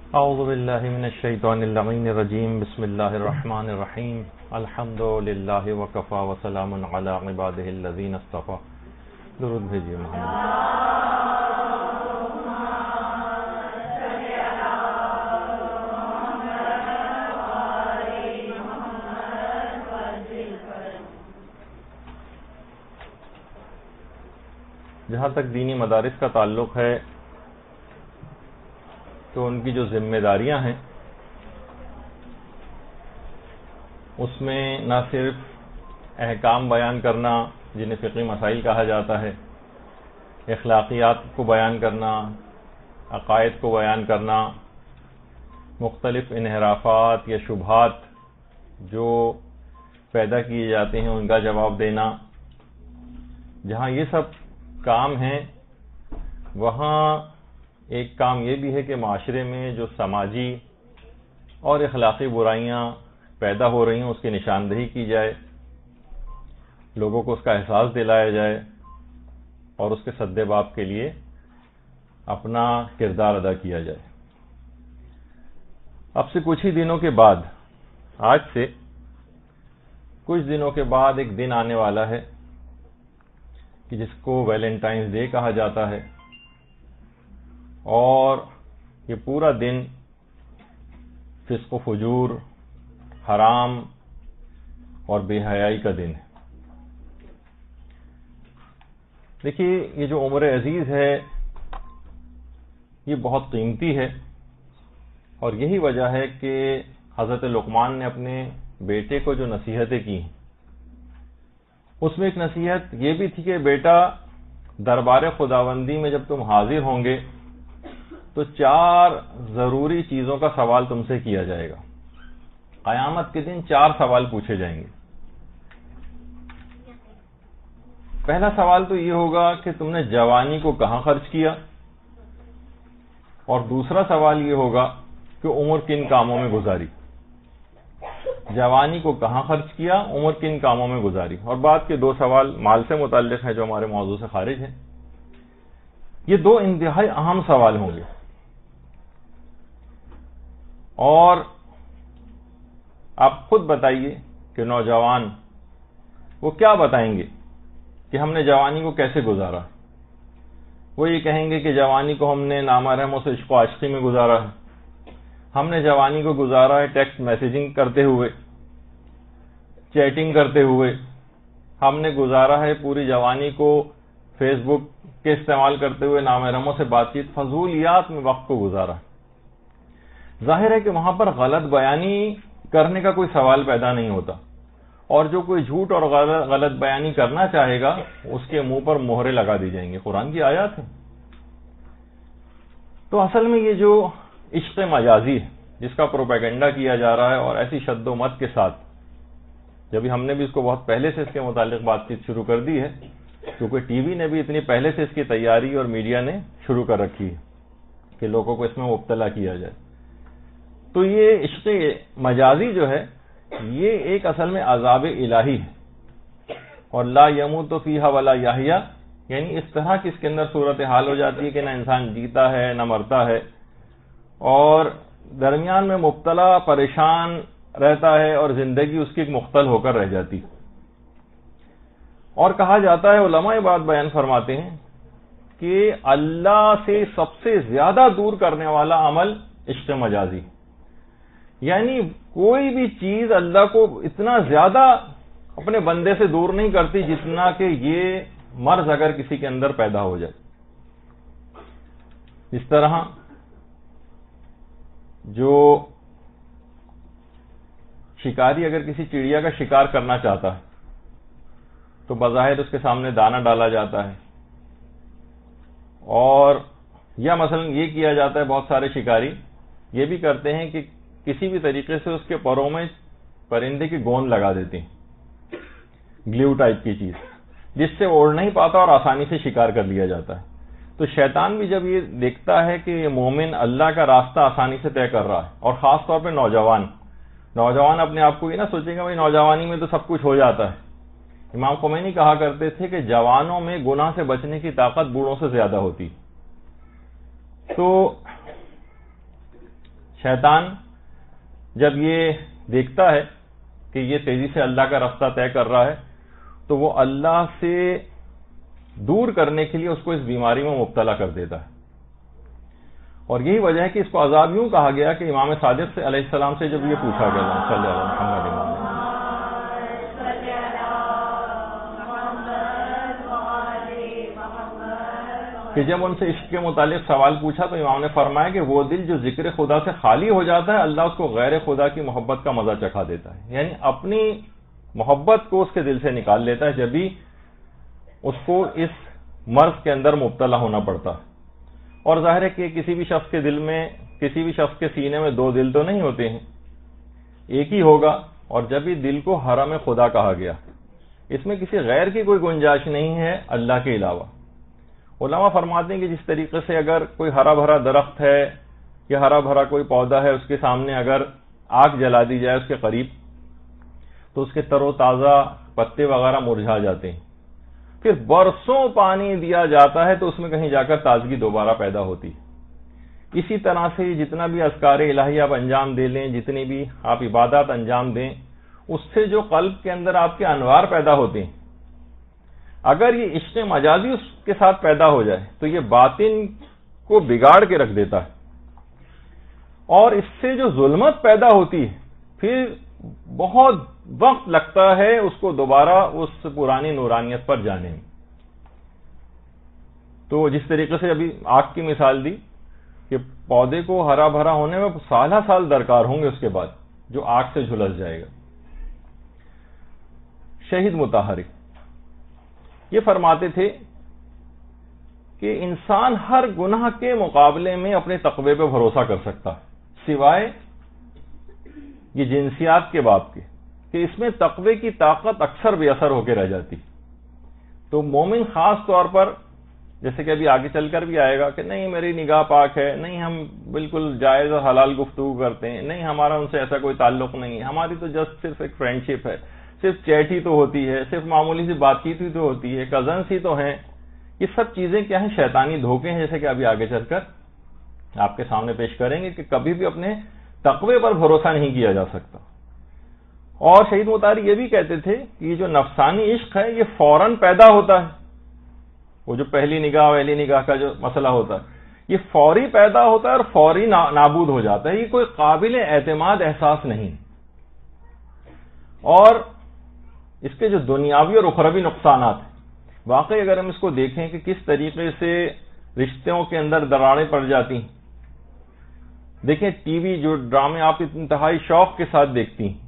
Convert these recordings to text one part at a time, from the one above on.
اعوذ باللہ من الشیطان اللعین الرجیم بسم اللہ الرحمن الرحیم الحمد للہ وکفی وسلام علی عبادہ الذین اصطفی. درود بھیجیے محمد. جہاں تک دینی مدارس کا تعلق ہے تو ان کی جو ذمہ داریاں ہیں اس میں نہ صرف احکام بیان کرنا جنہیں فقہی مسائل کہا جاتا ہے، اخلاقیات کو بیان کرنا، عقائد کو بیان کرنا، مختلف انحرافات یا شبہات جو پیدا کیے جاتے ہیں ان کا جواب دینا. جہاں یہ سب کام ہیں وہاں ایک کام یہ بھی ہے کہ معاشرے میں جو سماجی اور اخلاقی برائیاں پیدا ہو رہی ہیں اس کی نشاندہی کی جائے، لوگوں کو اس کا احساس دلایا جائے اور اس کے سد باب کے لیے اپنا کردار ادا کیا جائے. اب سے کچھ ہی دنوں کے بعد، آج سے کچھ دنوں کے بعد ایک دن آنے والا ہے کہ جس کو ویلنٹائنز ڈے کہا جاتا ہے، اور یہ پورا دن فسق و فجور، حرام اور بے حیائی کا دن ہے. دیکھیے یہ جو عمر عزیز ہے یہ بہت قیمتی ہے، اور یہی وجہ ہے کہ حضرت لقمان نے اپنے بیٹے کو جو نصیحتیں کی ہیں اس میں ایک نصیحت یہ بھی تھی کہ بیٹا دربار خداوندی میں جب تم حاضر ہوں گے تو 4 ضروری چیزوں کا سوال تم سے کیا جائے گا. قیامت کے دن 4 سوال پوچھے جائیں گے. پہلا سوال تو یہ ہوگا کہ تم نے جوانی کو کہاں خرچ کیا، اور دوسرا سوال یہ ہوگا کہ عمر کن کاموں میں گزاری. جوانی کو کہاں خرچ کیا، عمر کن کاموں میں گزاری. اور بعد کے 2 سوال مال سے متعلق ہیں جو ہمارے موضوع سے خارج ہیں. یہ 2 انتہائی اہم سوال ہوں گے، اور آپ خود بتائیے کہ نوجوان وہ کیا بتائیں گے کہ ہم نے جوانی کو کیسے گزارا. وہ یہ کہیں گے کہ جوانی کو ہم نے نامحرموں سے عشق و عاشقی میں گزارا ہے، ہم نے جوانی کو گزارا ہے ٹیکسٹ میسیجنگ کرتے ہوئے، چیٹنگ کرتے ہوئے، ہم نے گزارا ہے پوری جوانی کو فیس بک کے استعمال کرتے ہوئے، نامحرموں سے بات چیت، فضولیات میں وقت کو گزارا. ظاہر ہے کہ وہاں پر غلط بیانی کرنے کا کوئی سوال پیدا نہیں ہوتا، اور جو کوئی جھوٹ اور غلط بیانی کرنا چاہے گا اس کے منہ پر مہرے لگا دی جائیں گے. قرآن کی آیات ہیں. تو اصل میں یہ جو عشق مجازی ہے جس کا پروپیگنڈا کیا جا رہا ہے، اور ایسی شد و مت کے ساتھ، جبھی ہم نے بھی اس کو بہت پہلے سے اس کے متعلق بات چیت شروع کر دی ہے، کیونکہ ٹی وی نے بھی اتنی پہلے سے اس کی تیاری اور میڈیا نے شروع کر رکھی ہے کہ لوگوں کو اس میں مبتلا کیا جائے. تو یہ عشق مجازی جو ہے یہ ایک اصل میں عذاب الہی ہے، اور لا یموت فیہا ولا یحیا، یعنی اس طرح کی اس کے اندر صورتحال ہو جاتی ہے کہ نہ انسان جیتا ہے نہ مرتا ہے، اور درمیان میں مبتلا پریشان رہتا ہے، اور زندگی اس کی ایک مختل ہو کر رہ جاتی. اور کہا جاتا ہے، علماء بات بیان فرماتے ہیں کہ اللہ سے سب سے زیادہ دور کرنے والا عمل عشق مجازی، یعنی کوئی بھی چیز اللہ کو اتنا زیادہ اپنے بندے سے دور نہیں کرتی جتنا کہ یہ مرض اگر کسی کے اندر پیدا ہو جائے. اس طرح جو شکاری اگر کسی چڑیا کا شکار کرنا چاہتا ہے تو بظاہر اس کے سامنے دانہ ڈالا جاتا ہے، اور یا مثلا یہ کیا جاتا ہے، بہت سارے شکاری یہ بھی کرتے ہیں کہ کسی بھی طریقے سے اس کے پروں میں پرندے کی گوند لگا دیتے ہیں، گلیو ٹائپ کی چیز، جس سے اڑ نہیں پاتا اور آسانی سے شکار کر لیا جاتا ہے. تو شیطان بھی جب یہ دیکھتا ہے کہ یہ مومن اللہ کا راستہ آسانی سے طے کر رہا ہے، اور خاص طور پہ نوجوان اپنے آپ کو یہ نہ سوچے گا بھائی نوجوانی میں تو سب کچھ ہو جاتا ہے. امام خمینی کہا کرتے تھے کہ جوانوں میں گناہ سے بچنے کی طاقت بوڑھوں سے زیادہ ہوتی. تو شیطان جب یہ دیکھتا ہے کہ یہ تیزی سے اللہ کا راستہ طے کر رہا ہے تو وہ اللہ سے دور کرنے کے لیے اس کو اس بیماری میں مبتلا کر دیتا ہے. اور یہی وجہ ہے کہ اس کو عذاب یوں کہا گیا کہ امام صادق سے علیہ السلام سے جب یہ پوچھا گیا صلی اللہ علیہ وسلم کہ جب ان سے عشق کے متعلق سوال پوچھا تو امام نے فرمایا کہ وہ دل جو ذکر خدا سے خالی ہو جاتا ہے اللہ اس کو غیر خدا کی محبت کا مزہ چکھا دیتا ہے. یعنی اپنی محبت کو اس کے دل سے نکال لیتا ہے جب بھی اس کو اس مرض کے اندر مبتلا ہونا پڑتا ہے. اور ظاہر ہے کہ کسی بھی شخص کے دل میں، کسی بھی شخص کے سینے میں دو دل تو نہیں ہوتے ہیں، ایک ہی ہوگا. اور جب بھی دل کو حرم خدا کہا گیا اس میں کسی غیر کی کوئی گنجائش نہیں ہے اللہ کے علاوہ. علماء فرماتے ہیں کہ جس طریقے سے اگر کوئی ہرا بھرا درخت ہے یا ہرا بھرا کوئی پودا ہے، اس کے سامنے اگر آگ جلا دی جائے اس کے قریب تو اس کے تر و تازہ پتے وغیرہ مرجھا جاتے ہیں. پھر برسوں پانی دیا جاتا ہے تو اس میں کہیں جا کر تازگی دوبارہ پیدا ہوتی. اسی طرح سے جتنا بھی اذکار الہی آپ انجام دے لیں، جتنی بھی آپ عبادات انجام دیں، اس سے جو قلب کے اندر آپ کے انوار پیدا ہوتے ہیں، اگر یہ عشق مجازی اس کے ساتھ پیدا ہو جائے تو یہ باطن کو بگاڑ کے رکھ دیتا ہے. اور اس سے جو ظلمت پیدا ہوتی ہے پھر بہت وقت لگتا ہے اس کو دوبارہ اس پرانی نورانیت پر جانے میں. تو جس طریقے سے ابھی آگ کی مثال دی کہ پودے کو ہرا بھرا ہونے میں سالہ سال درکار ہوں گے اس کے بعد جو آگ سے جھلس جائے گا. شہید مطہری یہ فرماتے تھے کہ انسان ہر گناہ کے مقابلے میں اپنے تقوی پہ بھروسہ کر سکتا ہے سوائے یہ جنسیات کے باب کے کہ اس میں تقوی کی طاقت اکثر بے اثر ہو کے رہ جاتی. تو مومن خاص طور پر جیسے کہ ابھی آگے چل کر بھی آئے گا کہ نہیں میری نگاہ پاک ہے، نہیں ہم بالکل جائز اور حلال گفتگو کرتے ہیں، نہیں ہمارا ان سے ایسا کوئی تعلق نہیں ہے، ہماری تو جسٹ صرف ایک فرینڈشپ ہے، صرف چیٹ ہی تو ہوتی ہے، صرف معمولی سی بات چیت ہی تو ہوتی ہے، کزنس ہی تو ہیں. یہ سب چیزیں کیا ہیں؟ شیطانی دھوکے ہیں، جیسے کہ ابھی آگے چل کر آپ کے سامنے پیش کریں گے کہ کبھی بھی اپنے تقوی پر بھروسہ نہیں کیا جا سکتا. اور شہید مطہری یہ بھی کہتے تھے کہ یہ جو نفسانی عشق ہے یہ فوراً پیدا ہوتا ہے. وہ جو پہلی نگاہ پہلی نگاہ کا جو مسئلہ ہوتا ہے یہ فوری پیدا ہوتا ہے اور فوری نابود ہو جاتا ہے. یہ کوئی قابل اعتماد احساس نہیں. اور اس کے جو دنیاوی اور اخروی نقصانات ہیں واقعی اگر ہم اس کو دیکھیں کہ کس طریقے سے رشتوں کے اندر دراڑیں پڑ جاتی ہیں. دیکھیں ٹی وی جو ڈرامے آپ انتہائی شوق کے ساتھ دیکھتی ہیں،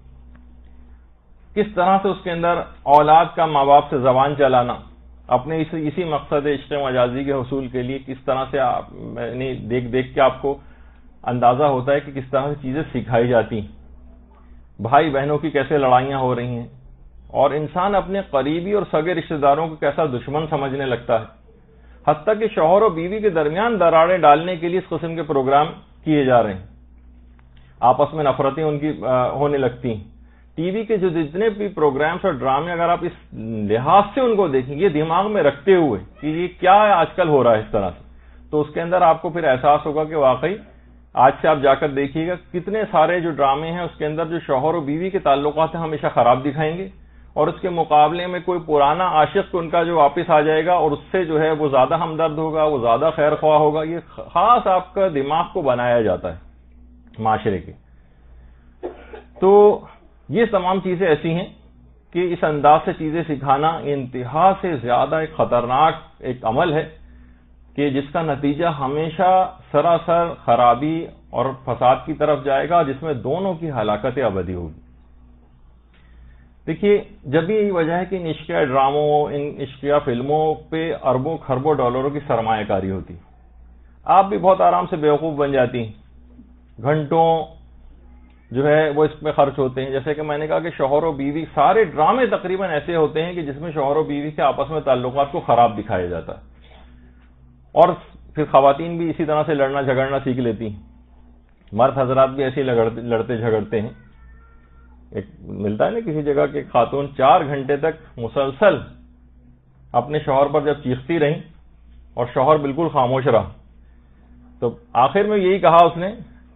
کس طرح سے اس کے اندر اولاد کا ماں باپ سے زبان چلانا اپنے اسی مقصد عشق مجازی کے حصول کے لیے کس طرح سے دیکھ کے آپ کو اندازہ ہوتا ہے کہ کس طرح سے چیزیں سکھائی جاتی ہیں. بھائی بہنوں کی کیسے لڑائیاں ہو رہی ہیں اور انسان اپنے قریبی اور سگے رشتہ داروں کو کیسا دشمن سمجھنے لگتا ہے. حتیٰ کہ شوہر و بیوی کے درمیان دراڑیں ڈالنے کے لیے اس قسم کے پروگرام کیے جا رہے ہیں. آپس میں نفرتیں ان کی ہونے لگتی ہیں. ٹی وی کے جو جتنے بھی پروگرامز اور ڈرامے اگر آپ اس لحاظ سے ان کو دیکھیں یہ دماغ میں رکھتے ہوئے کہ یہ کیا آج کل ہو رہا ہے اس طرح سے، تو اس کے اندر آپ کو پھر احساس ہوگا کہ واقعی آج سے آپ جا کر دیکھیے گا کتنے سارے جو ڈرامے ہیں اس کے اندر جو شوہر و بیوی کے تعلقات ہیں ہمیشہ خراب دکھائیں گے، اور اس کے مقابلے میں کوئی پرانا عاشق ان کا جو واپس آ جائے گا اور اس سے جو ہے وہ زیادہ ہمدرد ہوگا، وہ زیادہ خیر خواہ ہوگا. یہ خاص آپ کا دماغ کو بنایا جاتا ہے معاشرے کے. تو یہ تمام چیزیں ایسی ہیں کہ اس انداز سے چیزیں سکھانا انتہا سے زیادہ ایک خطرناک ایک عمل ہے کہ جس کا نتیجہ ہمیشہ سراسر خرابی اور فساد کی طرف جائے گا جس میں دونوں کی ہلاکت ابدی ہوگی. دیکھیے جب یہی وجہ ہے کہ ان عشقیہ ڈراموں ان عشقیہ فلموں پہ اربوں خربوں ڈالروں کی سرمایہ کاری ہوتی. آپ بھی بہت آرام سے بیوقوف بن جاتی ہیں، گھنٹوں جو ہے وہ اس میں خرچ ہوتے ہیں. جیسے کہ میں نے کہا کہ شوہر و بیوی سارے ڈرامے تقریباً ایسے ہوتے ہیں کہ جس میں شوہر و بیوی کے آپس میں تعلقات کو خراب دکھایا جاتا ہے. اور پھر خواتین بھی اسی طرح سے لڑنا جھگڑنا سیکھ لیتی ہیں. مرد حضرات بھی ایسے لڑتے جھگڑتے ہیں. ایک ملتا ہے نا کسی جگہ کہ خاتون 4 گھنٹے تک مسلسل اپنے شوہر پر جب چیختی رہیں اور شوہر بالکل خاموش رہا تو آخر میں یہی کہا اس نے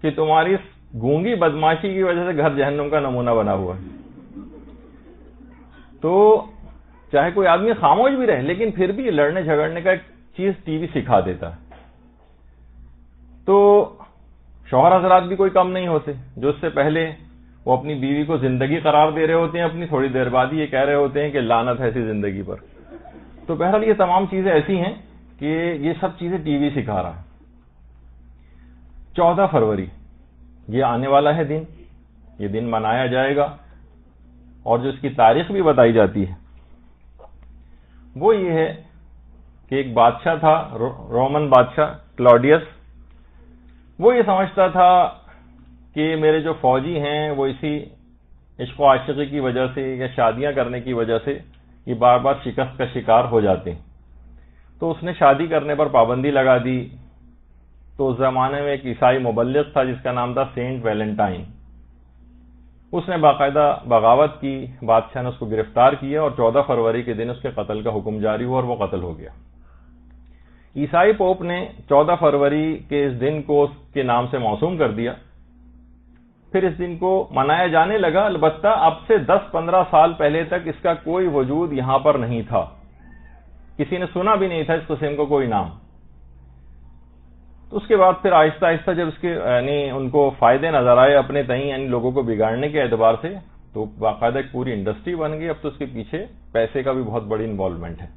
کہ تمہاری گونگی بدماشی کی وجہ سے گھر جہنم کا نمونہ بنا ہوا ہے. تو چاہے کوئی آدمی خاموش بھی رہے لیکن پھر بھی لڑنے جھگڑنے کا ایک چیز ٹی وی سکھا دیتا ہے. تو شوہر حضرات بھی کوئی کم نہیں ہوتے جو اس سے پہلے وہ اپنی بیوی کو زندگی قرار دے رہے ہوتے ہیں، اپنی تھوڑی دیر بعد ہی یہ کہہ رہے ہوتے ہیں کہ لعنت ہے ایسی زندگی پر. تو بہرحال یہ تمام چیزیں ایسی ہیں کہ یہ سب چیزیں ٹی وی سکھا رہا ہے. 14 فروری یہ آنے والا ہے دن، یہ دن منایا جائے گا، اور جو اس کی تاریخ بھی بتائی جاتی ہے وہ یہ ہے کہ ایک بادشاہ تھا، رومن بادشاہ کلاڈیس. وہ یہ سمجھتا تھا کہ میرے جو فوجی ہیں وہ اسی عشق و عاشقی کی وجہ سے یا شادیاں کرنے کی وجہ سے یہ بار بار شکست کا شکار ہو جاتے ہیں. تو اس نے شادی کرنے پر پابندی لگا دی. تو اس زمانے میں ایک عیسائی مبلغ تھا جس کا نام تھا سینٹ ویلنٹائن. اس نے باقاعدہ بغاوت کی، بادشاہ نے اس کو گرفتار کیا اور 14 فروری کے دن اس کے قتل کا حکم جاری ہوا اور وہ قتل ہو گیا. عیسائی پوپ نے 14 فروری کے اس دن کو اس کے نام سے موسوم کر دیا. پھر اس دن کو منایا جانے لگا، البتہ اب سے 10-15 سال پہلے تک اس کا کوئی وجود یہاں پر نہیں تھا، کسی نے سنا بھی نہیں تھا اس قسم کو کوئی نام. تو اس کے بعد پھر آہستہ آہستہ جب اس کے یعنی ان کو فائدے نظر آئے اپنے تئیں، یعنی لوگوں کو بگاڑنے کے اعتبار سے، تو باقاعدہ ایک پوری انڈسٹری بن گئی. اب تو اس کے پیچھے پیسے کا بھی بہت بڑی انوالومنٹ ہے.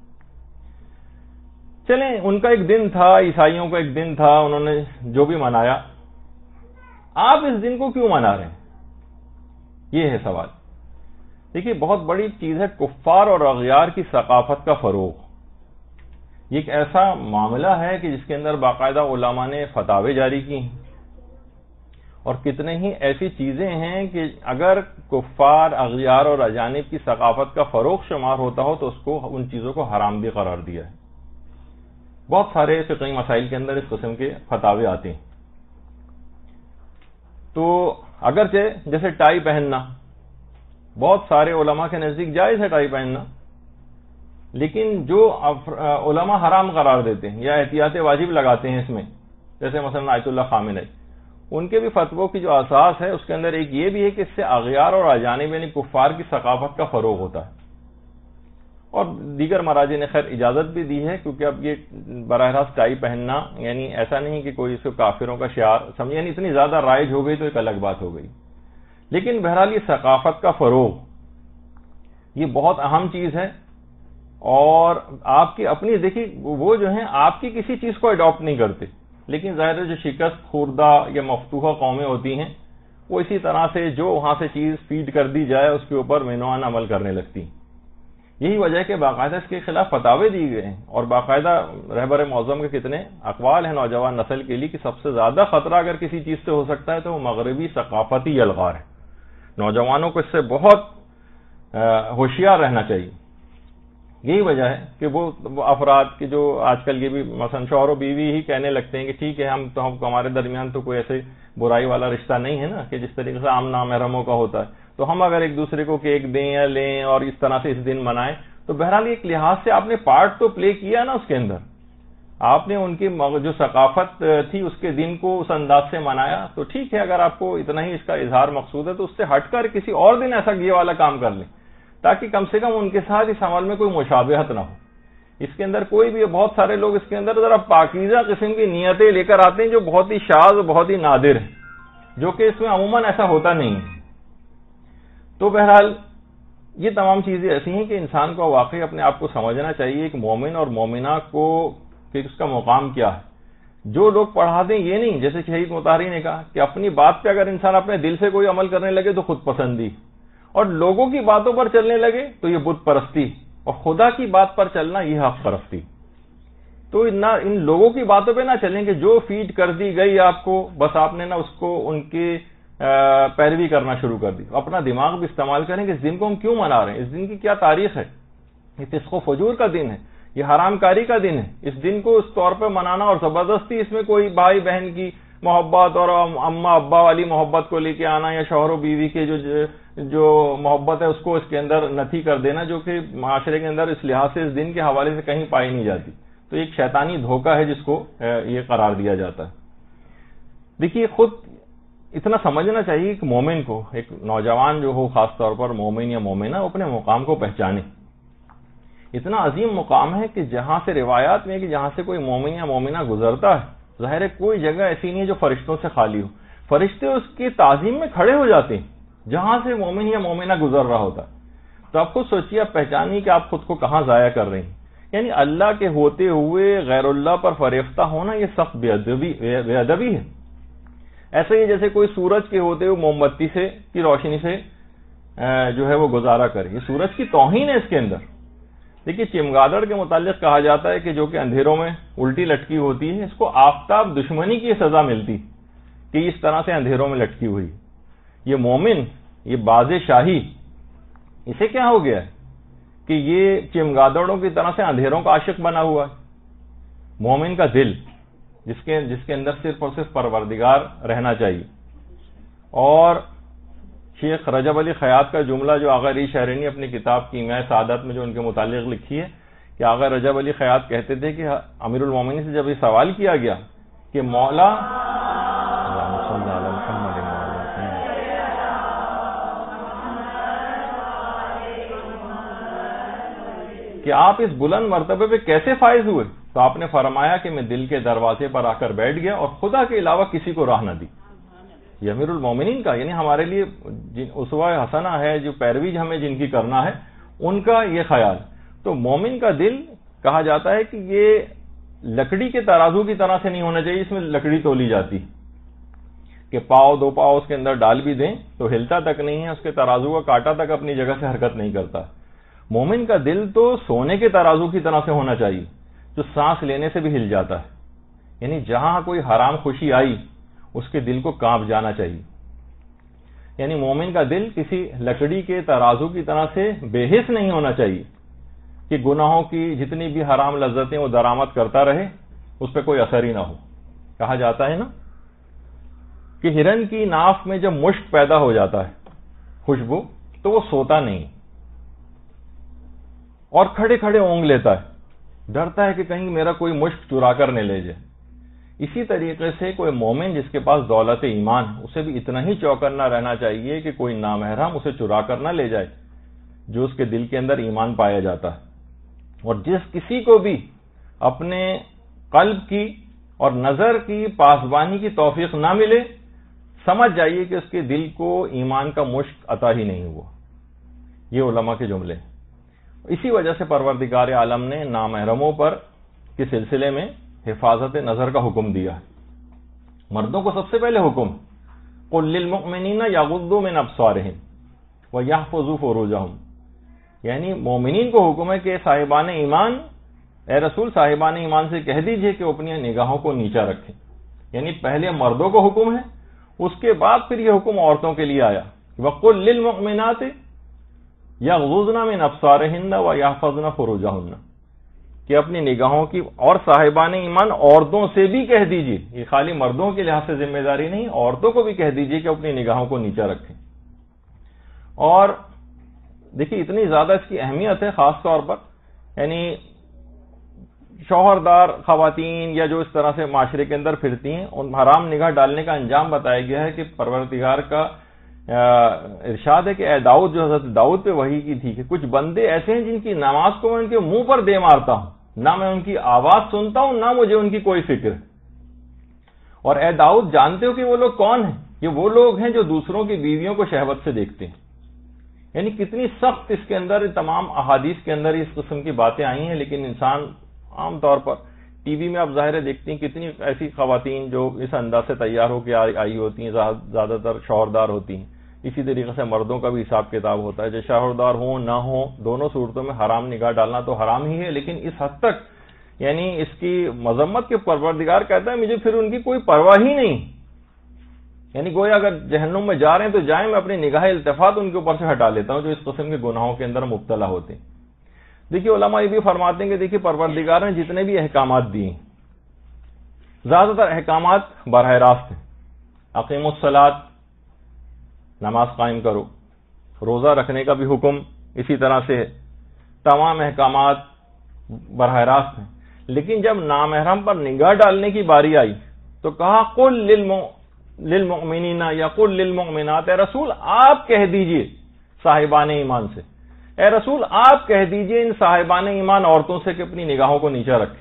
چلیں، ان کا ایک دن تھا، عیسائیوں کا ایک دن تھا، انہوں نے جو بھی منایا. آپ اس دن کو کیوں منا رہے ہیں؟ یہ ہے سوال. دیکھیے، بہت بڑی چیز ہے کفار اور اغیار کی ثقافت کا فروغ. یہ ایک ایسا معاملہ ہے کہ جس کے اندر باقاعدہ علماء نے فتاوے جاری کی ہیں، اور کتنے ہی ایسی چیزیں ہیں کہ اگر کفار، اغیار اور اجانب کی ثقافت کا فروغ شمار ہوتا ہو تو اس کو، ان چیزوں کو حرام بھی قرار دیا ہے. بہت سارے فقہی مسائل کے اندر اس قسم کے فتاوے آتے ہیں. تو اگرچہ جیسے ٹائی پہننا بہت سارے علماء کے نزدیک جائز ہے ٹائی پہننا، لیکن جو علماء حرام قرار دیتے ہیں یا احتیاط واجب لگاتے ہیں اس میں، جیسے مثلا آیت اللہ خامنئی، ان کے بھی فتووں کی جو اساس ہے اس کے اندر ایک یہ بھی ہے کہ اس سے اغیار اور اجانب یعنی کفار کی ثقافت کا فروغ ہوتا ہے. اور دیگر مراجع نے خیر اجازت بھی دی ہے، کیونکہ اب یہ براہ راست ٹائی پہننا یعنی ایسا نہیں کہ کوئی اس کو کافروں کا شعار سمجھے، یعنی اتنی زیادہ رائج ہو گئی تو ایک الگ بات ہو گئی. لیکن بہرحال یہ ثقافت کا فروغ یہ بہت اہم چیز ہے. اور آپ کی اپنی دیکھیے، وہ جو ہیں آپ کی کسی چیز کو اڈاپٹ نہیں کرتے، لیکن ظاہر ہے جو شکست خوردہ یا مفتوحہ قومیں ہوتی ہیں وہ اسی طرح سے جو وہاں سے چیز فیڈ کر دی جائے اس کے اوپر مینوان عمل کرنے لگتی. یہی وجہ ہے کہ باقاعدہ اس کے خلاف فتاوے دیے گئے ہیں، اور باقاعدہ رہبر معظم کے کتنے اقوال ہیں نوجوان نسل کے لیے کہ سب سے زیادہ خطرہ اگر کسی چیز سے ہو سکتا ہے تو وہ مغربی ثقافتی الغار ہے. نوجوانوں کو اس سے بہت ہوشیار رہنا چاہیے. یہی وجہ ہے کہ وہ افراد کے جو آج کل یہ بھی مثلا شوہر و بیوی ہی کہنے لگتے ہیں کہ ٹھیک ہے ہم ہمارے درمیان تو کوئی ایسے برائی والا رشتہ نہیں ہے نا کہ جس طریقے سے عام نامحرموں کا ہوتا ہے، تو ہم اگر ایک دوسرے کو کیک دیں یا لیں اور اس طرح سے اس دن منائیں تو بہرحال ایک لحاظ سے آپ نے پارٹ تو پلے کیا نا اس کے اندر. آپ نے ان کی جو ثقافت تھی اس کے دن کو اس انداز سے منایا. تو ٹھیک ہے، اگر آپ کو اتنا ہی اس کا اظہار مقصود ہے تو اس سے ہٹ کر کسی اور دن ایسا یہ والا کام کر لیں، تاکہ کم سے کم ان کے ساتھ اس عمل میں کوئی مشابہت نہ ہو. اس کے اندر کوئی بھی، بہت سارے لوگ اس کے اندر ذرا پاکیزہ قسم کی نیتیں لے کر آتے ہیں جو بہت ہی شاذ، بہت ہی نادر ہیں، جو کہ اس میں عموماً ایسا ہوتا نہیں ہے. تو بہرحال یہ تمام چیزیں ایسی ہیں کہ انسان کو واقعی اپنے آپ کو سمجھنا چاہیے ایک مومن اور مومنہ کو کہ اس کا مقام کیا ہے. جو لوگ پڑھا دیں یہ نہیں، جیسے شہید مطہری نے کہا کہ اپنی بات پہ اگر انسان اپنے دل سے کوئی عمل کرنے لگے تو خود پسندی، اور لوگوں کی باتوں پر چلنے لگے تو یہ بت پرستی، اور خدا کی بات پر چلنا یہ حق پرستی. تو ان لوگوں کی باتوں پہ نہ چلیں کہ جو فیڈ کر دی گئی آپ کو بس آپ نے نا اس کو ان کی پیروی کرنا شروع کر دی. اپنا دماغ بھی استعمال کریں کہ اس دن کو ہم کیوں منا رہے ہیں، اس دن کی کیا تاریخ ہے. یہ فسق و فجور کا دن ہے، یہ حرام کاری کا دن ہے. اس دن کو اس طور پہ منانا اور زبردستی اس میں کوئی بھائی بہن کی محبت اور اماں ابا والی محبت کو لے کے آنا، یا شوہر و بیوی کے جو محبت ہے اس کو اس کے اندر نتھی کر دینا، جو کہ معاشرے کے اندر اس لحاظ سے اس دن کے حوالے سے کہیں پائی نہیں جاتی. تو ایک شیطانی دھوکہ ہے جس کو یہ قرار دیا جاتا ہے. دیکھیے خود اتنا سمجھنا چاہیے کہ مومن کو، ایک نوجوان جو ہو خاص طور پر مومن یا مومنہ، اپنے مقام کو پہچانے. اتنا عظیم مقام ہے کہ جہاں سے روایات میں کہ جہاں سے کوئی مومن یا مومنہ گزرتا ہے، ظاہر ہے کوئی جگہ ایسی نہیں ہے جو فرشتوں سے خالی ہو. فرشتے اس کی تعظیم میں کھڑے ہو جاتے ہیں جہاں سے مومن یا مومنہ گزر رہا ہوتا ہے. تو آپ خود سوچیے، آپ پہچانیے کہ آپ خود کو کہاں ضائع کر رہے ہیں. یعنی اللہ کے ہوتے ہوئے غیر اللہ پر فریفتہ ہونا یہ سخت بے ادبی ہے. ایسے ہی جیسے کوئی سورج کے ہوتے ہوئے موم بتی سے کی روشنی سے جو ہے وہ گزارا کرے، یہ سورج کی توہین ہے اس کے اندر. دیکھیے چمگادڑ کے متعلق کہا جاتا ہے کہ جو کہ اندھیروں میں الٹی لٹکی ہوتی ہے، اس کو آفتاب دشمنی کی سزا ملتی کہ اس طرح سے اندھیروں میں لٹکی ہوئی. یہ مومن، یہ باز شاہی، اسے کیا ہو گیا ہے کہ یہ چمگادڑوں کی طرح سے اندھیروں کا عاشق بنا ہوا ہے. مومن کا دل جس کے اندر صرف اور صرف پروردگار رہنا چاہیے. اور شیخ رجب علی خیاط کا جملہ جو آغا علی شہرینی اپنی کتاب کیمیائے سعادت میں جو ان کے متعلق لکھی ہے کہ آغا رجب علی خیاط کہتے تھے کہ امیر المومنین سے جب یہ سوال کیا گیا کہ مولا کہ آپ اس بلند مرتبے پہ کیسے فائز ہوئے، تو آپ نے فرمایا کہ میں دل کے دروازے پر آ کر بیٹھ گیا اور خدا کے علاوہ کسی کو راہ نہ دی. یہ امیر المومنین کا، یعنی ہمارے لیے اسوہ حسنہ ہے، جو پیروی ہمیں جن کی کرنا ہے، ان کا یہ خیال. تو مومن کا دل کہا جاتا ہے کہ یہ لکڑی کے ترازو کی طرح سے نہیں ہونا چاہیے اس میں لکڑی تولی جاتی کہ پاؤ دو پاؤ اس کے اندر ڈال بھی دیں تو ہلتا تک نہیں ہے، اس کے ترازو کا کانٹا تک اپنی جگہ سے حرکت نہیں کرتا. مومن کا دل تو سونے کے ترازو کی طرح سے ہونا چاہیے جو سانس لینے سے بھی ہل جاتا ہے. یعنی جہاں کوئی حرام خوشی آئی اس کے دل کو کانپ جانا چاہیے. یعنی مومن کا دل کسی لکڑی کے ترازو کی طرح سے بے حس نہیں ہونا چاہیے کہ گناہوں کی جتنی بھی حرام لذتیں وہ درآمد کرتا رہے، اس پہ کوئی اثر ہی نہ ہو. کہا جاتا ہے نا کہ ہرن کی ناف میں جب مشک پیدا ہو جاتا ہے خوشبو، تو وہ سوتا نہیں اور کھڑے کھڑے اونگ لیتا ہے، ڈرتا ہے کہ کہیں میرا کوئی مشک چرا کر نہ لے جائے. اسی طریقے سے کوئی مومن جس کے پاس دولت ایمان، اسے بھی اتنا ہی چوکنا رہنا چاہیے کہ کوئی نامحرم اسے چرا کر نہ لے جائے جو اس کے دل کے اندر ایمان پایا جاتا ہے. اور جس کسی کو بھی اپنے قلب کی اور نظر کی پاسبانی کی توفیق نہ ملے، سمجھ جائیے کہ اس کے دل کو ایمان کا مشک عطا ہی نہیں ہوا. یہ علماء کے جملے. اسی وجہ سے پروردگار عالم نے نامحرموں پر کے سلسلے میں حفاظت نظر کا حکم دیا ہے. مردوں کو سب سے پہلے حکم قل للمؤمنین یغضوا من ابصارہم ویحفظوا فروجہم، یعنی مومنین کو حکم ہے کہ صاحبان ایمان، اے رسول صاحبان ایمان سے کہہ دیجئے کہ وہ اپنی نگاہوں کو نیچا رکھیں. یعنی پہلے مردوں کو حکم ہے، اس کے بعد پھر یہ حکم عورتوں کے لیے آیا وقل للمؤمنات یغضضن من ابصارہن ویحفظن فروجہن، کہ اپنی نگاہوں کی، اور صاحبان ایمان عورتوں سے بھی کہہ دیجئے، یہ خالی مردوں کے لحاظ سے ذمہ داری نہیں، عورتوں کو بھی کہہ دیجئے کہ اپنی نگاہوں کو نیچا رکھیں. اور دیکھیے اتنی زیادہ اس کی اہمیت ہے، خاص طور پر یعنی شوہردار خواتین یا جو اس طرح سے معاشرے کے اندر پھرتی ہیں، ان حرام نگاہ ڈالنے کا انجام بتایا گیا ہے کہ پروردگار کا ارشاد ہے کہ اے داؤد، جو حضرت داؤد پہ وحی کی تھی کہ کچھ بندے ایسے ہیں جن کی نماز کو میں ان کے منہ پر دے مارتا ہوں، نہ میں ان کی آواز سنتا ہوں، نہ مجھے ان کی کوئی فکر. اور اے داؤد جانتے ہو کہ وہ لوگ کون ہیں؟ یہ وہ لوگ ہیں جو دوسروں کی بیویوں کو شہوت سے دیکھتے ہیں. یعنی کتنی سخت اس کے اندر تمام احادیث کے اندر اس قسم کی باتیں آئی ہیں، لیکن انسان عام طور پر ٹی وی میں آپ ظاہر دیکھتے ہیں کتنی ایسی خواتین جو اس انداز سے تیار ہو کے آئی ہوتی ہیں، زیادہ تر شوہردار ہوتی ہیں. اسی طریقے سے مردوں کا بھی حساب کتاب ہوتا ہے، جو شوہردار ہوں نہ ہوں، دونوں صورتوں میں حرام نگاہ ڈالنا تو حرام ہی ہے، لیکن اس حد تک یعنی اس کی مذمت کے پروردگار کہتا ہے مجھے پھر ان کی کوئی پرواہ ہی نہیں. یعنی گویا اگر جہنم میں جا رہے ہیں تو جائیں، میں اپنی نگاہ التفات ان کے اوپر سے ہٹا لیتا ہوں جو اس قسم کے گناہوں کے اندر مبتلا ہوتے ہیں. دیکھیے علماء یہ بھی فرماتے ہیں کہ دیکھیے پروردگار نے جتنے بھی احکامات دیے، زیادہ تر احکامات براہ راست ہیں. اقیموا الصلاۃ، نماز قائم کرو. روزہ رکھنے کا بھی حکم اسی طرح سے ہے. تمام احکامات براہ راست ہیں. لیکن جب نامحرم پر نگاہ ڈالنے کی باری آئی تو کہا قل للمؤمنین یا قل للمؤمنات، اے رسول آپ کہہ دیجئے صاحبان ایمان سے، اے رسول آپ کہہ دیجئے ان صاحبان ایمان عورتوں سے کہ اپنی نگاہوں کو نیچا رکھیں۔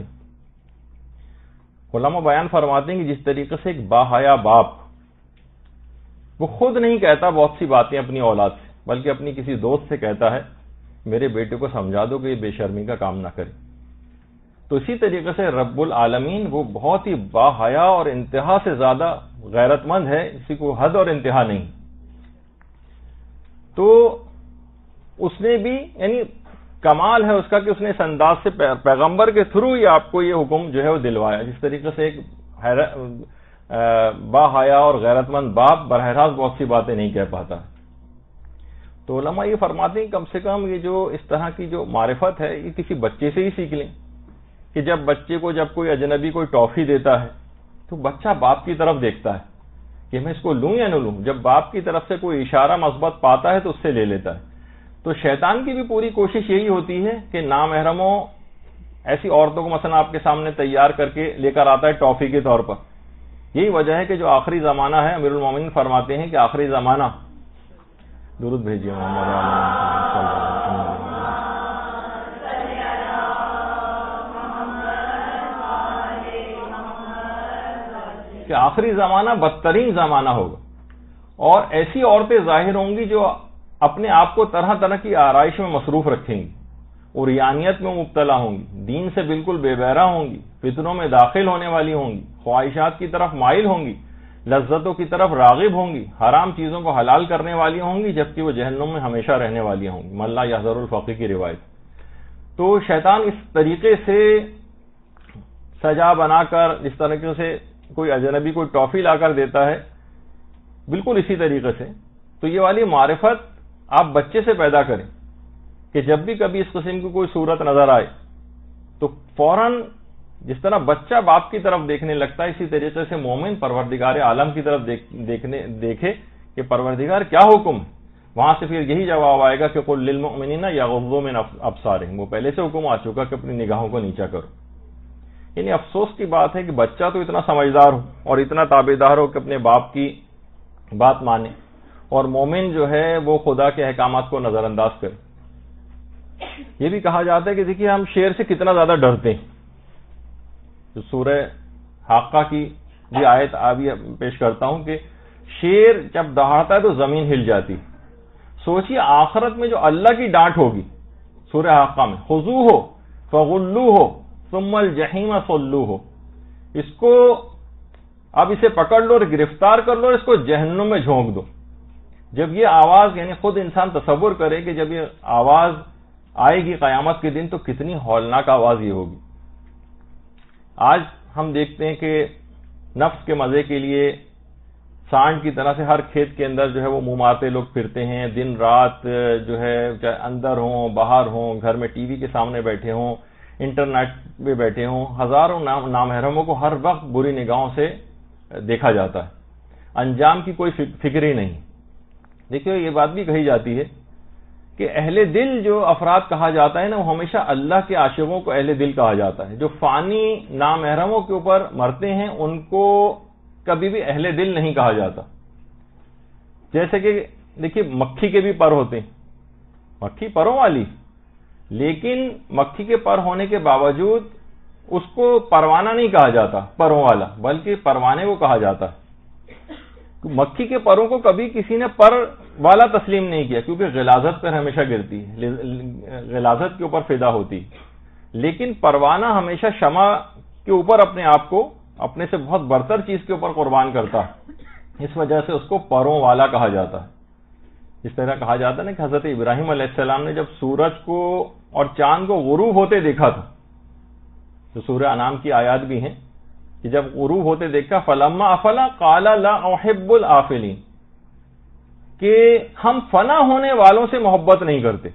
علماء بیان فرماتے ہیں کہ جس طریقے سے ایک باحیا باپ وہ خود نہیں کہتا بہت سی باتیں اپنی اولاد سے، بلکہ اپنی کسی دوست سے کہتا ہے میرے بیٹے کو سمجھا دو کہ یہ بے شرمی کا کام نہ کرے، تو اسی طریقے سے رب العالمین وہ بہت ہی باحیا اور انتہا سے زیادہ غیرت مند ہے، اسی کو حد اور انتہا نہیں۔ تو اس نے بھی یعنی کمال ہے اس کا کہ اس نے اس انداز سے پیغمبر کے تھرو ہی آپ کو یہ حکم جو ہے وہ دلوایا، جس طریقے سے ایک باحیا اور غیرت مند باپ براہ راست بہت سی باتیں نہیں کہہ پاتا۔ تو علماء یہ فرماتے ہیں کم سے کم یہ جو اس طرح کی جو معرفت ہے یہ کسی بچے سے ہی سیکھ لیں، کہ جب بچے کو جب کوئی اجنبی کوئی ٹافی دیتا ہے تو بچہ باپ کی طرف دیکھتا ہے کہ میں اس کو لوں یا نہ لوں، جب باپ کی طرف سے کوئی اشارہ مثبت پاتا ہے تو اس سے لے لیتا ہے۔ تو شیطان کی بھی پوری کوشش یہی ہوتی ہے کہ نامحرموں ایسی عورتوں کو مثلا آپ کے سامنے تیار کر کے لے کر آتا ہے ٹافی کے طور پر۔ یہی وجہ ہے کہ جو آخری زمانہ ہے، امیر المومنین فرماتے ہیں کہ آخری زمانہ، درود بھیجیے محمد کہ آخری زمانہ بدترین زمانہ ہوگا، اور ایسی عورتیں ظاہر ہوں گی جو اپنے آپ کو طرح طرح کی آرائش میں مصروف رکھیں گی، عریانیت میں مبتلا ہوں گی، دین سے بالکل بے بہرہ ہوں گی، فتنوں میں داخل ہونے والی ہوں گی، خواہشات کی طرف مائل ہوں گی، لذتوں کی طرف راغب ہوں گی، حرام چیزوں کو حلال کرنے والی ہوں گی، جبکہ وہ جہنم میں ہمیشہ رہنے والی ہوں گی، من لا یحذر الفقی کی روایت۔ تو شیطان اس طریقے سے سجا بنا کر، جس طریقے سے کوئی اجنبی کوئی ٹافی لا کر دیتا ہے، بالکل اسی طریقے سے تو یہ والی معرفت آپ بچے سے پیدا کریں کہ جب بھی کبھی اس قسم کی کوئی صورت نظر آئے تو فوراً جس طرح بچہ باپ کی طرف دیکھنے لگتا ہے، اسی طریقے سے مومن پروردگار عالم کی طرف دیکھے کہ پروردگار کیا حکم ہے، وہاں سے پھر یہی جواب آئے گا کہ قل للمؤمنین یغضوا من ابصارہم، وہ پہلے سے حکم آ چکا کہ اپنی نگاہوں کو نیچا کرو۔ یعنی افسوس کی بات ہے کہ بچہ تو اتنا سمجھدار ہو اور اتنا تابعدار ہو کہ اپنے باپ کی بات مانے، اور مومن جو ہے وہ خدا کے احکامات کو نظر انداز کرے۔ یہ بھی کہا جاتا ہے کہ دیکھیے ہم شیر سے کتنا زیادہ ڈرتے ہیں۔ جو سورہ حاقہ کی بھی آیت ابھی پیش کرتا ہوں کہ شیر جب دہاڑتا ہے تو زمین ہل جاتی۔ سوچیے آخرت میں جو اللہ کی ڈانٹ ہوگی سورہ حاقہ میں، خذوہ فغلوہ ثم الجحیم صلوہ، اس کو اب اسے پکڑ لو اور گرفتار کر لو، اس کو جہنم میں جھونک دو۔ جب یہ آواز یعنی خود انسان تصور کرے کہ جب یہ آواز آئے گی قیامت کے دن تو کتنی ہولناک آواز یہ ہوگی۔ آج ہم دیکھتے ہیں کہ نفس کے مزے کے لیے سانڈ کی طرح سے ہر کھیت کے اندر جو ہے وہ منہ مارتے لوگ پھرتے ہیں، دن رات جو ہے چاہے اندر ہوں باہر ہوں، گھر میں ٹی وی کے سامنے بیٹھے ہوں، انٹرنیٹ پہ بیٹھے ہوں، ہزاروں نامحرموں کو ہر وقت بری نگاہوں سے دیکھا جاتا ہے، انجام کی کوئی فکر ہی نہیں۔ دیکھیے یہ بات بھی کہی جاتی ہے کہ اہل دل جو افراد کہا جاتا ہے نا، وہ ہمیشہ اللہ کے عاشقوں کو اہل دل کہا جاتا ہے۔ جو فانی نامحرموں کے اوپر مرتے ہیں ان کو کبھی بھی اہل دل نہیں کہا جاتا۔ جیسے کہ دیکھیے مکھی کے بھی پر ہوتے ہیں، مکھی پروں والی، لیکن مکھی کے پر ہونے کے باوجود اس کو پروانہ نہیں کہا جاتا پروں والا، بلکہ پروانے کو کہا جاتا ہے۔ مکھی کے پروں کو کبھی کسی نے پر والا تسلیم نہیں کیا، کیونکہ غلاظت پر ہمیشہ گرتی ہے، غلاظت کے اوپر فدا ہوتی، لیکن پروانہ ہمیشہ شمع کے اوپر اپنے آپ کو اپنے سے بہت برتر چیز کے اوپر قربان کرتا ہے، اس وجہ سے اس کو پروں والا کہا جاتا ہے۔ اس طرح کہا جاتا ہے نا کہ حضرت ابراہیم علیہ السلام نے جب سورج کو اور چاند کو غروب ہوتے دیکھا تھا، تو سورہ انعام کی آیات بھی ہیں کہ جب غروب ہوتے دیکھا فلما افلا قال لا احب الافلین، کہ ہم فنا ہونے والوں سے محبت نہیں کرتے۔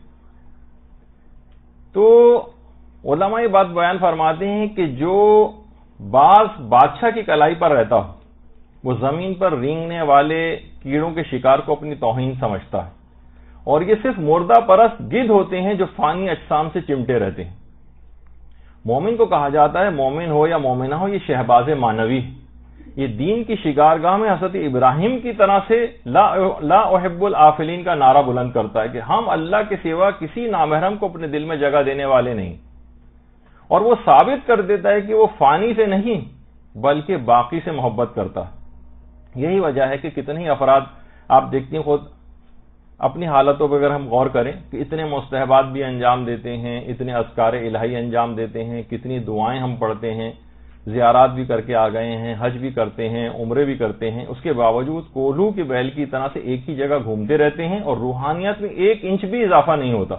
تو علماء یہ بات بیان فرماتے ہیں کہ جو باز بادشاہ کی کلائی پر رہتا ہو وہ زمین پر رینگنے والے کیڑوں کے شکار کو اپنی توہین سمجھتا ہے، اور یہ صرف مردہ پرست گدھ ہوتے ہیں جو فانی اجسام سے چمٹے رہتے ہیں۔ مومن کو کہا جاتا ہے، مومن ہو یا مومنہ ہو، یہ شہباز معنوی، یہ دین کی شکارگاہ میں حضرت ابراہیم کی طرح سے لا احب العافلین کا نعرہ بلند کرتا ہے کہ ہم اللہ کے سوا کسی نامحرم کو اپنے دل میں جگہ دینے والے نہیں، اور وہ ثابت کر دیتا ہے کہ وہ فانی سے نہیں بلکہ باقی سے محبت کرتا ہے۔ یہی وجہ ہے کہ کتنے ہی افراد آپ دیکھتی ہیں، خود اپنی حالتوں پر اگر ہم غور کریں کہ اتنے مستحبات بھی انجام دیتے ہیں، اتنے اذکار الہی انجام دیتے ہیں، کتنی دعائیں ہم پڑھتے ہیں، زیارات بھی کر کے آ گئے ہیں، حج بھی کرتے ہیں، عمرے بھی کرتے ہیں، اس کے باوجود کولو کی بیل کی طرح سے ایک ہی جگہ گھومتے رہتے ہیں اور روحانیت میں 1 انچ بھی اضافہ نہیں ہوتا۔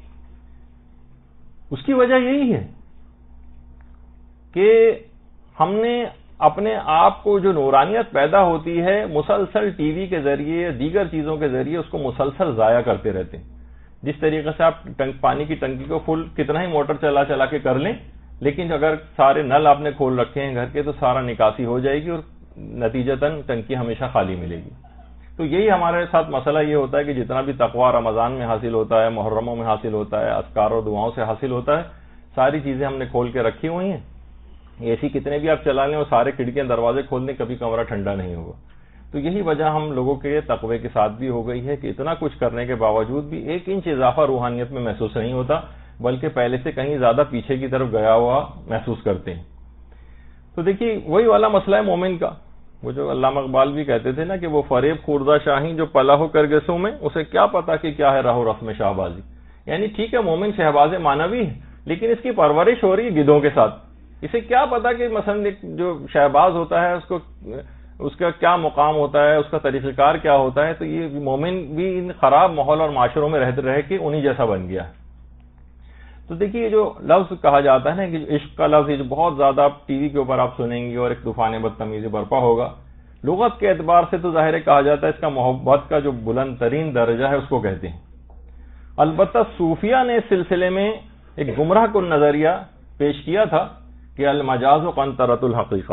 اس کی وجہ یہی ہے کہ ہم نے اپنے آپ کو جو نورانیت پیدا ہوتی ہے مسلسل ٹی وی کے ذریعے، دیگر چیزوں کے ذریعے اس کو مسلسل ضائع کرتے رہتے ہیں۔ جس طریقے سے آپ پانی کی ٹنکی کو فل کتنا ہی موٹر چلا چلا کے کر لیں، لیکن اگر سارے نل آپ نے کھول رکھے ہیں گھر کے تو سارا نکاسی ہو جائے گی اور نتیجتاً ٹنکی ہمیشہ خالی ملے گی۔ تو یہی ہمارے ساتھ مسئلہ یہ ہوتا ہے کہ جتنا بھی تقویٰ رمضان میں حاصل ہوتا ہے، محرموں میں حاصل ہوتا ہے، اذکار و دعاؤں سے حاصل ہوتا ہے، ساری چیزیں ہم نے کھول کے رکھی ہوئی ہیں۔ اے سی کتنے بھی آپ چلا لیں اور سارے کھڑکیاں دروازے کھول دیں، کبھی کمرہ ٹھنڈا نہیں ہوگا۔ تو یہی وجہ ہم لوگوں کے تقوی کے ساتھ بھی ہو گئی ہے کہ اتنا کچھ کرنے کے باوجود بھی 1 انچ اضافہ روحانیت میں محسوس نہیں ہوتا، بلکہ پہلے سے کہیں زیادہ پیچھے کی طرف گیا ہوا محسوس کرتے ہیں۔ تو دیکھیے وہی والا مسئلہ ہے مومن کا، وہ جو علامہ اقبال بھی کہتے تھے نا کہ وہ فریب خوردہ شاہین جو پلا ہو کرگسوں میں، اسے کیا پتا کہ کیا ہے راہ و رسم شہبازی۔ یعنی ٹھیک ہے مومن شہباز معنوی ہے، لیکن اس کی پرورش ہو رہی ہے گدھوں کے ساتھ۔ اسے کیا پتا کہ مثلا جو شہباز ہوتا ہے اس کا کیا مقام ہوتا ہے، اس کا طریقہ کار کیا ہوتا ہے۔ تو یہ مومن بھی ان خراب ماحول اور معاشروں میں رہ کے انہی جیسا بن گیا ہے۔ تو دیکھیے جو لفظ کہا جاتا ہے نا کہ عشق کا لفظ، یہ جو بہت زیادہ آپ ٹی وی کے اوپر آپ سنیں گے اور ایک طوفان بدتمیزی برپا ہوگا، لغت کے اعتبار سے تو ظاہر کہا جاتا ہے اس کا محبت کا جو بلند ترین درجہ ہے اس کو کہتے ہیں۔ البتہ صوفیہ نے اس سلسلے میں ایک گمراہ کن نظریہ پیش کیا تھا کہ المجاز قنطرۃ الحقیقہ،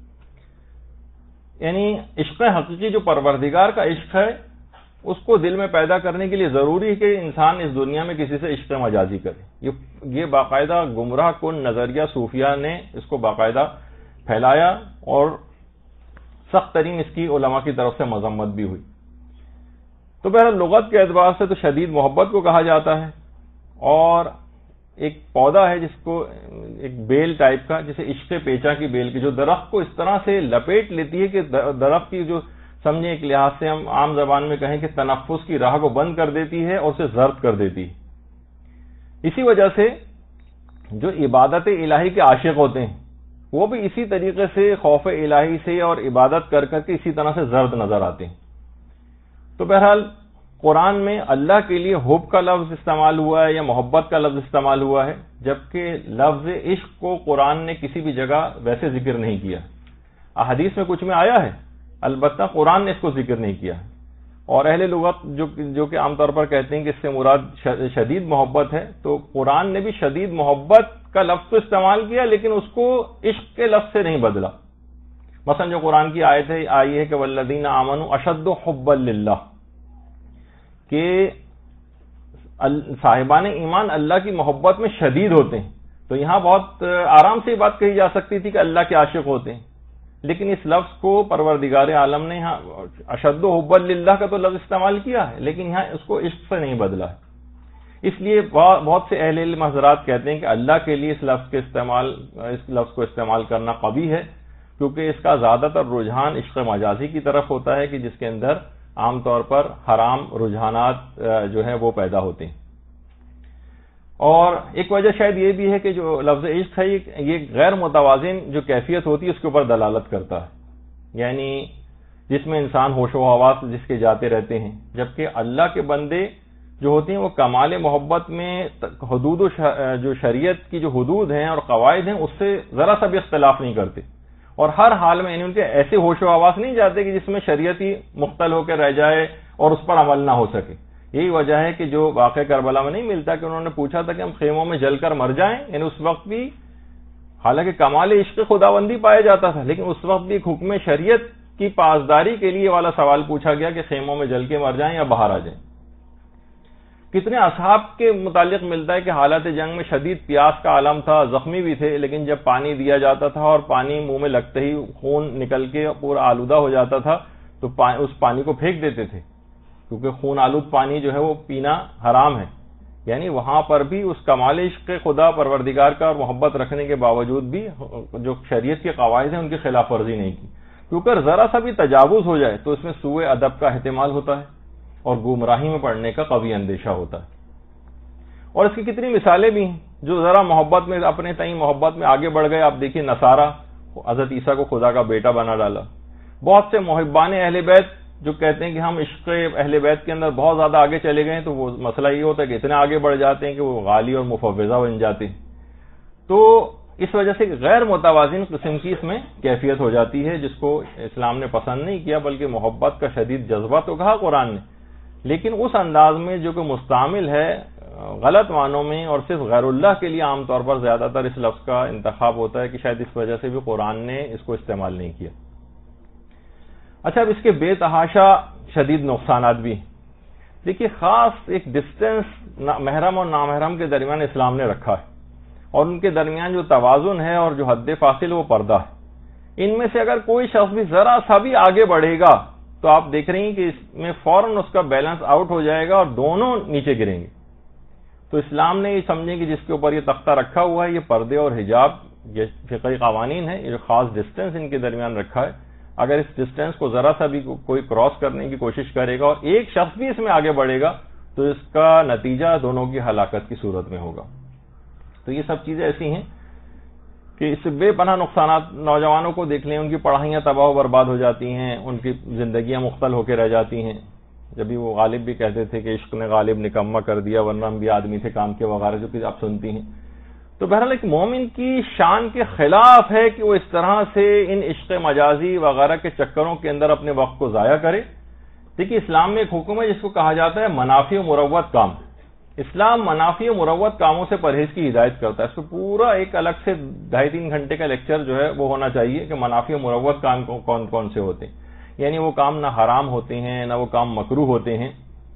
یعنی عشق حقیقی جو پروردگار کا عشق ہے اس کو دل میں پیدا کرنے کے لیے ضروری ہے کہ انسان اس دنیا میں کسی سے عشق مجازی کرے۔ یہ باقاعدہ گمراہ کن نظریہ صوفیہ نے اس کو باقاعدہ پھیلایا اور سخت ترین اس کی علماء کی طرف سے مذمت بھی ہوئی۔ تو بہرحال لغت کے اعتبار سے تو شدید محبت کو کہا جاتا ہے، اور ایک پودا ہے جس کو ایک بیل ٹائپ کا، جسے عشق پیچا کی بیل کی، جو درخت کو اس طرح سے لپیٹ لیتی ہے کہ درخت کی جو سمجھیں ایک لحاظ سے ہم عام زبان میں کہیں کہ تنفس کی راہ کو بند کر دیتی ہے اور اسے زرد کر دیتی ہے۔ اسی وجہ سے جو عبادت الہی کے عاشق ہوتے ہیں وہ بھی اسی طریقے سے خوف الہی سے اور عبادت کر کر کے اسی طرح سے زرد نظر آتے ہیں۔ تو بہرحال قرآن میں اللہ کے لیے حب کا لفظ استعمال ہوا ہے یا محبت کا لفظ استعمال ہوا ہے، جبکہ لفظ عشق کو قرآن نے کسی بھی جگہ ویسے ذکر نہیں کیا۔ احادیث میں کچھ میں آیا ہے، البتہ قرآن نے اس کو ذکر نہیں کیا۔ اور اہل لغت جو کہ عام طور پر کہتے ہیں کہ اس سے مراد شدید محبت ہے، تو قرآن نے بھی شدید محبت کا لفظ تو استعمال کیا لیکن اس کو عشق کے لفظ سے نہیں بدلا۔ مثلا جو قرآن کی آیت آئی ہے کہ والذین آمنوا اشد حبا للہ، کہ صاحبان ایمان اللہ کی محبت میں شدید ہوتے ہیں، تو یہاں بہت آرام سے یہ بات کہی جا سکتی تھی کہ اللہ کے عاشق ہوتے ہیں، لیکن اس لفظ کو پروردگار عالم نے یہاں اشد حبا للہ کا تو لفظ استعمال کیا ہے، لیکن یہاں اس کو عشق سے نہیں بدلا ہے۔ اس لیے بہت سے اہل علم حضرات کہتے ہیں کہ اللہ کے لیے اس لفظ کو استعمال کرنا قبیح ہے، کیونکہ اس کا زیادہ تر رجحان عشق مجازی کی طرف ہوتا ہے کہ جس کے اندر عام طور پر حرام رجحانات جو ہیں وہ پیدا ہوتے ہیں۔ اور ایک وجہ شاید یہ بھی ہے کہ جو لفظ عشق ہے یہ غیر متوازن جو کیفیت ہوتی ہے اس کے اوپر دلالت کرتا ہے، یعنی جس میں انسان ہوش و حواس جس کے جاتے رہتے ہیں، جبکہ اللہ کے بندے جو ہوتے ہیں وہ کمال محبت میں حدود جو شریعت کی جو حدود ہیں اور قواعد ہیں اس سے ذرا سا بھی اختلاف نہیں کرتے، اور ہر حال میں یعنی ان کے ایسے ہوش و حواس نہیں جاتے کہ جس میں شریعت ہی مختل ہو کے رہ جائے اور اس پر عمل نہ ہو سکے۔ یہی وجہ ہے کہ جو واقعہ کربلا میں نہیں ملتا کہ انہوں نے پوچھا تھا کہ ہم خیموں میں جل کر مر جائیں، یعنی اس وقت بھی حالانکہ کمال عشق خداوندی پایا جاتا تھا، لیکن اس وقت بھی ایک حکم شریعت کی پاسداری کے لیے والا سوال پوچھا گیا کہ خیموں میں جل کے مر جائیں یا باہر آ جائیں۔ کتنے اصحاب کے متعلق ملتا ہے کہ حالت جنگ میں شدید پیاس کا عالم تھا، زخمی بھی تھے، لیکن جب پانی دیا جاتا تھا اور پانی منہ میں لگتے ہی خون نکل کے پورا آلودہ ہو جاتا تھا تو اس پانی کو پھینک دیتے تھے، کیونکہ خون آلود پانی جو ہے وہ پینا حرام ہے. یعنی وہاں پر بھی اس کمال عشق خدا پروردگار کا اور محبت رکھنے کے باوجود بھی جو شریعت کے قواعد ہیں ان کی خلاف ورزی نہیں کی، کیونکہ ذرا سا بھی تجاوز ہو جائے تو اس میں سوء ادب کا احتمال ہوتا ہے اور گمراہی میں پڑنے کا قوی اندیشہ ہوتا ہے. اور اس کی کتنی مثالیں بھی ہیں جو ذرا محبت میں اپنے تئیں محبت میں آگے بڑھ گئے. آپ دیکھیے نصارہ حضرت عیسیٰ کو خدا کا بیٹا بنا ڈالا. بہت سے محبان اہل بیت جو کہتے ہیں کہ ہم عشق اہل بیت کے اندر بہت زیادہ آگے چلے گئے تو وہ مسئلہ یہ ہوتا ہے کہ اتنے آگے بڑھ جاتے ہیں کہ وہ غالی اور مفوضہ بن جاتے ہیں. تو اس وجہ سے غیر متوازن قسم کی اس میں کیفیت ہو جاتی ہے جس کو اسلام نے پسند نہیں کیا، بلکہ محبت کا شدید جذبہ تو کہا قرآن نے، لیکن اس انداز میں جو کہ مستعمل ہے غلط معنوں میں اور صرف غیر اللہ کے لیے عام طور پر زیادہ تر اس لفظ کا انتخاب ہوتا ہے کہ شاید اس وجہ سے بھی قرآن نے اس کو استعمال نہیں کیا. اچھا، اب اس کے بے تحاشا شدید نقصانات بھی. دیکھیے، خاص ایک ڈسٹینس محرم اور نامحرم کے درمیان اسلام نے رکھا ہے، اور ان کے درمیان جو توازن ہے اور جو حد فاصل وہ پردہ ہے. ان میں سے اگر کوئی شخص بھی ذرا سا بھی آگے بڑھے گا تو آپ دیکھ رہے ہیں کہ اس میں فوراً اس کا بیلنس آؤٹ ہو جائے گا اور دونوں نیچے گریں گے. تو اسلام نے یہ سمجھیں کہ جس کے اوپر یہ تختہ رکھا ہوا ہے یہ پردے اور حجاب، یہ فقہی قوانین ہیں، یہ جو خاص ڈسٹینس ان کے درمیان رکھا ہے، اگر اس ڈسٹینس کو ذرا سا بھی کوئی کراس کرنے کی کوشش کرے گا اور ایک شخص بھی اس میں آگے بڑھے گا تو اس کا نتیجہ دونوں کی ہلاکت کی صورت میں ہوگا. تو یہ سب چیزیں ایسی ہیں کہ اس سے بے پناہ نقصانات. نوجوانوں کو دیکھ لیں، ان کی پڑھائیاں تباہ و برباد ہو جاتی ہیں، ان کی زندگیاں مختل ہو کے رہ جاتی ہیں. جبھی وہ غالب بھی کہتے تھے کہ عشق نے غالب نکمہ کر دیا، ورنہ ہم بھی آدمی تھے کام کے وغیرہ، جو کہ آپ سنتی ہیں. تو بہرحال ایک مومن کی شان کے خلاف ہے کہ وہ اس طرح سے ان عشق مجازی وغیرہ کے چکروں کے اندر اپنے وقت کو ضائع کرے. دیکھیے، اسلام میں ایک حکم ہے جس کو کہا جاتا ہے منافی و مروت کام. اسلام منافی و مروت کاموں سے پرہیز کی ہدایت کرتا ہے. اس کو پورا ایک الگ سے 2.5-3 گھنٹے کا لیکچر جو ہے وہ ہونا چاہیے کہ منافی و مروت کام کون کون سے ہوتے ہیں. یعنی وہ کام نہ حرام ہوتے ہیں نہ وہ کام مکروہ ہوتے ہیں،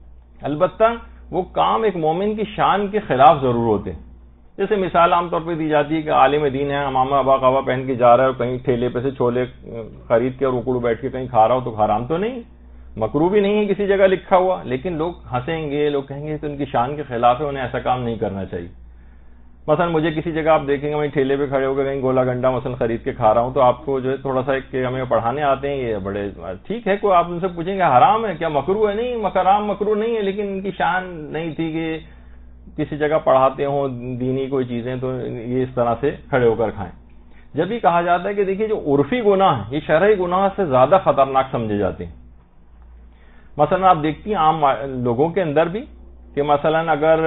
البتہ وہ کام ایک مومن کی شان کے خلاف ضرور ہوتے ہیں. جیسے مثال عام طور پہ دی جاتی ہے کہ عالم دین ہے، امامہ ابا قوا پہن کے جا رہا ہے اور کہیں ٹھیلے پہ سے چھولے خرید کے اور اکڑو بیٹھ کے کہیں کھا رہا ہو تو حرام تو نہیں، مکروہ بھی نہیں ہے کسی جگہ لکھا ہوا، لیکن لوگ ہنسیں گے، لوگ کہیں گے کہ ان کی شان کے خلاف ہے، انہیں ایسا کام نہیں کرنا چاہیے. مثلا مجھے کسی جگہ آپ دیکھیں گے میں ٹھیلے پہ کھڑے ہو کے کہیں گولا گنڈا مثلا خرید کے کھا رہا ہوں تو آپ کو جو ہے تھوڑا سا کہ ہمیں پڑھانے آتے ہیں یہ بڑے ٹھیک ہے، کوئی آپ ان سے پوچھیں گے حرام ہے کیا، مکروہ ہے؟ نہیں، حرام مکروہ نہیں ہے، لیکن ان کی شان نہیں تھی کہ کسی جگہ پڑھاتے ہوں دینی کوئی چیزیں تو یہ اس طرح سے کھڑے ہو کر کھائیں. جب یہ کہا جاتا ہے کہ دیکھیے جو عرفی گناہ ہیں یہ شرعی گناہ سے زیادہ خطرناک سمجھے جاتے ہیں. مثلا آپ دیکھتی ہیں عام لوگوں کے اندر بھی کہ مثلا اگر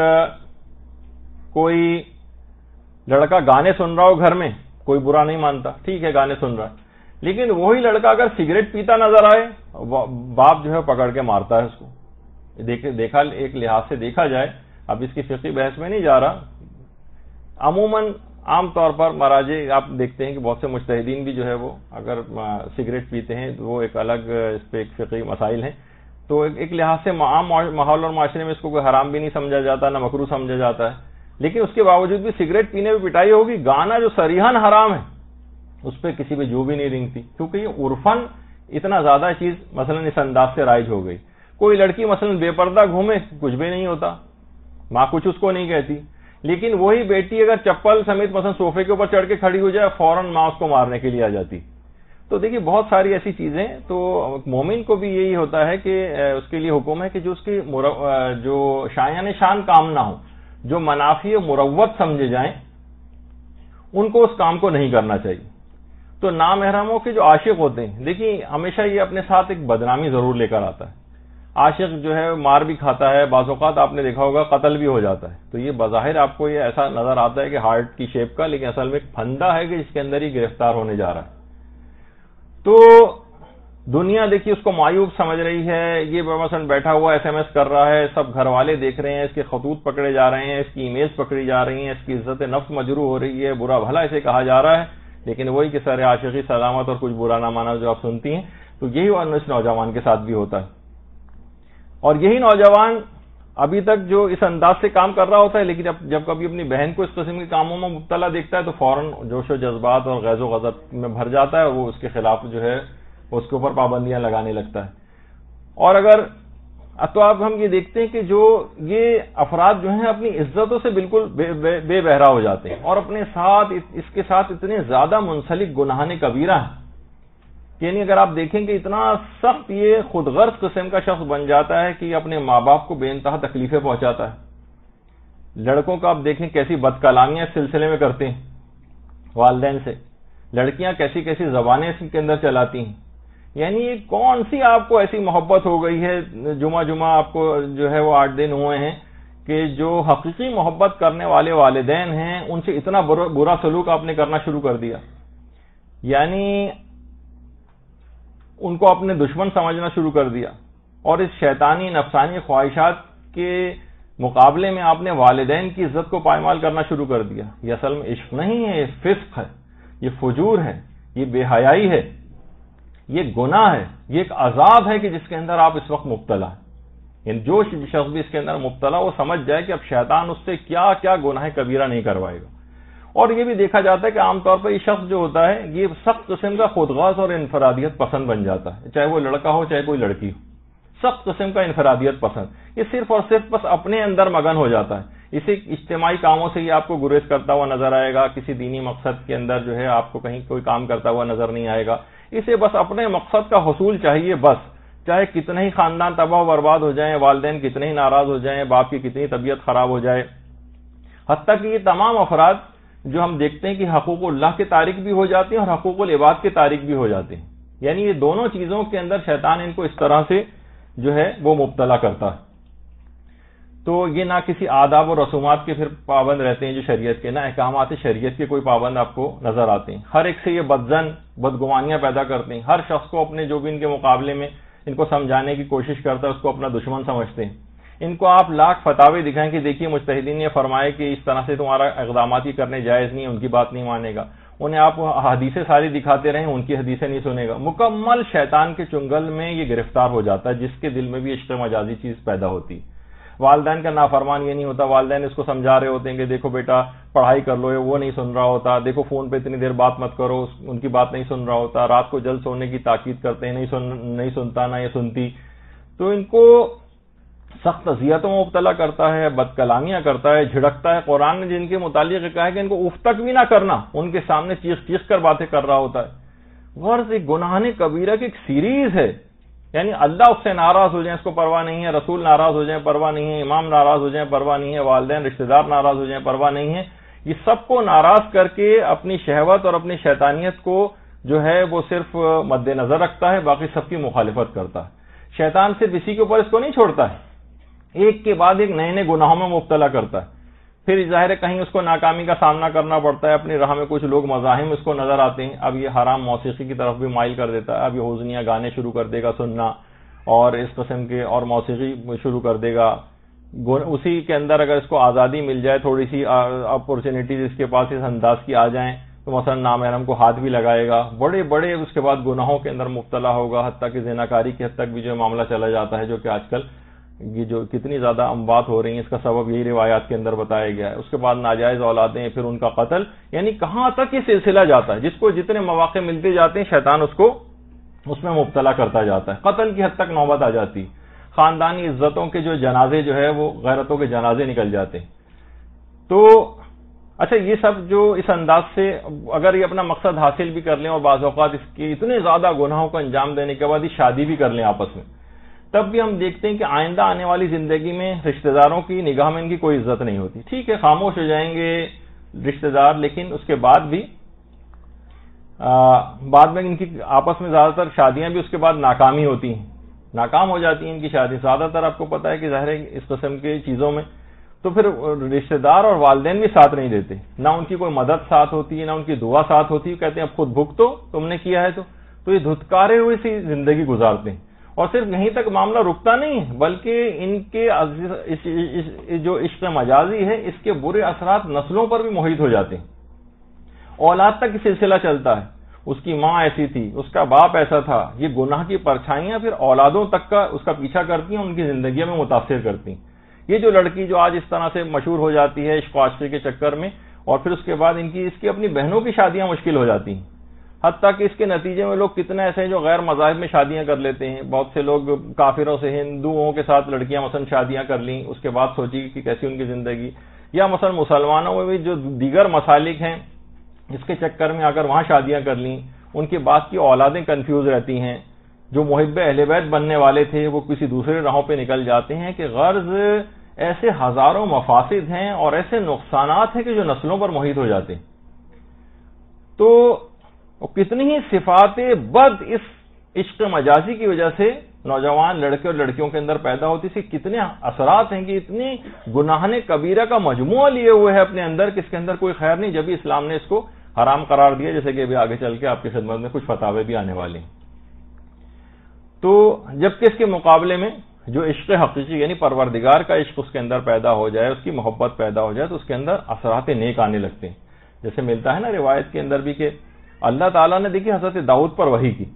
کوئی لڑکا گانے سن رہا ہو گھر میں، کوئی برا نہیں مانتا، ٹھیک ہے گانے سن رہا ہے، لیکن وہی لڑکا اگر سگریٹ پیتا نظر آئے باپ جو ہے پکڑ کے مارتا ہے اس کو. دیکھا ایک لحاظ سے دیکھا جائے، اب اس کی فقہی بحث میں نہیں جا رہا، عموماً عام طور پر مراجع آپ دیکھتے ہیں کہ بہت سے مجتہدین بھی جو ہے وہ اگر سگریٹ پیتے ہیں تو وہ ایک الگ اس پہ ایک فقہی مسائل ہیں. تو ایک لحاظ سے عام ماحول اور معاشرے میں اس کو کوئی حرام بھی نہیں سمجھا جاتا، نہ مکروہ سمجھا جاتا ہے، لیکن اس کے باوجود بھی سگریٹ پینے پہ پٹائی ہوگی. گانا جو صریحاً حرام ہے اس پہ کسی پہ جو بھی نہیں رنگتی، کیونکہ یہ عرفاً اتنا زیادہ چیز مثلا اس انداز سے رائج ہو گئی. کوئی لڑکی مثلا بے پردہ گھومے کچھ بھی نہیں ہوتا، ماں کچھ اس کو نہیں کہتی، لیکن وہی بیٹی اگر چپل سمیت مثلا صوفے کے اوپر چڑھ کے کھڑی ہو جائے فوراً ماں اس کو مارنے کے لیے آ جاتی. تو دیکھیے بہت ساری ایسی چیزیں. تو مومن کو بھی یہی ہوتا ہے کہ اس کے لیے حکم ہے کہ جو اس کی جو شایان شان کام نہ ہو، جو منافی و مروت سمجھے جائیں، ان کو اس کام کو نہیں کرنا چاہیے. تو نامحرموں کے جو عاشق ہوتے ہیں، دیکھیے ہمیشہ یہ اپنے ساتھ ایک بدنامی ضرور لے کر آتا ہے. عاشق جو ہے مار بھی کھاتا ہے، بعض اوقات آپ نے دیکھا ہوگا قتل بھی ہو جاتا ہے. تو یہ بظاہر آپ کو یہ ایسا نظر آتا ہے کہ ہارٹ کی شیپ کا، لیکن اصل میں ایک پھندا ہے کہ جس کے اندر ہی گرفتار ہونے جا رہا ہے. تو دنیا دیکھیے اس کو معیوب سمجھ رہی ہے، یہ مثلا بیٹھا ہوا ایس ایم ایس کر رہا ہے، سب گھر والے دیکھ رہے ہیں، اس کے خطوط پکڑے جا رہے ہیں، اس کی ای میلز پکڑی جا رہی ہیں، اس کی عزت نفس مجروح ہو رہی ہے، برا بھلا اسے کہا جا رہا ہے، لیکن وہی کہ سارے عاشقی سلامت اور کچھ برا نہ مانا جو آپ سنتی ہیں. تو یہی اس نوجوان کے ساتھ بھی ہوتا ہے. اور یہی نوجوان ابھی تک جو اس انداز سے کام کر رہا ہوتا ہے، لیکن جب کبھی اپنی بہن کو اس قسم کے کاموں میں مبتلا دیکھتا ہے تو فوراً جوش و جذبات اور غیظ و غضب میں بھر جاتا ہے، وہ اس کے خلاف جو ہے اس کے اوپر پابندیاں لگانے لگتا ہے۔ اور اگر تو اب ہم یہ دیکھتے ہیں کہ جو یہ افراد جو ہیں اپنی عزتوں سے بالکل بے بہرا ہو جاتے ہیں، اور اپنے ساتھ اس کے ساتھ اتنے زیادہ منسلک گناہان کبیرہ ہیں، یعنی اگر آپ دیکھیں کہ اتنا سخت یہ خود غرض قسم کا شخص بن جاتا ہے کہ اپنے ماں باپ کو بے انتہا تکلیفیں پہنچاتا ہے۔ لڑکوں کا آپ دیکھیں کیسی بد کلامیاں اس سلسلے میں کرتے ہیں والدین سے، لڑکیاں کیسی کیسی زبانیں اس کے اندر چلاتی ہیں، یعنی یہ کون سی آپ کو ایسی محبت ہو گئی ہے، جمعہ آپ کو جو ہے وہ 8 دن ہوئے ہیں کہ جو حقیقی محبت کرنے والے والدین ہیں ان سے اتنا برا سلوک آپ نے کرنا شروع کر دیا، یعنی ان کو اپنے دشمن سمجھنا شروع کر دیا، اور اس شیطانی نفسانی خواہشات کے مقابلے میں آپ نے والدین کی عزت کو پائمال کرنا شروع کر دیا۔ یہ اصل میں عشق نہیں ہے، یہ فسق ہے، یہ فجور ہے، یہ بے حیائی ہے، یہ گناہ ہے، یہ ایک عذاب ہے کہ جس کے اندر آپ اس وقت مبتلا ہیں۔ یعنی جو شخص بھی اس کے اندر مبتلا وہ سمجھ جائے کہ اب شیطان اس سے کیا کیا گناہ کبیرہ نہیں کروائے گا۔ اور یہ بھی دیکھا جاتا ہے کہ عام طور پر یہ شخص جو ہوتا ہے یہ سخت قسم کا خودغرض اور انفرادیت پسند بن جاتا ہے، چاہے وہ لڑکا ہو چاہے کوئی لڑکی ہو، سخت قسم کا انفرادیت پسند، یہ صرف اور صرف بس اپنے اندر مگن ہو جاتا ہے۔ اسی اجتماعی کاموں سے یہ آپ کو گریز کرتا ہوا نظر آئے گا، کسی دینی مقصد کے اندر جو ہے آپ کو کہیں کوئی کام کرتا ہوا نظر نہیں آئے گا، اسے بس اپنے مقصد کا حصول چاہیے، بس چاہے کتنے ہی خاندان تباہ و برباد ہو جائیں، والدین کتنے ہی ناراض ہو جائیں، باپ کی کتنی طبیعت خراب ہو جائے، حتیٰ کہ یہ تمام افراد جو ہم دیکھتے ہیں کہ حقوق اللہ کے تارک بھی ہو جاتے ہیں اور حقوق العباد کے تارک بھی ہو جاتے ہیں، یعنی یہ دونوں چیزوں کے اندر شیطان ان کو اس طرح سے جو ہے وہ مبتلا کرتا ہے۔ تو یہ نہ کسی آداب و رسومات کے پھر پابند رہتے ہیں جو شریعت کے، نہ احکامات شریعت کے کوئی پابند آپ کو نظر آتے ہیں، ہر ایک سے یہ بدظن بدگمانیاں پیدا کرتے ہیں، ہر شخص کو اپنے جو بھی ان کے مقابلے میں ان کو سمجھانے کی کوشش کرتا ہے اس کو اپنا دشمن سمجھتے ہیں۔ ان کو آپ لاکھ فتاوی دکھائیں کہ دیکھیے مجتہدین نے فرمائے کہ اس طرح سے تمہارا اقدامات ہی کرنے جائز نہیں ہے، ان کی بات نہیں مانے گا، انہیں آپ حدیثیں ساری دکھاتے رہیں ان کی حدیثیں نہیں سنے گا، مکمل شیطان کے چنگل میں یہ گرفتار ہو جاتا ہے، جس کے دل میں بھی عشق مجازی چیز پیدا ہوتی ہے۔ والدین کا نافرمان یہ نہیں ہوتا، والدین اس کو سمجھا رہے ہوتے ہیں کہ دیکھو بیٹا پڑھائی کر لو، وہ نہیں سن رہا ہوتا، دیکھو فون پہ اتنی دیر بات مت کرو، ان کی بات نہیں سن رہا ہوتا، رات کو جلد سونے کی تاکید کرتے ہیں، نہیں سنتا نہ یہ سنتی، تو ان کو سخت اذیتوں میں مبتلا کرتا ہے، بد کلامیاں کرتا ہے، جھڑکتا ہے۔ قرآن نے جن کے متعلق کہا ہے کہ ان کو اف تک بھی نہ کرنا، ان کے سامنے چیخ چیخ کر باتیں کر رہا ہوتا ہے۔ غرض ایک گناہ کبیرہ کی ایک سیریز ہے، یعنی اللہ اس سے ناراض ہو جائیں اس کو پرواہ نہیں ہے، رسول ناراض ہو جائیں پرواہ نہیں ہے، امام ناراض ہو جائیں پرواہ نہیں ہے، والدین رشتہ دار ناراض ہو جائیں پرواہ نہیں ہے، یہ سب کو ناراض کر کے اپنی شہوت اور اپنی شیطانیت کو جو ہے وہ صرف مد نظر رکھتا ہے، باقی سب کی مخالفت کرتا ہے۔ شیطان صرف اسی کے اوپر اس کو نہیں چھوڑتا ہے، ایک کے بعد ایک نئے نئے گناہوں میں مبتلا کرتا ہے، پھر ظاہر ہے کہیں اس کو ناکامی کا سامنا کرنا پڑتا ہے، اپنی راہ میں کچھ لوگ مزاحم اس کو نظر آتے ہیں، اب یہ حرام موسیقی کی طرف بھی مائل کر دیتا ہے، اب یہ حزنیاں گانے شروع کر دے گا سننا اور اس قسم کے اور موسیقی شروع کر دے گا۔ اسی کے اندر اگر اس کو آزادی مل جائے، تھوڑی سی اپورچونیٹیز اس کے پاس اس انداز کی آ جائیں تو مثلا نامحرم کو ہاتھ بھی لگائے گا، بڑے بڑے اس کے بعد گناہوں کے اندر مبتلا ہوگا، حتیٰ کہ زناکاری کی حد تک بھی جو معاملہ چلا جاتا ہے، جو کہ آج کل یہ جو کتنی زیادہ اموات ہو رہی ہیں اس کا سبب یہی روایات کے اندر بتایا گیا ہے۔ اس کے بعد ناجائز اولادیں، پھر ان کا قتل، یعنی کہاں تک یہ سلسلہ جاتا ہے، جس کو جتنے مواقع ملتے جاتے ہیں شیطان اس کو اس میں مبتلا کرتا جاتا ہے، قتل کی حد تک نوبت آ جاتی، خاندانی عزتوں کے جو جنازے جو ہے وہ غیرتوں کے جنازے نکل جاتے ہیں۔ تو اچھا یہ سب جو اس انداز سے اگر یہ اپنا مقصد حاصل بھی کر لیں اور بعض اوقات اس کی اتنے زیادہ گناہوں کو انجام دینے کے بعد یہ شادی بھی کر لیں آپس میں، تب بھی ہم دیکھتے ہیں کہ آئندہ آنے والی زندگی میں رشتہ داروں کی نگاہ میں ان کی کوئی عزت نہیں ہوتی۔ ٹھیک ہے خاموش ہو جائیں گے رشتہ دار، لیکن اس کے بعد بھی بعد میں ان کی آپس میں زیادہ تر شادیاں بھی اس کے بعد ناکامی ہوتی ہیں، ناکام ہو جاتی ہیں ان کی شادی زیادہ تر۔ آپ کو پتا ہے کہ ظاہر ہے اس قسم کی چیزوں میں تو پھر رشتہ دار اور والدین بھی ساتھ نہیں دیتے، نہ ان کی کوئی مدد ساتھ ہوتی ہے نہ ان کی دعا ساتھ ہوتی ہے، کہتے ہیں اب خود بھگتو تم نے کیا ہے تو یہ دھتکارے ہوئے سی زندگی گزارتے ہیں۔ اور صرف یہیں تک معاملہ رکتا نہیں ہے، بلکہ ان کے جو عشق مجازی ہے اس کے برے اثرات نسلوں پر بھی محیط ہو جاتے ہیں، اولاد تک یہ سلسلہ چلتا ہے، اس کی ماں ایسی تھی، اس کا باپ ایسا تھا، یہ گناہ کی پرچھائیاں پھر اولادوں تک کا اس کا پیچھا کرتی ہیں، ان کی زندگیوں میں متاثر کرتی ہیں۔ یہ جو لڑکی جو آج اس طرح سے مشہور ہو جاتی ہے عشق و عاشقی کے چکر میں، اور پھر اس کے بعد اس کی اپنی بہنوں کی شادیاں مشکل ہو جاتی ہیں، حتیٰ کہ اس کے نتیجے میں لوگ کتنے ایسے ہیں جو غیر مذاہب میں شادیاں کر لیتے ہیں. بہت سے لوگ کافروں سے، ہندوؤں کے ساتھ لڑکیاں مثلا شادیاں کر لیں، اس کے بعد سوچی کہ کیسی ان کی زندگی، یا مثلا مسلمانوں میں بھی جو دیگر مسالک ہیں اس کے چکر میں آ کر وہاں شادیاں کر لیں، ان کے بعد کی اولادیں کنفیوز رہتی ہیں. جو محب اہل بیت بننے والے تھے وہ کسی دوسرے راہوں پہ نکل جاتے ہیں، کہ غرض ایسے ہزاروں مفاسد ہیں اور ایسے نقصانات ہیں کہ جو نسلوں پر محیط ہو جاتے ہیں. تو کتنی ہی صفات بد اس عشق مجازی کی وجہ سے نوجوان لڑکے اور لڑکیوں کے اندر پیدا ہوتی، اس کے کتنے اثرات ہیں کہ اتنی گناہان کبیرہ کا مجموعہ لیے ہوئے ہے اپنے اندر کہ اس کے اندر کوئی خیر نہیں، جبھی اسلام نے اس کو حرام قرار دیا، جیسے کہ ابھی آگے چل کے آپ کی خدمت میں کچھ فتاوے بھی آنے والے ہیں. تو جبکہ اس کے مقابلے میں جو عشق حقیقی یعنی پروردگار کا عشق اس کے اندر پیدا ہو جائے، اس کی محبت پیدا ہو جائے، تو اس کے اندر اثرات نیک آنے لگتے ہیں. جیسے ملتا ہے نا روایت کے اندر بھی کہ اللہ تعالیٰ نے دیکھی حضرت داؤد پر وحی کی،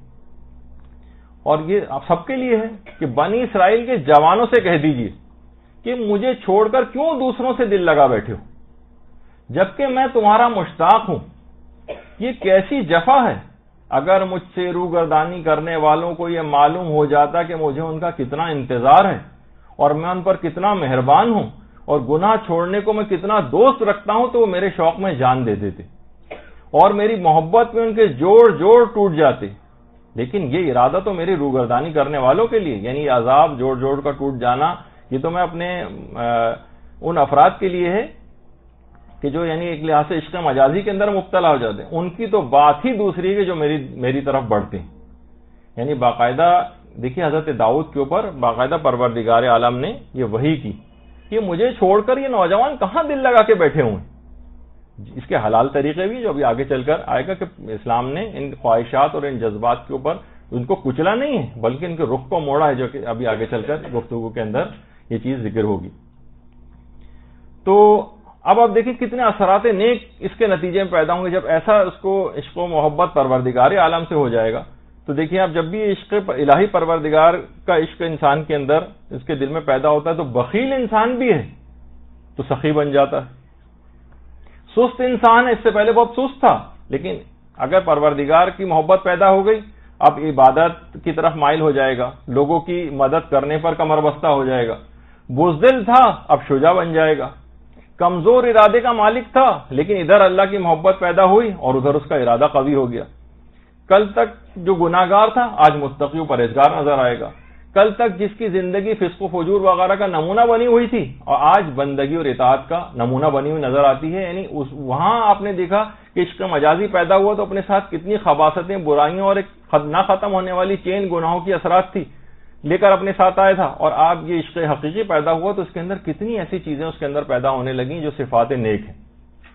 اور یہ آپ سب کے لیے ہے کہ بنی اسرائیل کے جوانوں سے کہہ دیجئے کہ مجھے چھوڑ کر کیوں دوسروں سے دل لگا بیٹھے ہو جبکہ میں تمہارا مشتاق ہوں. یہ کیسی جفا ہے. اگر مجھ سے روگردانی کرنے والوں کو یہ معلوم ہو جاتا کہ مجھے ان کا کتنا انتظار ہے اور میں ان پر کتنا مہربان ہوں اور گناہ چھوڑنے کو میں کتنا دوست رکھتا ہوں، تو وہ میرے شوق میں جان دے دیتے اور میری محبت میں ان کے جوڑ جوڑ ٹوٹ جاتے. لیکن یہ ارادہ تو میری روگردانی کرنے والوں کے لیے، یعنی عذاب جوڑ جوڑ کا ٹوٹ جانا، یہ تو میں اپنے ان افراد کے لیے ہے کہ جو یعنی ایک لحاظ سے عشق مجازی کے اندر مبتلا ہو جاتے ہیں. ان کی تو بات ہی دوسری ہے جو میری طرف بڑھتے ہیں. یعنی باقاعدہ دیکھیے حضرت داؤد کے اوپر باقاعدہ پروردگار عالم نے یہ وحی کی کہ مجھے چھوڑ کر یہ نوجوان کہاں دل لگا کے بیٹھے ہوئے. اس کے حلال طریقے بھی جو ابھی آگے چل کر آئے گا کہ اسلام نے ان خواہشات اور ان جذبات کے اوپر ان کو کچلا نہیں ہے بلکہ ان کے رخ کو موڑا ہے، جو کہ ابھی آگے چل کر گفتگو کے اندر یہ چیز ذکر ہوگی. تو اب آپ دیکھیں کتنے اثرات نیک اس کے نتیجے میں پیدا ہوں گے جب ایسا اس کو عشق و محبت پروردگار عالم سے ہو جائے گا. تو دیکھیے آپ جب بھی عشق الہی پروردگار کا عشق انسان کے اندر اس کے دل میں پیدا ہوتا ہے تو بخیل انسان بھی ہے تو سخی بن جاتا ہے. سست انسان ہے، اس سے پہلے بہت سست تھا، لیکن اگر پروردگار کی محبت پیدا ہو گئی اب عبادت کی طرف مائل ہو جائے گا، لوگوں کی مدد کرنے پر کمر بستہ ہو جائے گا. بزدل تھا اب شجاع بن جائے گا. کمزور ارادے کا مالک تھا لیکن ادھر اللہ کی محبت پیدا ہوئی اور ادھر اس کا ارادہ قوی ہو گیا. کل تک جو گناہگار تھا آج متقی و پرہیزگار نظر آئے گا. کل تک جس کی زندگی فسق و فجور وغیرہ کا نمونہ بنی ہوئی تھی اور آج بندگی اور اطاعت کا نمونہ بنی ہوئی نظر آتی ہے. یعنی وہاں آپ نے دیکھا کہ عشق مجازی پیدا ہوا تو اپنے ساتھ کتنی خباثتیں، برائیوں اور ایک نہ ختم ہونے والی چین گناہوں کی اثرات تھی لے کر اپنے ساتھ آیا تھا، اور آپ یہ عشق حقیقی پیدا ہوا تو اس کے اندر کتنی ایسی چیزیں اس کے اندر پیدا ہونے لگیں جو صفات نیک ہیں.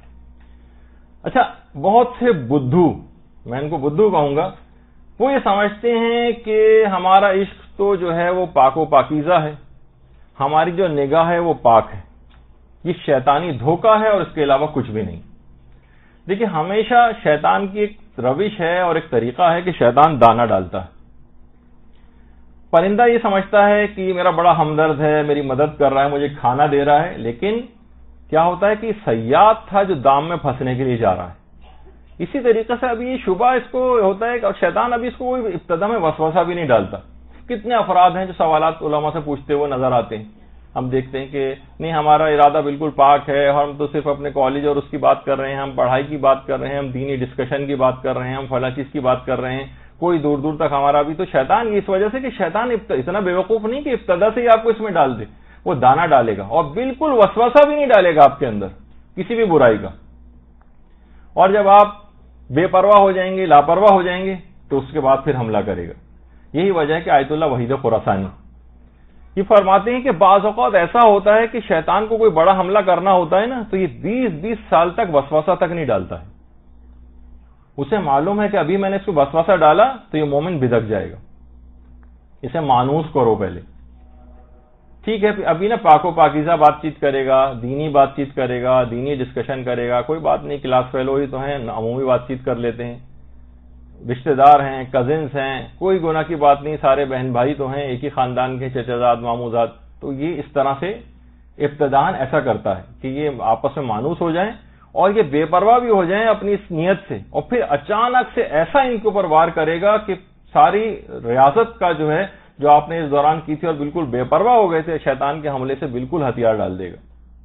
اچھا، بہت سے بدھو، میں ان کو بدھو کہوں گا، وہ یہ سمجھتے ہیں کہ ہمارا عشق تو جو ہے وہ پاک و پاکیزہ ہے، ہماری جو نگاہ ہے وہ پاک ہے، یہ شیطانی دھوکہ ہے اور اس کے علاوہ کچھ بھی نہیں. دیکھیے ہمیشہ شیطان کی ایک روش ہے اور ایک طریقہ ہے کہ شیطان دانہ ڈالتا ہے. پرندہ یہ سمجھتا ہے کہ یہ میرا بڑا ہمدرد ہے، میری مدد کر رہا ہے، مجھے کھانا دے رہا ہے، لیکن کیا ہوتا ہے کہ صیاد تھا جو دام میں پھنسنے کے لیے جا رہا ہے. اسی طریقے سے ابھی یہ شبہ اس کو ہوتا ہے اور شیطان ابھی اس کو ابتدا میں وسوسہ بھی نہیں ڈالتا. کتنے افراد ہیں جو سوالات علماء سے پوچھتے ہوئے نظر آتے ہیں، ہم دیکھتے ہیں کہ نہیں ہمارا ارادہ بالکل پاک ہے، ہم تو صرف اپنے کالج اور اس کی بات کر رہے ہیں، ہم پڑھائی کی بات کر رہے ہیں، ہم دینی ڈسکشن کی بات کر رہے ہیں، ہم فلاں چیز کی بات کر رہے ہیں، کوئی دور دور تک ہمارا بھی. تو شیطان اس وجہ سے کہ شیطان اتنا بیوقوف نہیں کہ ابتدا سے ہی آپ کو اس میں ڈال دے، وہ دانہ ڈالے گا اور بالکل وسوسہ بھی نہیں ڈالے گا آپ کے اندر کسی بھی برائی کا. اور جب آپ بے پرواہ ہو جائیں گے، لاپرواہ ہو جائیں گے تو اس کے بعد پھر حملہ کرے گا. یہی وجہ ہے کہ آیت اللہ وحید خراسانی یہ فرماتے ہیں کہ بعض اوقات ایسا ہوتا ہے کہ شیطان کو کوئی بڑا حملہ کرنا ہوتا ہے نا تو یہ 20-20 سال تک وسوسہ تک نہیں ڈالتا ہے. اسے معلوم ہے کہ ابھی میں نے اس کو وسوسہ ڈالا تو یہ مومن بھدک جائے گا، اسے مانوس کرو پہلے. ٹھیک ہے، ابھی نا پاک و پاکیزہ بات چیت کرے گا، دینی بات چیت کرے گا، دینی ڈسکشن کرے گا، کوئی بات نہیں، کلاس فیلو ہی تو ہیں، عمومی بات چیت کر لیتے ہیں، رشتہ دار ہیں، کزنس ہیں، کوئی گناہ کی بات نہیں، سارے بہن بھائی تو ہیں، ایک ہی خاندان کے چچا زاد ماموں زاد. تو یہ اس طرح سے ابتداءً ایسا کرتا ہے کہ یہ آپس میں مانوس ہو جائیں اور یہ بے پرواہ بھی ہو جائیں اپنی اس نیت سے، اور پھر اچانک سے ایسا ان کے اوپر وار کرے گا کہ ساری ریاست کا جو ہے جو آپ نے اس دوران کی تھی اور بالکل بے پرواہ ہو گئے تھے شیطان کے حملے سے، بالکل ہتھیار ڈال دے گا۔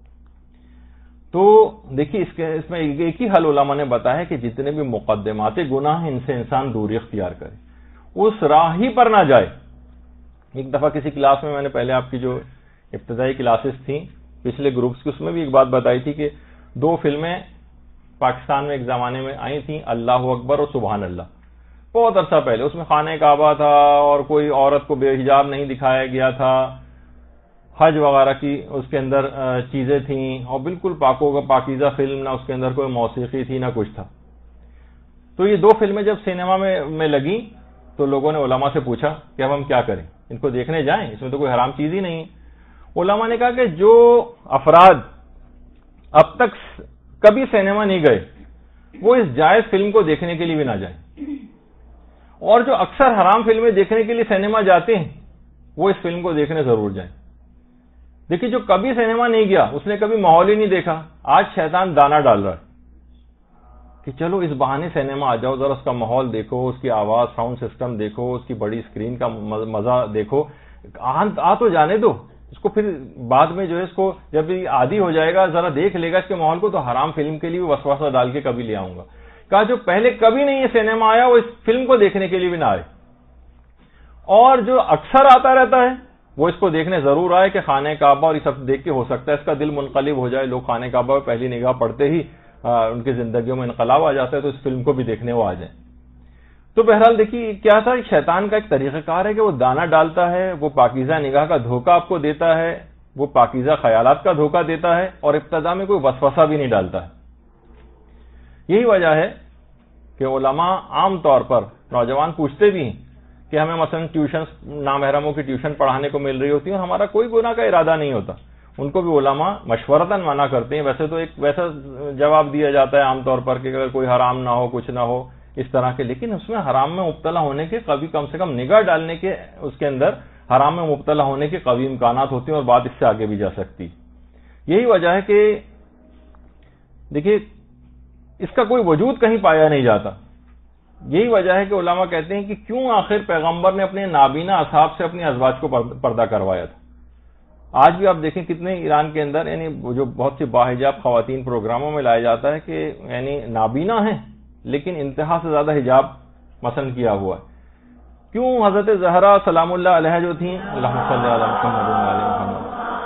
تو دیکھیے اس میں ایک ہی حل علماء نے بتایا ہے کہ جتنے بھی مقدمات گناہ ہیں ان سے انسان دوری اختیار کرے، اس راہ ہی پر نہ جائے۔ ایک دفعہ کسی کلاس میں نے پہلے آپ کی جو ابتدائی کلاسز تھیں پچھلے گروپس کی، اس میں بھی ایک بات بتائی تھی کہ 2 فلمیں پاکستان میں ایک زمانے میں آئی تھیں، اللہ اکبر اور سبحان اللہ، بہت عرصہ پہلے۔ اس میں خانہ کعبہ تھا اور کوئی عورت کو بے حجاب نہیں دکھایا گیا تھا، حج وغیرہ کی اس کے اندر چیزیں تھیں، اور بالکل پاکیزہ فلم، نہ اس کے اندر کوئی موسیقی تھی نہ کچھ تھا۔ تو یہ 2 فلمیں جب سینما میں لگیں تو لوگوں نے علماء سے پوچھا کہ اب ہم کیا کریں، ان کو دیکھنے جائیں، اس میں تو کوئی حرام چیز ہی نہیں ہے۔ علماء نے کہا کہ جو افراد اب تک کبھی سینما نہیں گئے وہ اس جائز فلم کو دیکھنے کے لیے بھی نہ جائیں، اور جو اکثر حرام فلمیں دیکھنے کے لیے سینما جاتے ہیں وہ اس فلم کو دیکھنے ضرور جائیں۔ دیکھیے جو کبھی سینما نہیں گیا، اس نے کبھی ماحول ہی نہیں دیکھا، آج شیطان دانہ ڈال رہا ہے کہ چلو اس بہانے سینما آ جاؤ، ذرا اس کا ماحول دیکھو، اس کی آواز، ساؤنڈ سسٹم دیکھو، اس کی بڑی اسکرین کا مزہ دیکھو، آ تو جانے دو اس کو، پھر بعد میں جو ہے اس کو جب عادی ہو جائے گا، ذرا دیکھ لے گا اس کے ماحول کو، تو حرام فلم کے لیے وسوسہ ڈال کے کبھی لے آؤں گا۔ کہا جو پہلے کبھی نہیں یہ سینما آیا وہ اس فلم کو دیکھنے کے لیے بھی نہ آئے، اور جو اکثر آتا رہتا ہے وہ اس کو دیکھنے ضرور آئے کہ خانہ کعبہ اور یہ سب دیکھ کے ہو سکتا ہے اس کا دل منقلب ہو جائے، لوگ خانہ کعبہ پہ پہلی نگاہ پڑتے ہی ان کی زندگیوں میں انقلاب آ جاتا ہے، تو اس فلم کو بھی دیکھنے وہ آ جائیں۔ تو بہرحال دیکھیے کیا تھا، شیطان کا ایک طریقہ کار ہے کہ وہ دانہ ڈالتا ہے، وہ پاکیزہ نگاہ کا دھوکہ آپ کو دیتا ہے، وہ پاکیزہ خیالات کا دھوکہ دیتا ہے، اور ابتدا میں کوئی وسوسہ بھی نہیں ڈالتا ہے۔ یہی وجہ ہے کہ علماء عام طور پر نوجوان پوچھتے بھی ہیں کہ ہمیں مثلا ٹیوشن، نامحرموں کی ٹیوشن پڑھانے کو مل رہی ہوتی ہے اور ہمارا کوئی گناہ کا ارادہ نہیں ہوتا، ان کو بھی علماء مشورتاً منع کرتے ہیں۔ ویسے تو ایک ویسا جواب دیا جاتا ہے عام طور پر کہ اگر کوئی حرام نہ ہو، کچھ نہ ہو اس طرح کے، لیکن اس میں حرام میں مبتلا ہونے کے کبھی کم سے کم نگاہ ڈالنے کے اس کے اندر حرام میں مبتلا ہونے کے قوی امکانات ہوتے ہیں اور بات اس سے آگے بھی جا سکتی۔ یہی وجہ ہے کہ دیکھیے اس کا کوئی وجود کہیں پایا نہیں جاتا۔ یہی وجہ ہے کہ علماء کہتے ہیں کہ کیوں آخر پیغمبر نے اپنے نابینا اصحاب سے اپنی ازواج کو پردہ کروایا تھا۔ آج بھی آپ دیکھیں کتنے ایران کے اندر یعنی جو بہت سی باحجاب خواتین پروگراموں میں لایا جاتا ہے کہ یعنی نابینا ہیں لیکن انتہا سے زیادہ حجاب مثلا کیا ہوا ہے۔ کیوں حضرت زہرا سلام اللہ علیہ جو تھیں، اللہم صلی علی محمد و علی محمد،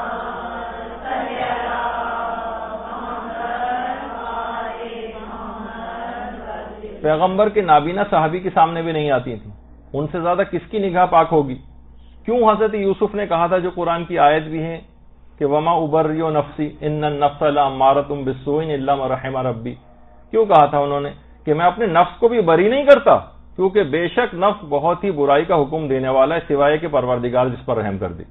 پیغمبر کے نابینا صحابی کے سامنے بھی نہیں آتی تھیں، ان سے زیادہ کس کی نگاہ پاک ہوگی؟ کیوں حضرت یوسف نے کہا تھا جو قرآن کی آیت بھی ہے کہ وما ابرئ نفسی ان النفس لامارۃ بالسوء الا ما رحم ربی، کیوں کہا تھا انہوں نے کہ میں اپنے نفس کو بھی بری نہیں کرتا، کیونکہ بے شک نفس بہت ہی برائی کا حکم دینے والا ہے سوائے کہ پروردگار جس پر رحم کر دے۔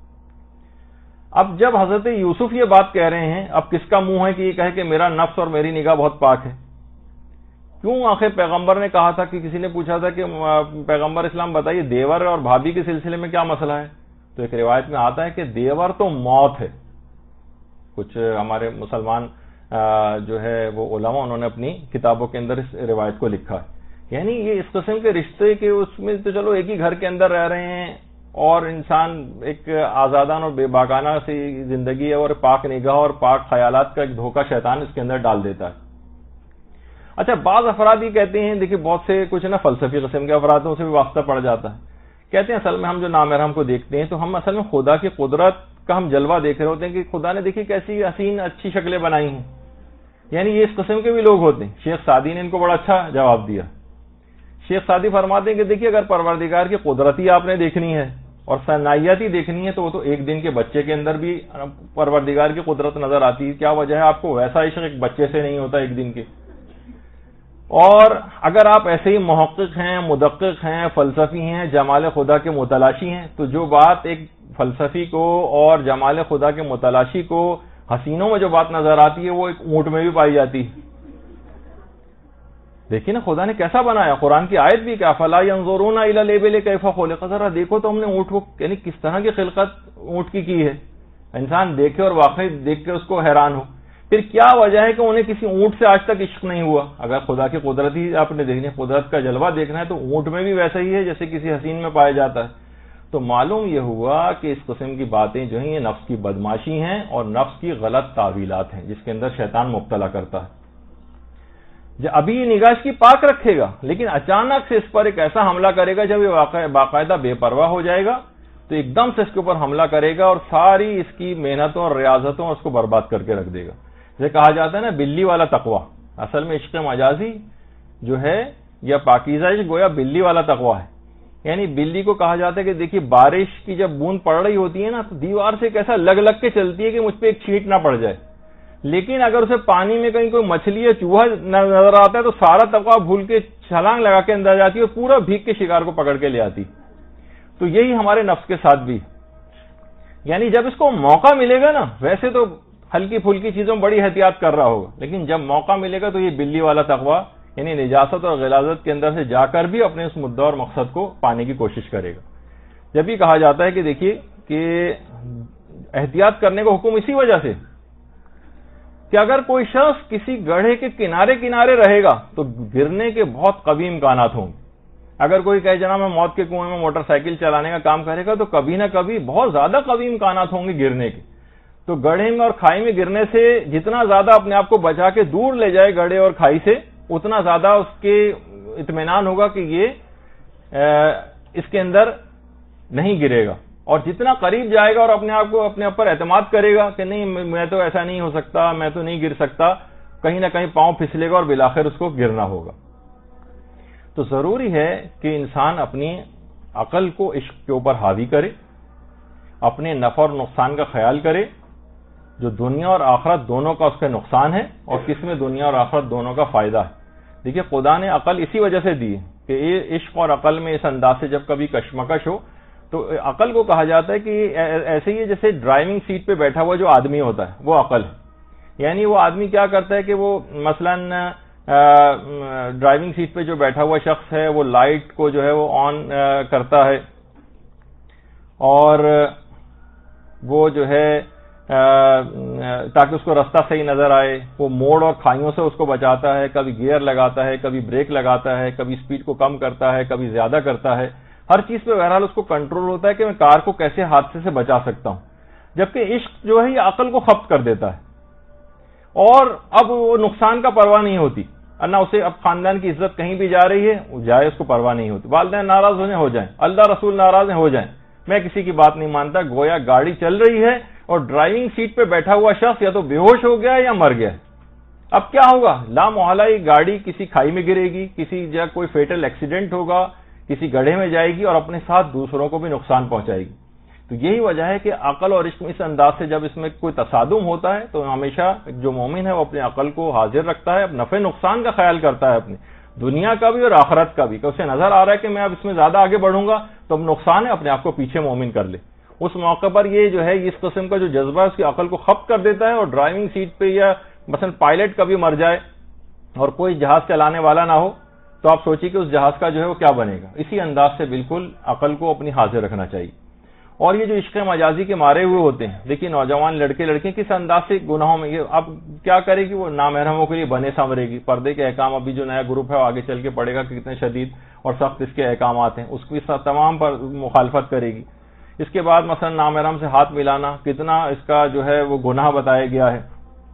اب جب حضرت یوسف یہ بات کہہ رہے ہیں، اب کس کا منہ ہے کہ یہ کہے کہ میرا نفس اور میری نگاہ بہت پاک ہے؟ کیوں آخر پیغمبر نے کہا تھا کہ کسی نے پوچھا تھا کہ پیغمبر اسلام بتائیے دیور اور بھابھی کے سلسلے میں کیا مسئلہ ہے؟ تو ایک روایت میں آتا ہے کہ دیور تو موت ہے۔ کچھ ہمارے مسلمان جو ہے وہ علماء انہوں نے اپنی کتابوں کے اندر اس روایت کو لکھا ہے، یعنی یہ اس قسم کے رشتے کے اس میں تو چلو ایک ہی گھر کے اندر رہ رہے ہیں اور انسان ایک آزادانہ اور بے باکانہ سی زندگی ہے اور پاک نگاہ اور پاک خیالات کا ایک دھوکہ شیطان اس کے اندر ڈال دیتا ہے۔ اچھا بعض افراد یہ کہتے ہیں، دیکھیں بہت سے کچھ نا فلسفی قسم کے افرادوں سے بھی واسطہ پڑ جاتا ہے، کہتے ہیں اصل میں ہم جو نامحرم کو دیکھتے ہیں تو ہم اصل میں خدا کی قدرت کا ہم جلوہ دیکھ رہے ہوتے ہیں کہ خدا نے دیکھی کیسی حسین اچھی شکلیں بنائی ہیں، یعنی یہ اس قسم کے بھی لوگ ہوتے ہیں۔ شیخ سعدی نے ان کو بڑا اچھا جواب دیا۔ شیخ سعدی فرماتے ہیں کہ دیکھیے اگر پروردگار کی قدرت ہی آپ نے دیکھنی ہے اور صنعیت ہی دیکھنی ہے تو وہ تو ایک دن کے بچے کے اندر بھی پروردگار کی قدرت نظر آتی ہے، کیا وجہ ہے آپ کو ویسا عشق ایک بچے سے نہیں ہوتا ایک دن کے؟ اور اگر آپ ایسے ہی محقق ہیں، مدقق ہیں، فلسفی ہیں، جمال خدا کے متلاشی ہیں، تو جو بات ایک فلسفی کو اور جمال خدا کے متلاشی کو حسینوں میں جو بات نظر آتی ہے وہ ایک اونٹ میں بھی پائی جاتی ہے۔ دیکھیں نا خدا نے کیسا بنایا، قرآن کی آیت بھی کہ افلا ينظرون الى الابل كيف خلقت، ذرا دیکھو تو ہم نے اونٹ کو یعنی کس طرح کی خلقت اونٹ کی ہے، انسان دیکھے اور واقعی دیکھ کے اس کو حیران ہو. پھر کیا وجہ ہے کہ انہیں کسی اونٹ سے آج تک عشق نہیں ہوا؟ اگر خدا کی قدرت ہی آپ نے دیکھنی ہے، قدرت کا جلوہ دیکھنا ہے، تو اونٹ میں بھی ویسا ہی ہے جیسے کسی حسین میں پایا جاتا ہے. تو معلوم یہ ہوا کہ اس قسم کی باتیں جو ہیں یہ نفس کی بدماشی ہیں اور نفس کی غلط تعویلات ہیں جس کے اندر شیطان مبتلا کرتا ہے. ابھی یہ نگاہ کی پاک رکھے گا، لیکن اچانک سے اس پر ایک ایسا حملہ کرے گا. جب یہ باقاعدہ بے پرواہ ہو جائے گا تو ایک دم سے اس کے اوپر حملہ کرے گا اور ساری اس کی محنتوں اور ریاضتوں اس کو برباد کر کے رکھ دے گا. جیسے کہا جاتا ہے نا بلی والا تقوی، اصل میں عشق مجازی جو ہے یا پاکیزہ عشق گویا بلی والا تقوی ہے. یعنی بلی کو کہا جاتا ہے کہ دیکھیے بارش کی جب بوند پڑ رہی ہوتی ہے نا تو دیوار سے کیسا لگ لگ کے چلتی ہے کہ مجھ پہ ایک چھینٹ نہ پڑ جائے، لیکن اگر اسے پانی میں کہیں کوئی مچھلی یا چوہا نظر آتا ہے تو سارا تقوی بھول کے چھلانگ لگا کے اندر جاتی ہے اور پورا بھیگ کے شکار کو پکڑ کے لے آتی. تو یہی ہمارے نفس کے ساتھ بھی، یعنی جب اس کو موقع ملے گا نا، ویسے تو ہلکی پھلکی چیزوں میں بڑی احتیاط کر رہا ہوگا، لیکن جب موقع ملے گا تو یہ بلی والا تقوی یعنی نجاست اور غلاظت کے اندر سے جا کر بھی اپنے اس مدعا اور مقصد کو پانے کی کوشش کرے گا. جب یہ کہا جاتا ہے کہ دیکھیے کہ احتیاط کرنے کو حکم اسی وجہ سے کہ اگر کوئی شخص کسی گڑھے کے کنارے کنارے رہے گا تو گرنے کے بہت قوی امکانات ہوں گے. اگر کوئی کہے جناب میں موت کے کنویں میں موٹر سائیکل چلانے کا کام کرے گا تو کبھی نہ کبھی بہت زیادہ قوی امکانات ہوں گے گرنے کے. تو گڑھے میں اور کھائی میں گرنے سے جتنا زیادہ اپنے آپ کو بچا کے دور لے جائے گڑھے اور کھائی سے، اتنا زیادہ اس کے اطمینان ہوگا کہ یہ اس کے اندر نہیں گرے گا. اور جتنا قریب جائے گا اور اپنے آپ کو اپنے اوپر اعتماد کرے گا کہ نہیں میں تو ایسا نہیں ہو سکتا، میں تو نہیں گر سکتا، کہیں نہ کہیں پاؤں پھسلے گا اور بالآخر اس کو گرنا ہوگا. تو ضروری ہے کہ انسان اپنی عقل کو عشق کے اوپر حاوی کرے، اپنے نفع اور نقصان کا خیال کرے، جو دنیا اور آخرت دونوں کا اس کا نقصان ہے اور کس میں دنیا اور آخرت دونوں کا فائدہ ہے. دیکھیے خدا نے عقل اسی وجہ سے دی کہ عشق اور عقل میں اس انداز سے جب کبھی کشمکش ہو تو عقل کو کہا جاتا ہے کہ ایسے ہی جیسے ڈرائیونگ سیٹ پہ بیٹھا ہوا جو آدمی ہوتا ہے وہ عقل ہے. یعنی وہ آدمی کیا کرتا ہے کہ وہ مثلاً ڈرائیونگ سیٹ پہ جو بیٹھا ہوا شخص ہے وہ لائٹ کو جو ہے وہ آن کرتا ہے اور وہ جو ہے تاکہ اس کو رستہ صحیح نظر آئے، وہ موڑ اور کھائیوں سے اس کو بچاتا ہے، کبھی گیئر لگاتا ہے، کبھی بریک لگاتا ہے، کبھی سپیڈ کو کم کرتا ہے، کبھی زیادہ کرتا ہے. ہر چیز پہ بہرحال اس کو کنٹرول ہوتا ہے کہ میں کار کو کیسے حادثے سے بچا سکتا ہوں. جبکہ عشق جو ہے یہ عقل کو خفت کر دیتا ہے اور اب وہ نقصان کا پرواہ نہیں ہوتی. نہ اسے اب خاندان کی عزت کہیں بھی جا رہی ہے وہ جائے، اس کو پرواہ نہیں ہوتی. والدین ناراض ہو جائیں، اللہ رسول ناراض ہو جائیں، میں کسی کی بات نہیں مانتا. گویا گاڑی چل رہی ہے اور ڈرائیونگ سیٹ پہ بیٹھا ہوا شخص یا تو بے ہوش ہو گیا یا مر گیا. اب کیا ہوگا؟ لا محالہ یہ گاڑی کسی کھائی میں گرے گی، کسی جگہ کوئی فیٹل ایکسیڈنٹ ہوگا، کسی گڑھے میں جائے گی اور اپنے ساتھ دوسروں کو بھی نقصان پہنچائے گی. تو یہی وجہ ہے کہ عقل اور عشق اس انداز سے جب اس میں کوئی تصادم ہوتا ہے تو ہمیشہ جو مومن ہے وہ اپنے عقل کو حاضر رکھتا ہے، نفع نقصان کا خیال کرتا ہے، اپنے دنیا کا بھی اور آخرت کا بھی، کہ اسے نظر آ رہا ہے کہ میں اب اس میں زیادہ آگے بڑھوں گا تو اب نقصان ہے، اپنے آپ کو پیچھے مومن کر لے. اس موقع پر یہ جو ہے اس قسم کا جو جذبہ ہے اس کی عقل کو خفت کر دیتا ہے. اور ڈرائیونگ سیٹ پہ یا مثلا پائلٹ کبھی مر جائے اور کوئی جہاز چلانے والا نہ ہو تو آپ سوچیے کہ اس جہاز کا جو ہے وہ کیا بنے گا. اسی انداز سے بالکل عقل کو اپنی حاضر رکھنا چاہیے. اور یہ جو عشق مجازی کے مارے ہوئے ہوتے ہیں، دیکھیے نوجوان لڑکے لڑکیاں کس انداز سے گناہوں میں، یہ اب کیا کرے گی، وہ نامحرموں کے لیے بنے سنورے گی. پردے کے احکام ابھی جو نیا گروپ ہے وہ آگے چل کے پڑے گا کہ کتنے شدید اور سخت اس کے احکامات ہیں، اس کی تمام پر مخالفت کرے گی. اس کے بعد مثلا نامحرم سے ہاتھ ملانا کتنا اس کا جو ہے وہ گناہ بتایا گیا ہے.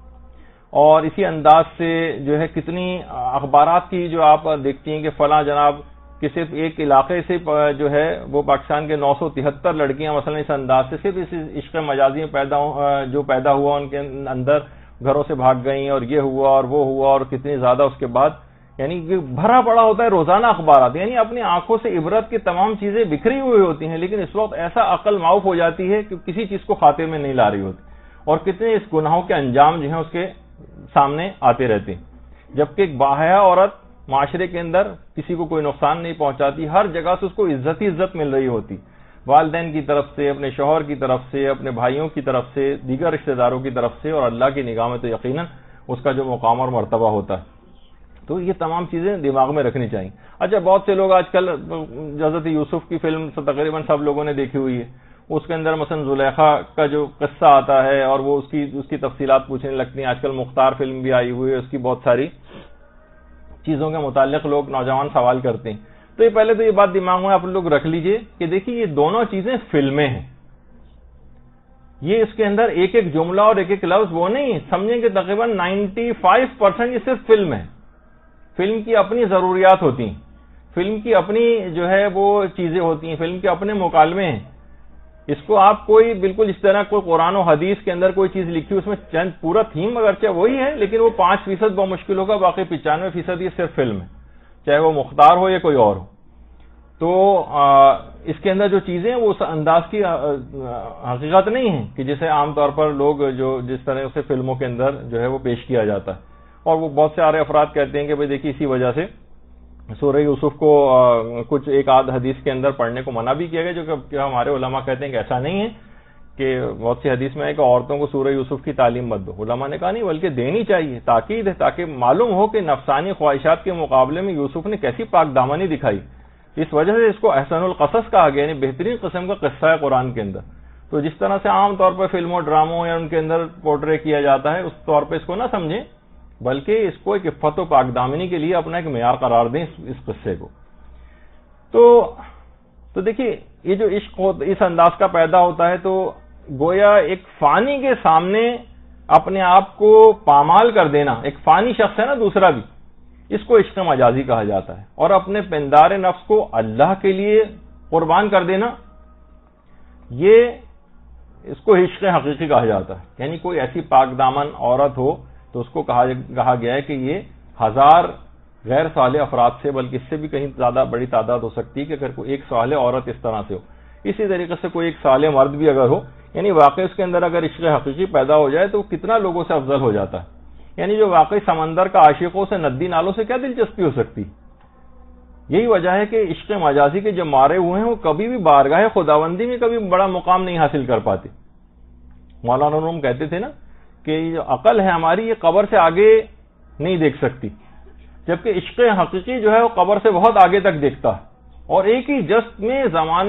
اور اسی انداز سے جو ہے کتنی اخبارات کی جو آپ دیکھتی ہیں کہ فلاں جناب کہ صرف ایک علاقے سے جو ہے وہ پاکستان کے 973 لڑکیاں مثلا اس انداز سے صرف اس عشق مجازی میں پیدا ہوا ان کے اندر گھروں سے بھاگ گئیں اور یہ ہوا اور وہ ہوا اور کتنی زیادہ اس کے بعد، یعنی کہ بھرا پڑا ہوتا ہے روزانہ اخبارات. یعنی اپنی آنکھوں سے عبرت کی تمام چیزیں بکھری ہوئی ہوتی ہیں، لیکن اس وقت ایسا عقل معاف ہو جاتی ہے کہ کسی چیز کو خاطر میں نہیں لا رہی ہوتی اور کتنے اس گناہوں کے انجام جو ہیں اس کے سامنے آتے رہتے ہیں. جبکہ ایک باحیا عورت معاشرے کے اندر کسی کو کوئی نقصان نہیں پہنچاتی، ہر جگہ سے اس کو عزت ہی عزت مل رہی ہوتی، والدین کی طرف سے، اپنے شوہر کی طرف سے، اپنے بھائیوں کی طرف سے، دیگر رشتہ داروں کی طرف سے، اور اللہ کی نگاہ میں تو یقیناً اس کا جو مقام اور مرتبہ ہوتا ہے. تو یہ تمام چیزیں دماغ میں رکھنی چاہیے. اچھا بہت سے لوگ آج کل حضرت یوسف کی فلم تقریباً سب لوگوں نے دیکھی ہوئی ہے، اس کے اندر مثلا زلیخا کا جو قصہ آتا ہے اور وہ اس کی تفصیلات پوچھنے لگتی ہیں. آج کل مختار فلم بھی آئی ہوئی ہے, اس کی بہت ساری چیزوں کے متعلق لوگ نوجوان سوال کرتے ہیں. تو یہ پہلے تو یہ بات دماغ میں آپ لوگ رکھ لیجئے کہ دیکھیے یہ دونوں چیزیں فلمیں ہیں. یہ اس کے اندر ایک ایک جملہ اور ایک ایک لفظ وہ نہیں سمجھیں کہ تقریباً 95% یہ صرف فلم ہے. فلم کی اپنی ضروریات ہوتی ہیں, فلم کی اپنی جو ہے وہ چیزیں ہوتی ہیں, فلم کے اپنے مکالمے ہیں. اس کو آپ کوئی بالکل اس طرح کوئی قرآن و حدیث کے اندر کوئی چیز لکھی اس میں چند پورا تھیم اگرچہ وہی ہے لیکن وہ 5% بہت مشکل ہوگا, باقی 95% یہ صرف فلم ہے, چاہے وہ مختار ہو یا کوئی اور ہو. تو اس کے اندر جو چیزیں وہ اس انداز کی حقیقت نہیں ہے کہ جسے عام طور پر لوگ جو جس طرح سے فلموں کے اندر جو ہے وہ پیش کیا جاتا ہے. اور وہ بہت سارے افراد کہتے ہیں کہ بھئی دیکھیے اسی وجہ سے سورہ یوسف کو کچھ ایک آدھ حدیث کے اندر پڑھنے کو منع بھی کیا گیا, جو کہ ہمارے علماء کہتے ہیں کہ ایسا نہیں ہے کہ بہت سی حدیث میں ہے کہ عورتوں کو سورہ یوسف کی تعلیم مت دو. علماء نے کہا نہیں بلکہ دینی چاہیے, تاکید ہے تاکہ معلوم ہو کہ نفسانی خواہشات کے مقابلے میں یوسف نے کیسی پاک دامنی دکھائی. اس وجہ سے اس کو احسن القصص کہا گیا, یعنی بہترین قسم کا قصہ ہے قرآن کے اندر. تو جس طرح سے عام طور پر فلموں ڈراموں یا ان کے اندر پورٹرے کیا جاتا ہے اس طور پہ اس کو نہ سمجھیں, بلکہ اس کو ایک عفت و پاک دامنی کے لیے اپنا ایک معیار قرار دیں اس قصے کو. تو دیکھیے یہ جو عشق اس انداز کا پیدا ہوتا ہے تو گویا ایک فانی کے سامنے اپنے آپ کو پامال کر دینا, ایک فانی شخص ہے نا دوسرا بھی, اس کو عشق مجازی کہا جاتا ہے. اور اپنے پندار نفس کو اللہ کے لیے قربان کر دینا, یہ اس کو عشق حقیقی کہا جاتا ہے. یعنی کوئی ایسی پاک دامن عورت ہو تو اس کو کہا گیا ہے کہ یہ 1000 غیر صالح افراد سے, بلکہ اس سے بھی کہیں زیادہ بڑی تعداد ہو سکتی ہے کہ اگر کوئی ایک صالح عورت اس طرح سے ہو, اسی طریقے سے کوئی ایک صالح مرد بھی اگر ہو, یعنی واقعی اس کے اندر اگر عشق حقیقی پیدا ہو جائے تو کتنا لوگوں سے افضل ہو جاتا ہے. یعنی جو واقعی سمندر کا عاشقوں سے ندی نالوں سے کیا دلچسپی ہو سکتی. یہی وجہ ہے کہ عشق مجازی کے جو مارے ہوئے ہیں وہ کبھی بھی بارگاہ خداوندی میں کبھی بڑا مقام نہیں حاصل کر پاتے. مولانا روم کہتے تھے نا کہ جو عقل ہے ہماری یہ قبر سے آگے نہیں دیکھ سکتی, جبکہ عشق حقیقی جو ہے وہ قبر سے بہت آگے تک دیکھتا ہے, اور ایک ہی جست میں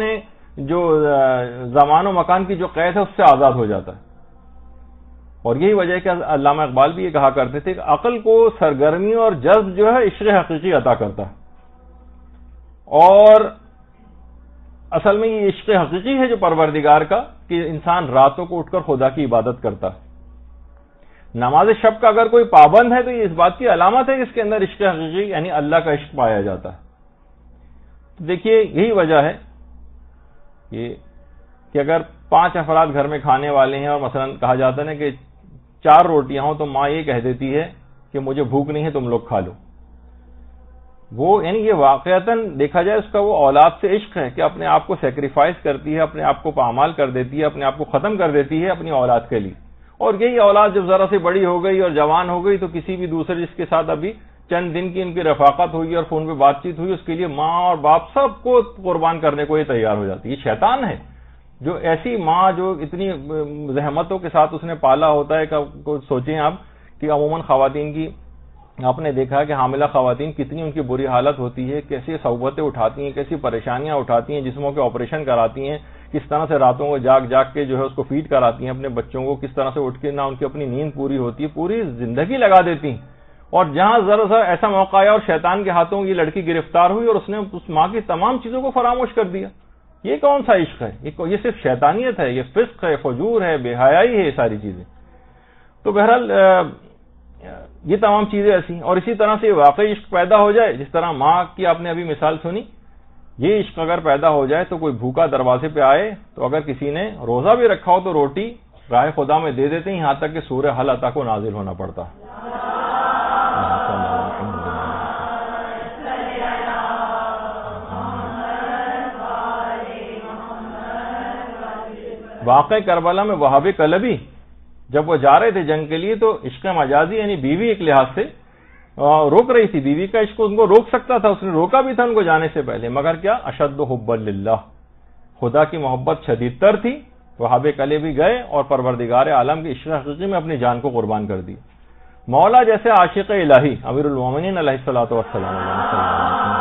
زمان و مکان کی جو قید ہے اس سے آزاد ہو جاتا ہے. اور یہی وجہ ہے کہ علامہ اقبال بھی یہ کہا کرتے تھے کہ عقل کو سرگرمی اور جذب جو ہے عشق حقیقی عطا کرتا ہے. اور اصل میں یہ عشق حقیقی ہے جو پروردگار کا کہ انسان راتوں کو اٹھ کر خدا کی عبادت کرتا ہے. نماز شب کا اگر کوئی پابند ہے تو یہ اس بات کی علامت ہے کہ اس کے اندر عشق حقیقی یعنی اللہ کا عشق پایا جاتا ہے. تو دیکھیے یہی وجہ ہے یہ کہ اگر 5 افراد گھر میں کھانے والے ہیں اور مثلا کہا جاتا ہے نا کہ 4 روٹیاں ہوں تو ماں یہ کہہ دیتی ہے کہ مجھے بھوک نہیں ہے تم لوگ کھا لو. وہ یعنی یہ واقعتاً دیکھا جائے اس کا وہ اولاد سے عشق ہے کہ اپنے آپ کو سیکریفائز کرتی ہے, اپنے آپ کو پامال کر دیتی ہے, اپنے آپ کو ختم کر دیتی ہے اپنی اولاد کے لیے. اور یہی اولاد جب ذرا سی بڑی ہو گئی اور جوان ہو گئی تو کسی بھی دوسرے جس کے ساتھ ابھی چند دن کی ان کی رفاقت ہوئی اور فون پہ بات چیت ہوئی اس کے لیے ماں اور باپ سب کو قربان کرنے کو یہ تیار ہو جاتی ہے. یہ شیطان ہے جو ایسی ماں جو اتنی زحمتوں کے ساتھ اس نے پالا ہوتا ہے کہ سوچیں آپ کہ عموماً خواتین کی آپ نے دیکھا کہ حاملہ خواتین کتنی ان کی بری حالت ہوتی ہے, کیسی صعوبتیں اٹھاتی ہیں, کیسی پریشانیاں اٹھاتی ہیں, جسموں کے آپریشن کراتی ہیں, کس طرح سے راتوں کو جاگ جاگ کے جو ہے اس کو فیڈ کراتی ہیں اپنے بچوں کو, کس طرح سے اٹھ کے نہ ان کی اپنی نیند پوری ہوتی ہے, پوری زندگی لگا دیتی ہیں. اور جہاں ذرا سا ایسا موقع آیا اور شیطان کے ہاتھوں یہ لڑکی گرفتار ہوئی اور اس نے اس ماں کی تمام چیزوں کو فراموش کر دیا. یہ کون سا عشق ہے؟ یہ صرف شیطانیت ہے, یہ فسق ہے, فجور ہے, بے حیائی ہے, یہ ساری چیزیں. تو بہرحال یہ تمام چیزیں ایسی ہیں. اور اسی طرح سے واقعی عشق پیدا ہو جائے, جس طرح ماں کی آپ نے ابھی مثال سنی, یہ عشق اگر پیدا ہو جائے تو کوئی بھوکا دروازے پہ آئے تو اگر کسی نے روزہ بھی رکھا ہو تو روٹی راہ خدا میں دے دیتے ہیں, یہاں تک کہ سورہ حل عطا کو نازل ہونا پڑتا. واقع کربلا میں وہاب کلبی جب وہ جا رہے تھے جنگ کے لیے تو عشق مجازی یعنی بیوی ایک لحاظ سے روک رہی تھی, بیوی کا عشق ان کو روک سکتا تھا, اس نے روکا بھی تھا ان کو جانے سے پہلے, مگر کیا اشد حب للہ, خدا کی محبت شدید تر تھی. وہاب کلبی گئے اور پروردگار عالم کی عشق حقیقی میں اپنی جان کو قربان کر دی. مولا جیسے عاشق الہی امیر المومنین علیہ الصلوۃ والسلام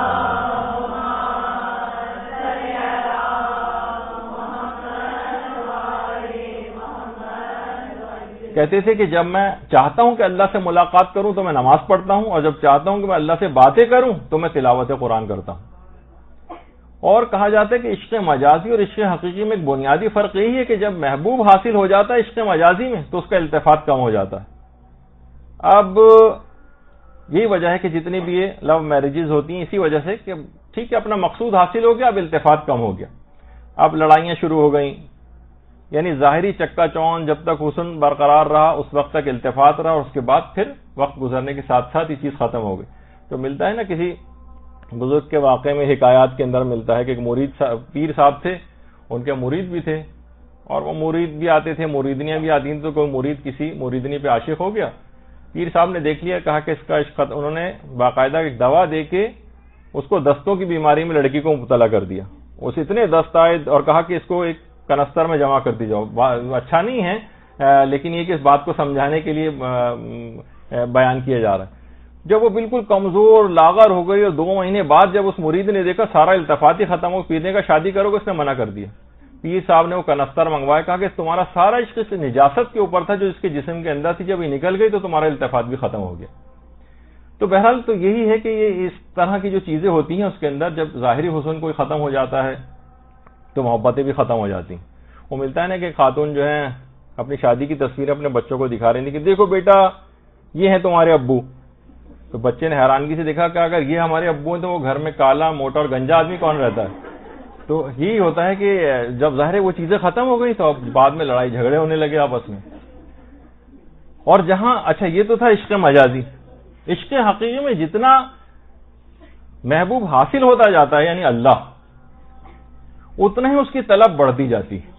کہتے تھے کہ جب میں چاہتا ہوں کہ اللہ سے ملاقات کروں تو میں نماز پڑھتا ہوں، اور جب چاہتا ہوں کہ میں اللہ سے باتیں کروں تو میں تلاوت قرآن کرتا ہوں۔ اور کہا جاتا ہے کہ عشق مجازی اور عشق حقیقی میں ایک بنیادی فرق یہی ہے کہ جب محبوب حاصل ہو جاتا ہے عشق مجازی میں تو اس کا التفات کم ہو جاتا ہے۔ اب یہی وجہ ہے کہ جتنی بھی یہ لو میرجز ہوتی ہیں اسی وجہ سے کہ ٹھیک ہے اپنا مقصود حاصل ہو گیا، اب التفات کم ہو گیا، اب لڑائیاں شروع ہو گئیں، یعنی ظاہری چکا چون جب تک حسن برقرار رہا اس وقت تک التفات رہا، اور اس کے بعد پھر وقت گزرنے کے ساتھ ساتھ یہ چیز ختم ہو گئی۔ تو ملتا ہے نا کسی بزرگ کے واقعے میں، حکایات کے اندر ملتا ہے کہ ایک مرید پیر صاحب تھے، ان کے مرید بھی تھے، اور وہ مرید بھی آتے تھے، مریدنیاں بھی آتی تھیں، تو کوئی مرید کسی مریدنی پہ عاشق ہو گیا، پیر صاحب نے دیکھ لیا، کہا کہ اس کا عشق، انہوں نے باقاعدہ ایک دوا دے کے اس کو دستوں کی بیماری میں لڑکی کو مبتلا کر دیا، اس اتنے دست آئے اور کہا کہ اس کو ایک کنستر میں جمع کر دی جاؤ۔ اچھا نہیں ہے لیکن یہ کہ اس بات کو سمجھانے کے لیے بیان کیا جا رہا ہے۔ جب وہ بالکل کمزور لاغر ہو گئی اور 2 مہینے بعد جب اس مرید نے دیکھا سارا التفاتی ختم ہو، پینے کا شادی کرو گے، اس نے منع کر دیا۔ پیر صاحب نے وہ کنستر منگوایا، کہا کہ تمہارا سارا عشق اس نجاست کے اوپر تھا جو اس کے جسم کے اندر تھی، جب یہ نکل گئی تو تمہارا التفات بھی ختم ہو گیا۔ تو بہرحال تو یہی ہے کہ یہ اس طرح کی جو چیزیں ہوتی ہیں اس کے اندر جب ظاہری حسن کوئی ختم ہو جاتا ہے تو محبتیں بھی ختم ہو جاتی ہیں۔ وہ ملتا ہے نا کہ خاتون جو ہیں اپنی شادی کی تصویریں اپنے بچوں کو دکھا رہی تھی کہ دیکھو بیٹا یہ ہیں تمہارے ابو، تو بچے نے حیرانگی سے دیکھا کہ اگر یہ ہمارے ابو ہیں تو وہ گھر میں کالا موٹا اور گنجا آدمی کون رہتا ہے؟ تو یہی ہوتا ہے کہ جب ظاہر وہ چیزیں ختم ہو گئی تو اب بعد میں لڑائی جھگڑے ہونے لگے آپس میں۔ اور جہاں اچھا یہ تو تھا عشق مجازی، عشق حقیقی میں جتنا محبوب حاصل ہوتا جاتا ہے یعنی اللہ، اتنا ہی اس کی طلب بڑھتی جاتی ہے،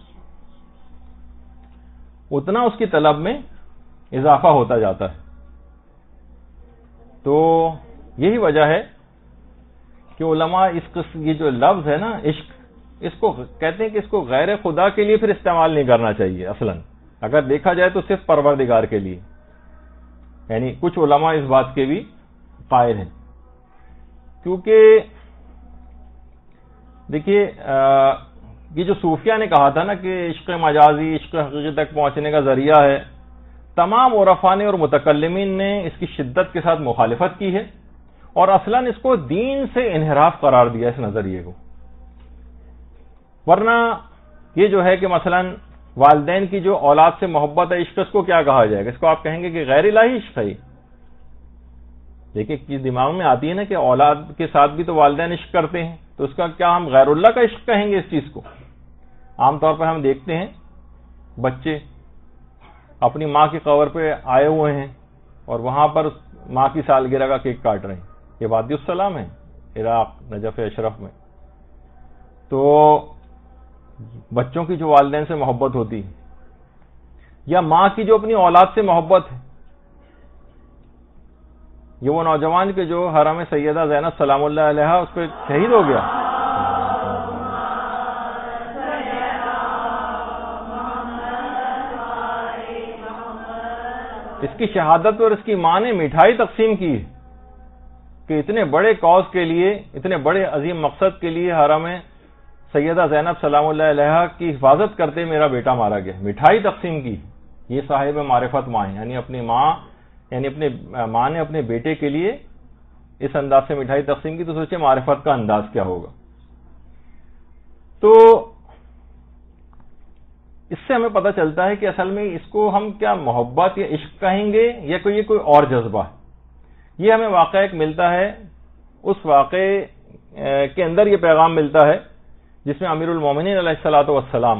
اتنا اس کی طلب میں اضافہ ہوتا جاتا ہے۔ تو یہی وجہ ہے کہ علماء اس قسم یہ جو لفظ ہے نا عشق، اس کو کہتے ہیں کہ اس کو غیر خدا کے لیے پھر استعمال نہیں کرنا چاہیے اصلاً، اگر دیکھا جائے تو صرف پروردگار کے لیے، یعنی کچھ علماء اس بات کے بھی قائل ہیں۔ کیونکہ دیکھیے یہ جو صوفیہ نے کہا تھا نا کہ عشق مجازی عشق حقیقی تک پہنچنے کا ذریعہ ہے، تمام عرفاء نے اور متکلمین نے اس کی شدت کے ساتھ مخالفت کی ہے، اور اصلاً اس کو دین سے انحراف قرار دیا اس نظریے کو۔ ورنہ یہ جو ہے کہ مثلاً والدین کی جو اولاد سے محبت ہے عشق، اس کو کیا کہا جائے گا؟ اس کو آپ کہیں گے کہ غیر الہی عشق ہے۔ دیکھیے چیز دماغ میں آتی ہے نا کہ اولاد کے ساتھ بھی تو والدین عشق کرتے ہیں، تو اس کا کیا ہم غیر اللہ کا عشق کہیں گے اس چیز کو؟ عام طور پر ہم دیکھتے ہیں بچے اپنی ماں کی قبر پہ آئے ہوئے ہیں اور وہاں پر ماں کی سالگرہ کا کیک کاٹ رہے ہیں، یہ وادی السلام ہے عراق نجف اشرف میں۔ تو بچوں کی جو والدین سے محبت ہوتی ہے یا ماں کی جو اپنی اولاد سے محبت ہے، یہ وہ نوجوان کے جو حرم سیدہ زینب سلام اللہ علیہا اس پہ شہید ہو گیا، اس کی شہادت اور اس کی ماں نے مٹھائی تقسیم کی کہ اتنے بڑے کاز کے لیے، اتنے بڑے عظیم مقصد کے لیے حرم سیدہ زینب سلام اللہ علیہا کی حفاظت کرتے میرا بیٹا مارا گیا، مٹھائی تقسیم کی۔ یہ صاحب معرفت ماں ہے، یعنی اپنی ماں، یعنی اپنے ماں نے اپنے بیٹے کے لیے اس انداز سے مٹھائی تقسیم کی، تو سوچے معرفت کا انداز کیا ہوگا۔ تو اس سے ہمیں پتہ چلتا ہے کہ اصل میں اس کو ہم کیا محبت یا عشق کہیں گے یا یہ کوئی اور جذبہ ہے۔ یہ ہمیں واقعہ ایک ملتا ہے، اس واقعے کے اندر یہ پیغام ملتا ہے جس میں امیر المومنین علیہ الصلوۃ والسلام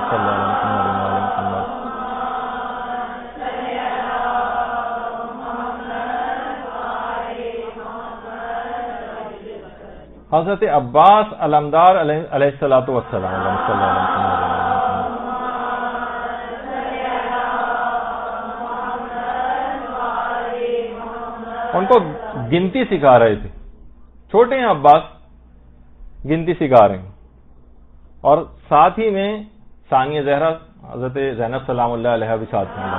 حضرت عباس علمدار علیہ الصلوۃ والسلام ان کو گنتی سکھا رہے تھے، چھوٹے ہیں عباس، گنتی سکھا رہے ہیں، اور ساتھ ہی میں ثانیہ زہرا حضرت زینب سلام اللہ علیہ بھی ساتھ ہیں۔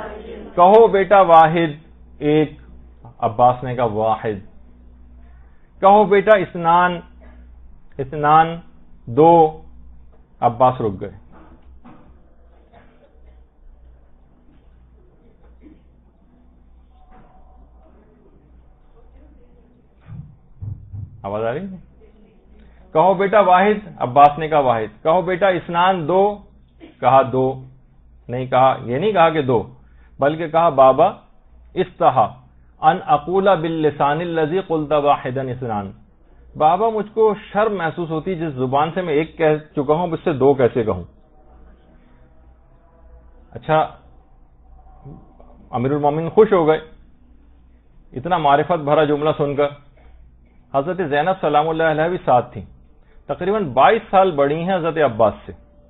کہو بیٹا واحد ایک، عباس نے کہا واحد، کہو بیٹا اسنان، اسنان دو، عباس رک گئے. آواز آ رہی ہے؟ کہو بیٹا واحد، عباس نے کہا واحد. کہو بیٹا اسنان دو، کہا دو. نہیں کہا، یہ نہیں کہا کہ دو، بلکہ کہا بابا استحا ان اقول باللسان الذی قلت واحدا اسنان. بابا مجھ کو شرم محسوس ہوتی جس زبان سے میں ایک کہہ چکا ہوں اس سے دو کیسے کہوں. اچھا، امیر المومنین خوش ہو گئے اتنا معرفت بھرا جملہ سن کر. حضرت زینب سلام اللہ علیہ بھی ساتھ تھیں، تقریباً 22 سال بڑی ہیں حضرت عباس سے.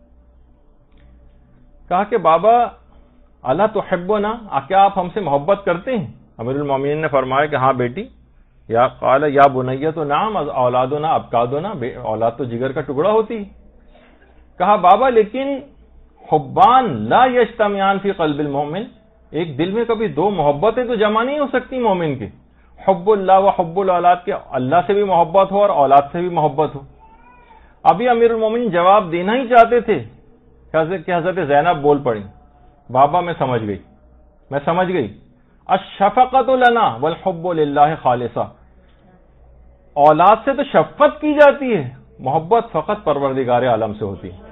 کہا کہ بابا الا تحبنا، کیا آپ ہم سے محبت کرتے ہیں؟ امیر المومنین نے فرمایا کہ ہاں بیٹی. یا قال یا بنیۃ نعم اولادنا ابکادنا، اولاد تو جگر کا ٹکڑا ہوتی. کہا بابا لیکن حبان لا یجتمعان فی قلب المومن، ایک دل میں کبھی دو محبتیں تو جمع نہیں ہو سکتی مومن کے. حب اللہ و حب الاولاد، کے اللہ سے بھی محبت ہو اور اولاد سے بھی محبت ہو. ابھی امیر المومنین جواب دینا ہی چاہتے تھے کہ حضرت زینب بول پڑی، بابا میں سمجھ گئی الشفقۃ لنا والحب للہ خالصہ. اولاد سے تو شفقت کی جاتی ہے، محبت فقط پروردگار عالم سے ہوتی ہے.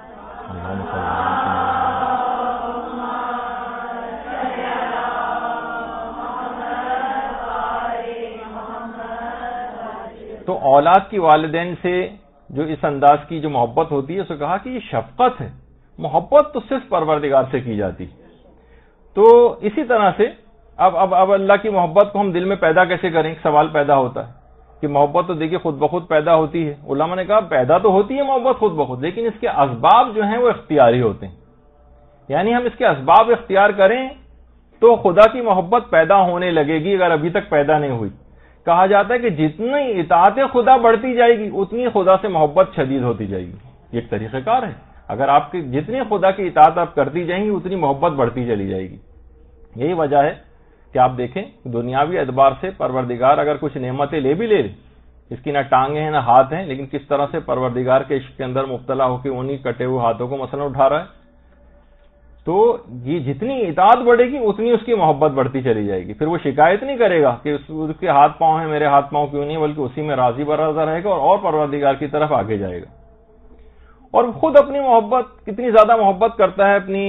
تو اولاد کی والدین سے جو اس انداز کی جو محبت ہوتی ہے اسے کہا کہ یہ شفقت ہے، محبت تو صرف پروردگار سے کی جاتی. تو اسی طرح سے اب اللہ کی محبت کو ہم دل میں پیدا کیسے کریں؟ ایک سوال پیدا ہوتا ہے کہ محبت تو دیکھیے خود بخود پیدا ہوتی ہے. علماء نے کہا پیدا تو ہوتی ہے محبت خود بخود، لیکن اس کے اسباب جو ہیں وہ اختیاری ہوتے ہیں. یعنی ہم اس کے اسباب اختیار کریں تو خدا کی محبت پیدا ہونے لگے گی، اگر ابھی تک پیدا نہیں ہوئی. کہا جاتا ہے کہ جتنی اطاعت خدا بڑھتی جائے گی اتنی خدا سے محبت شدید ہوتی جائے گی. یہ ایک طریقہ کار ہے، اگر آپ کی جتنی خدا کی اطاعت آپ کرتی جائیں گی اتنی محبت بڑھتی چلی جائے گی. یہی وجہ ہے کہ آپ دیکھیں دنیاوی اعتبار سے پروردگار اگر کچھ نعمتیں لے بھی لے، اس کی نہ ٹانگیں ہیں نہ ہاتھ ہیں، لیکن کس طرح سے پروردگار کے عشق کے اندر مبتلا ہو کے انہی کٹے ہوئے ہاتھوں کو مثلا اٹھا رہا ہے. تو یہ جتنی اطاعت بڑھے گی اتنی اس کی محبت بڑھتی چلی جائے گی. پھر وہ شکایت نہیں کرے گا کہ اس کے ہاتھ پاؤں ہیں میرے ہاتھ پاؤں کیوں نہیں، بلکہ اسی میں راضی برضا رہے گا اور پروردگار کی طرف آگے جائے گا. اور خود اپنی محبت کتنی زیادہ محبت کرتا ہے اپنی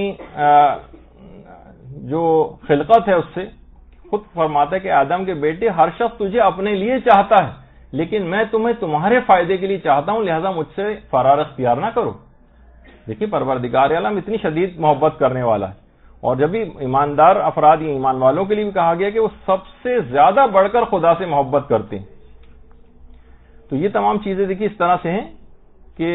جو خلقت ہے اس سے. خود فرماتا ہے کہ آدم کے بیٹے ہر شخص تجھے اپنے لیے چاہتا ہے لیکن میں تمہیں تمہارے فائدے کے لیے چاہتا ہوں، لہذا مجھ سے فرار اختیار نہ کرو. دیکھیے پروردگار عالم اتنی شدید محبت کرنے والا ہے. اور جب بھی ایماندار افراد یا ایمان والوں کے لیے بھی کہا گیا کہ وہ سب سے زیادہ بڑھ کر خدا سے محبت کرتے ہیں. تو یہ تمام چیزیں دیکھیے اس طرح سے ہیں کہ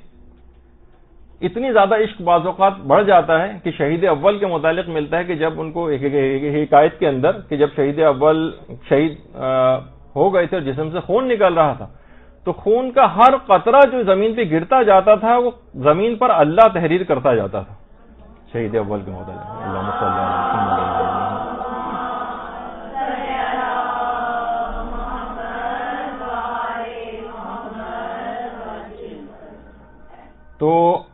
اتنی زیادہ عشق بعض اوقات بڑھ جاتا ہے کہ شہید اول کے متعلق ملتا ہے کہ جب ان کو حکایت کے اندر کہ جب شہید اول شہید ہو گئے تھے اور جسم سے خون نکل رہا تھا تو خون کا ہر قطرہ جو زمین پہ گرتا جاتا تھا وہ زمین پر اللہ تحریر کرتا جاتا تھا. شہید اول کے متعلق اللہم صلی اللہ علیہ وسلم. تو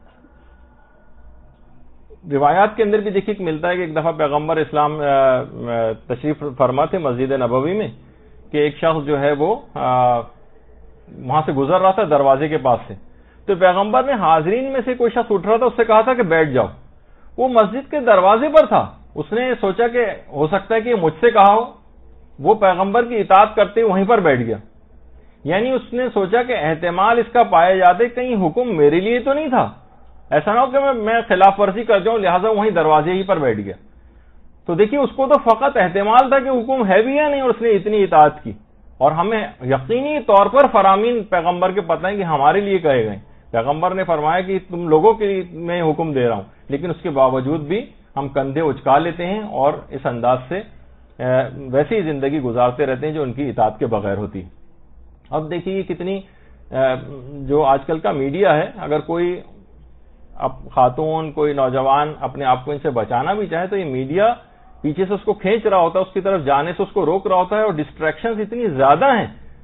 روایات کے اندر بھی دیکھیے کہ ملتا ہے کہ ایک دفعہ پیغمبر اسلام تشریف فرما تھے مسجد نبوی میں کہ ایک شخص جو ہے وہ وہاں سے گزر رہا تھا دروازے کے پاس سے. تو پیغمبر نے حاضرین میں سے کوئی شخص اٹھ رہا تھا، اس سے کہا تھا کہ بیٹھ جاؤ. وہ مسجد کے دروازے پر تھا، اس نے سوچا کہ ہو سکتا ہے کہ مجھ سے کہا ہو، وہ پیغمبر کی اطاعت کرتے وہیں پر بیٹھ گیا. یعنی اس نے سوچا کہ احتمال اس کا پایا جاتے کہیں حکم میرے لیے تو نہیں تھا، ایسا نہ ہو کہ میں خلاف ورزی کر جاؤں، لہٰذا وہیں دروازے ہی پر بیٹھ گیا. تو دیکھیے اس کو تو فقط احتمال تھا کہ حکم ہے بھی یا نہیں اور اس نے اتنی اطاعت کی. اور ہمیں یقینی طور پر فرامین پیغمبر کے پتہ ہے کہ ہمارے لیے کہے گئے. پیغمبر نے فرمایا کہ تم لوگوں کے لیے میں حکم دے رہا ہوں، لیکن اس کے باوجود بھی ہم کندھے اچکا لیتے ہیں اور اس انداز سے ویسی زندگی گزارتے رہتے ہیں جو ان کی اطاعت کے بغیر ہوتی ہے. اب دیکھیے کتنی جو آج کل کا میڈیا ہے، اگر کوئی خاتون کوئی نوجوان اپنے آپ کو ان سے بچانا بھی چاہے تو یہ میڈیا پیچھے سے اس کو کھینچ رہا ہوتا ہے، اس کی طرف جانے سے اس کو روک رہا ہوتا ہے. اور ڈسٹریکشنز اتنی زیادہ ہیں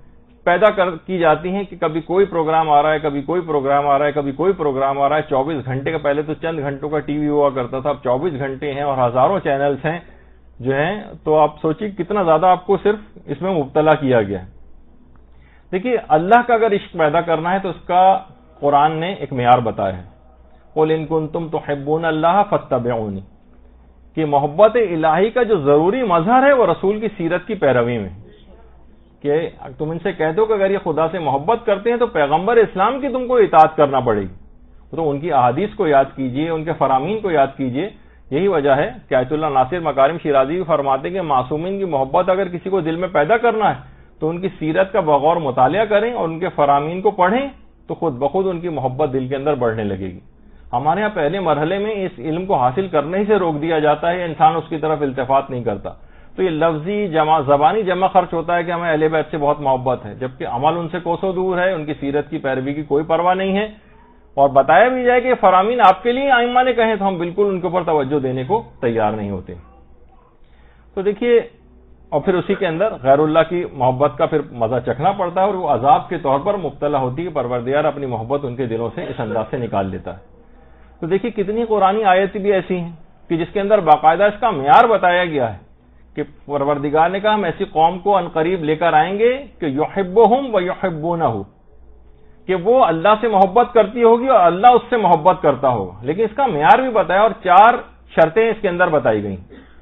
پیدا کی جاتی ہیں کہ کبھی کوئی پروگرام آ رہا ہے، کبھی کوئی پروگرام آ رہا ہے، کبھی کوئی پروگرام آ رہا ہے. 24 گھنٹے کا، پہلے تو چند گھنٹوں کا ٹی وی ہوا کرتا تھا، اب 24 گھنٹے ہیں اور ہزاروں چینلز ہیں جو ہیں. تو آپ سوچیے کتنا زیادہ آپ کو صرف اس میں مبتلا کیا گیا ہے. دیکھیے اللہ کا اگر عشق پیدا کرنا ہے تو اس کا قرآن نے ایک معیار بتایا ہے. قُلْ إِن كُنتُمْ تُحِبُّونَ اللَّهَ فَاتَّبِعُونِ، کہ محبت الہی کا جو ضروری مظہر ہے وہ رسول کی سیرت کی پیروی میں، کہ تم ان سے کہہ دو کہ اگر یہ خدا سے محبت کرتے ہیں تو پیغمبر اسلام کی تم کو اطاعت کرنا پڑے گی. تو ان کی احادیث کو یاد کیجئے، ان کے فرامین کو یاد کیجئے. یہی وجہ ہے کہ آیت اللہ ناصر مکارم شیرازی بھی فرماتے ہیں کہ معصومین کی محبت اگر کسی کو دل میں پیدا کرنا ہے تو ان کی سیرت کا بغور مطالعہ کریں اور ان کے فرامین کو پڑھیں تو خود بخود ان کی محبت دل کے اندر بڑھنے لگے گی. ہمارے ہاں پہلے مرحلے میں اس علم کو حاصل کرنے ہی سے روک دیا جاتا ہے، انسان اس کی طرف التفات نہیں کرتا. تو یہ لفظی زبانی جمع خرچ ہوتا ہے کہ ہمیں اہل بیت سے بہت محبت ہے، جبکہ عمل ان سے کوسوں دور ہے، ان کی سیرت کی پیروی کی کوئی پرواہ نہیں ہے. اور بتایا بھی جائے کہ فرامین آپ کے لیے ائمہ نے کہیں تو ہم بالکل ان کے اوپر توجہ دینے کو تیار نہیں ہوتے. تو دیکھیے، اور پھر اسی کے اندر غیر اللہ کی محبت کا پھر مزہ چکھنا پڑتا ہے اور وہ عذاب کے طور پر مبتلا ہوتی ہے. پروردگار اپنی محبت ان کے دلوں سے اس انداز سے نکال لیتا ہے. تو دیکھیے کتنی قرآنی آیتیں بھی ایسی ہیں کہ جس کے اندر باقاعدہ اس کا معیار بتایا گیا ہے کہ پروردگار نے کہا ہم ایسی قوم کو عنقریب لے کر آئیں گے کہ یحبہم و یحبونہ، کہ وہ اللہ سے محبت کرتی ہوگی اور اللہ اس سے محبت کرتا ہوگا. لیکن اس کا معیار بھی بتایا اور 4 شرطیں اس کے اندر بتائی گئیں.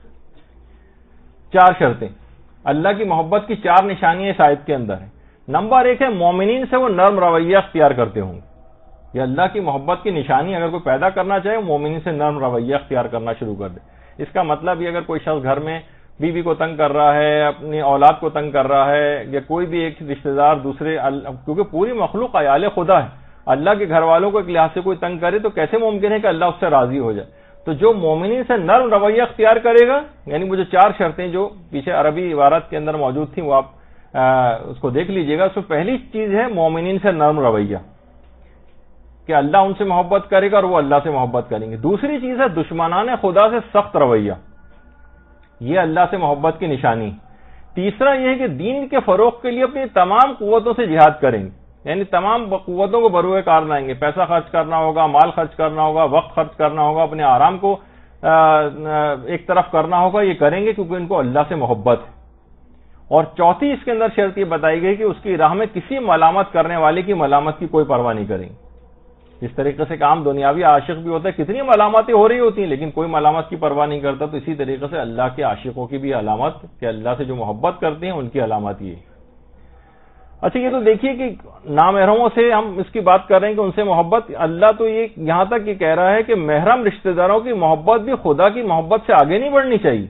4 شرطیں اللہ کی محبت کی 4 نشانیاں اس آیت کے اندر ہیں. نمبر 1 ہے مومنین سے وہ نرم رویہ اختیار کرتے ہوں گے. یہ اللہ کی محبت کی نشانی اگر کوئی پیدا کرنا چاہے وہ مومنین سے نرم رویہ اختیار کرنا شروع کر دے. اس کا مطلب یہ اگر کوئی شخص گھر میں بیوی کو تنگ کر رہا ہے، اپنی اولاد کو تنگ کر رہا ہے، یا کوئی بھی ایک رشتہ دار دوسرے، کیونکہ پوری مخلوق عیال خدا ہے، اللہ کے گھر والوں کو ایک لحاظ سے کوئی تنگ کرے تو کیسے ممکن ہے کہ اللہ اس سے راضی ہو جائے. تو جو مومنین سے نرم رویہ اختیار کرے گا، یعنی وہ جو 4 شرطیں جو پیچھے عربی عبارت کے اندر موجود تھیں وہ آپ اس کو دیکھ لیجئے گا. اس میں پہلی چیز ہے مومنین سے نرم رویہ، کہ اللہ ان سے محبت کرے گا اور وہ اللہ سے محبت کریں گے. دوسری چیز ہے دشمنان خدا سے سخت رویہ، یہ اللہ سے محبت کی نشانی. تیسرا یہ ہے کہ دین کے فروغ کے لیے اپنی تمام قوتوں سے جہاد کریں گے، یعنی تمام قوتوں کو بروئے کار لائیں گے. پیسہ خرچ کرنا ہوگا، مال خرچ کرنا ہوگا، وقت خرچ کرنا ہوگا، اپنے آرام کو ایک طرف کرنا ہوگا، یہ کریں گے کیونکہ ان کو اللہ سے محبت ہے. اور چوتھی اس کے اندر شرط یہ بتائی گئی کہ اس کی راہ میں کسی ملامت کرنے والے کی ملامت کی کوئی پرواہ نہیں کریں گے. اس طریقے سے کام دنیاوی عاشق بھی ہوتا ہے، کتنی ملامتیں ہو رہی ہوتی ہیں لیکن کوئی ملامت کی پرواہ نہیں کرتا. تو اسی طریقے سے اللہ کے عاشقوں کی بھی علامت کہ اللہ سے جو محبت کرتے ہیں ان کی علامت یہ. اچھا یہ تو دیکھیے کہ نامحرموں سے ہم اس کی بات کر رہے ہیں کہ ان سے محبت، اللہ تو یہ یہاں تک یہ کہہ رہا ہے کہ محرم رشتہ داروں کی محبت بھی خدا کی محبت سے آگے نہیں بڑھنی چاہیے.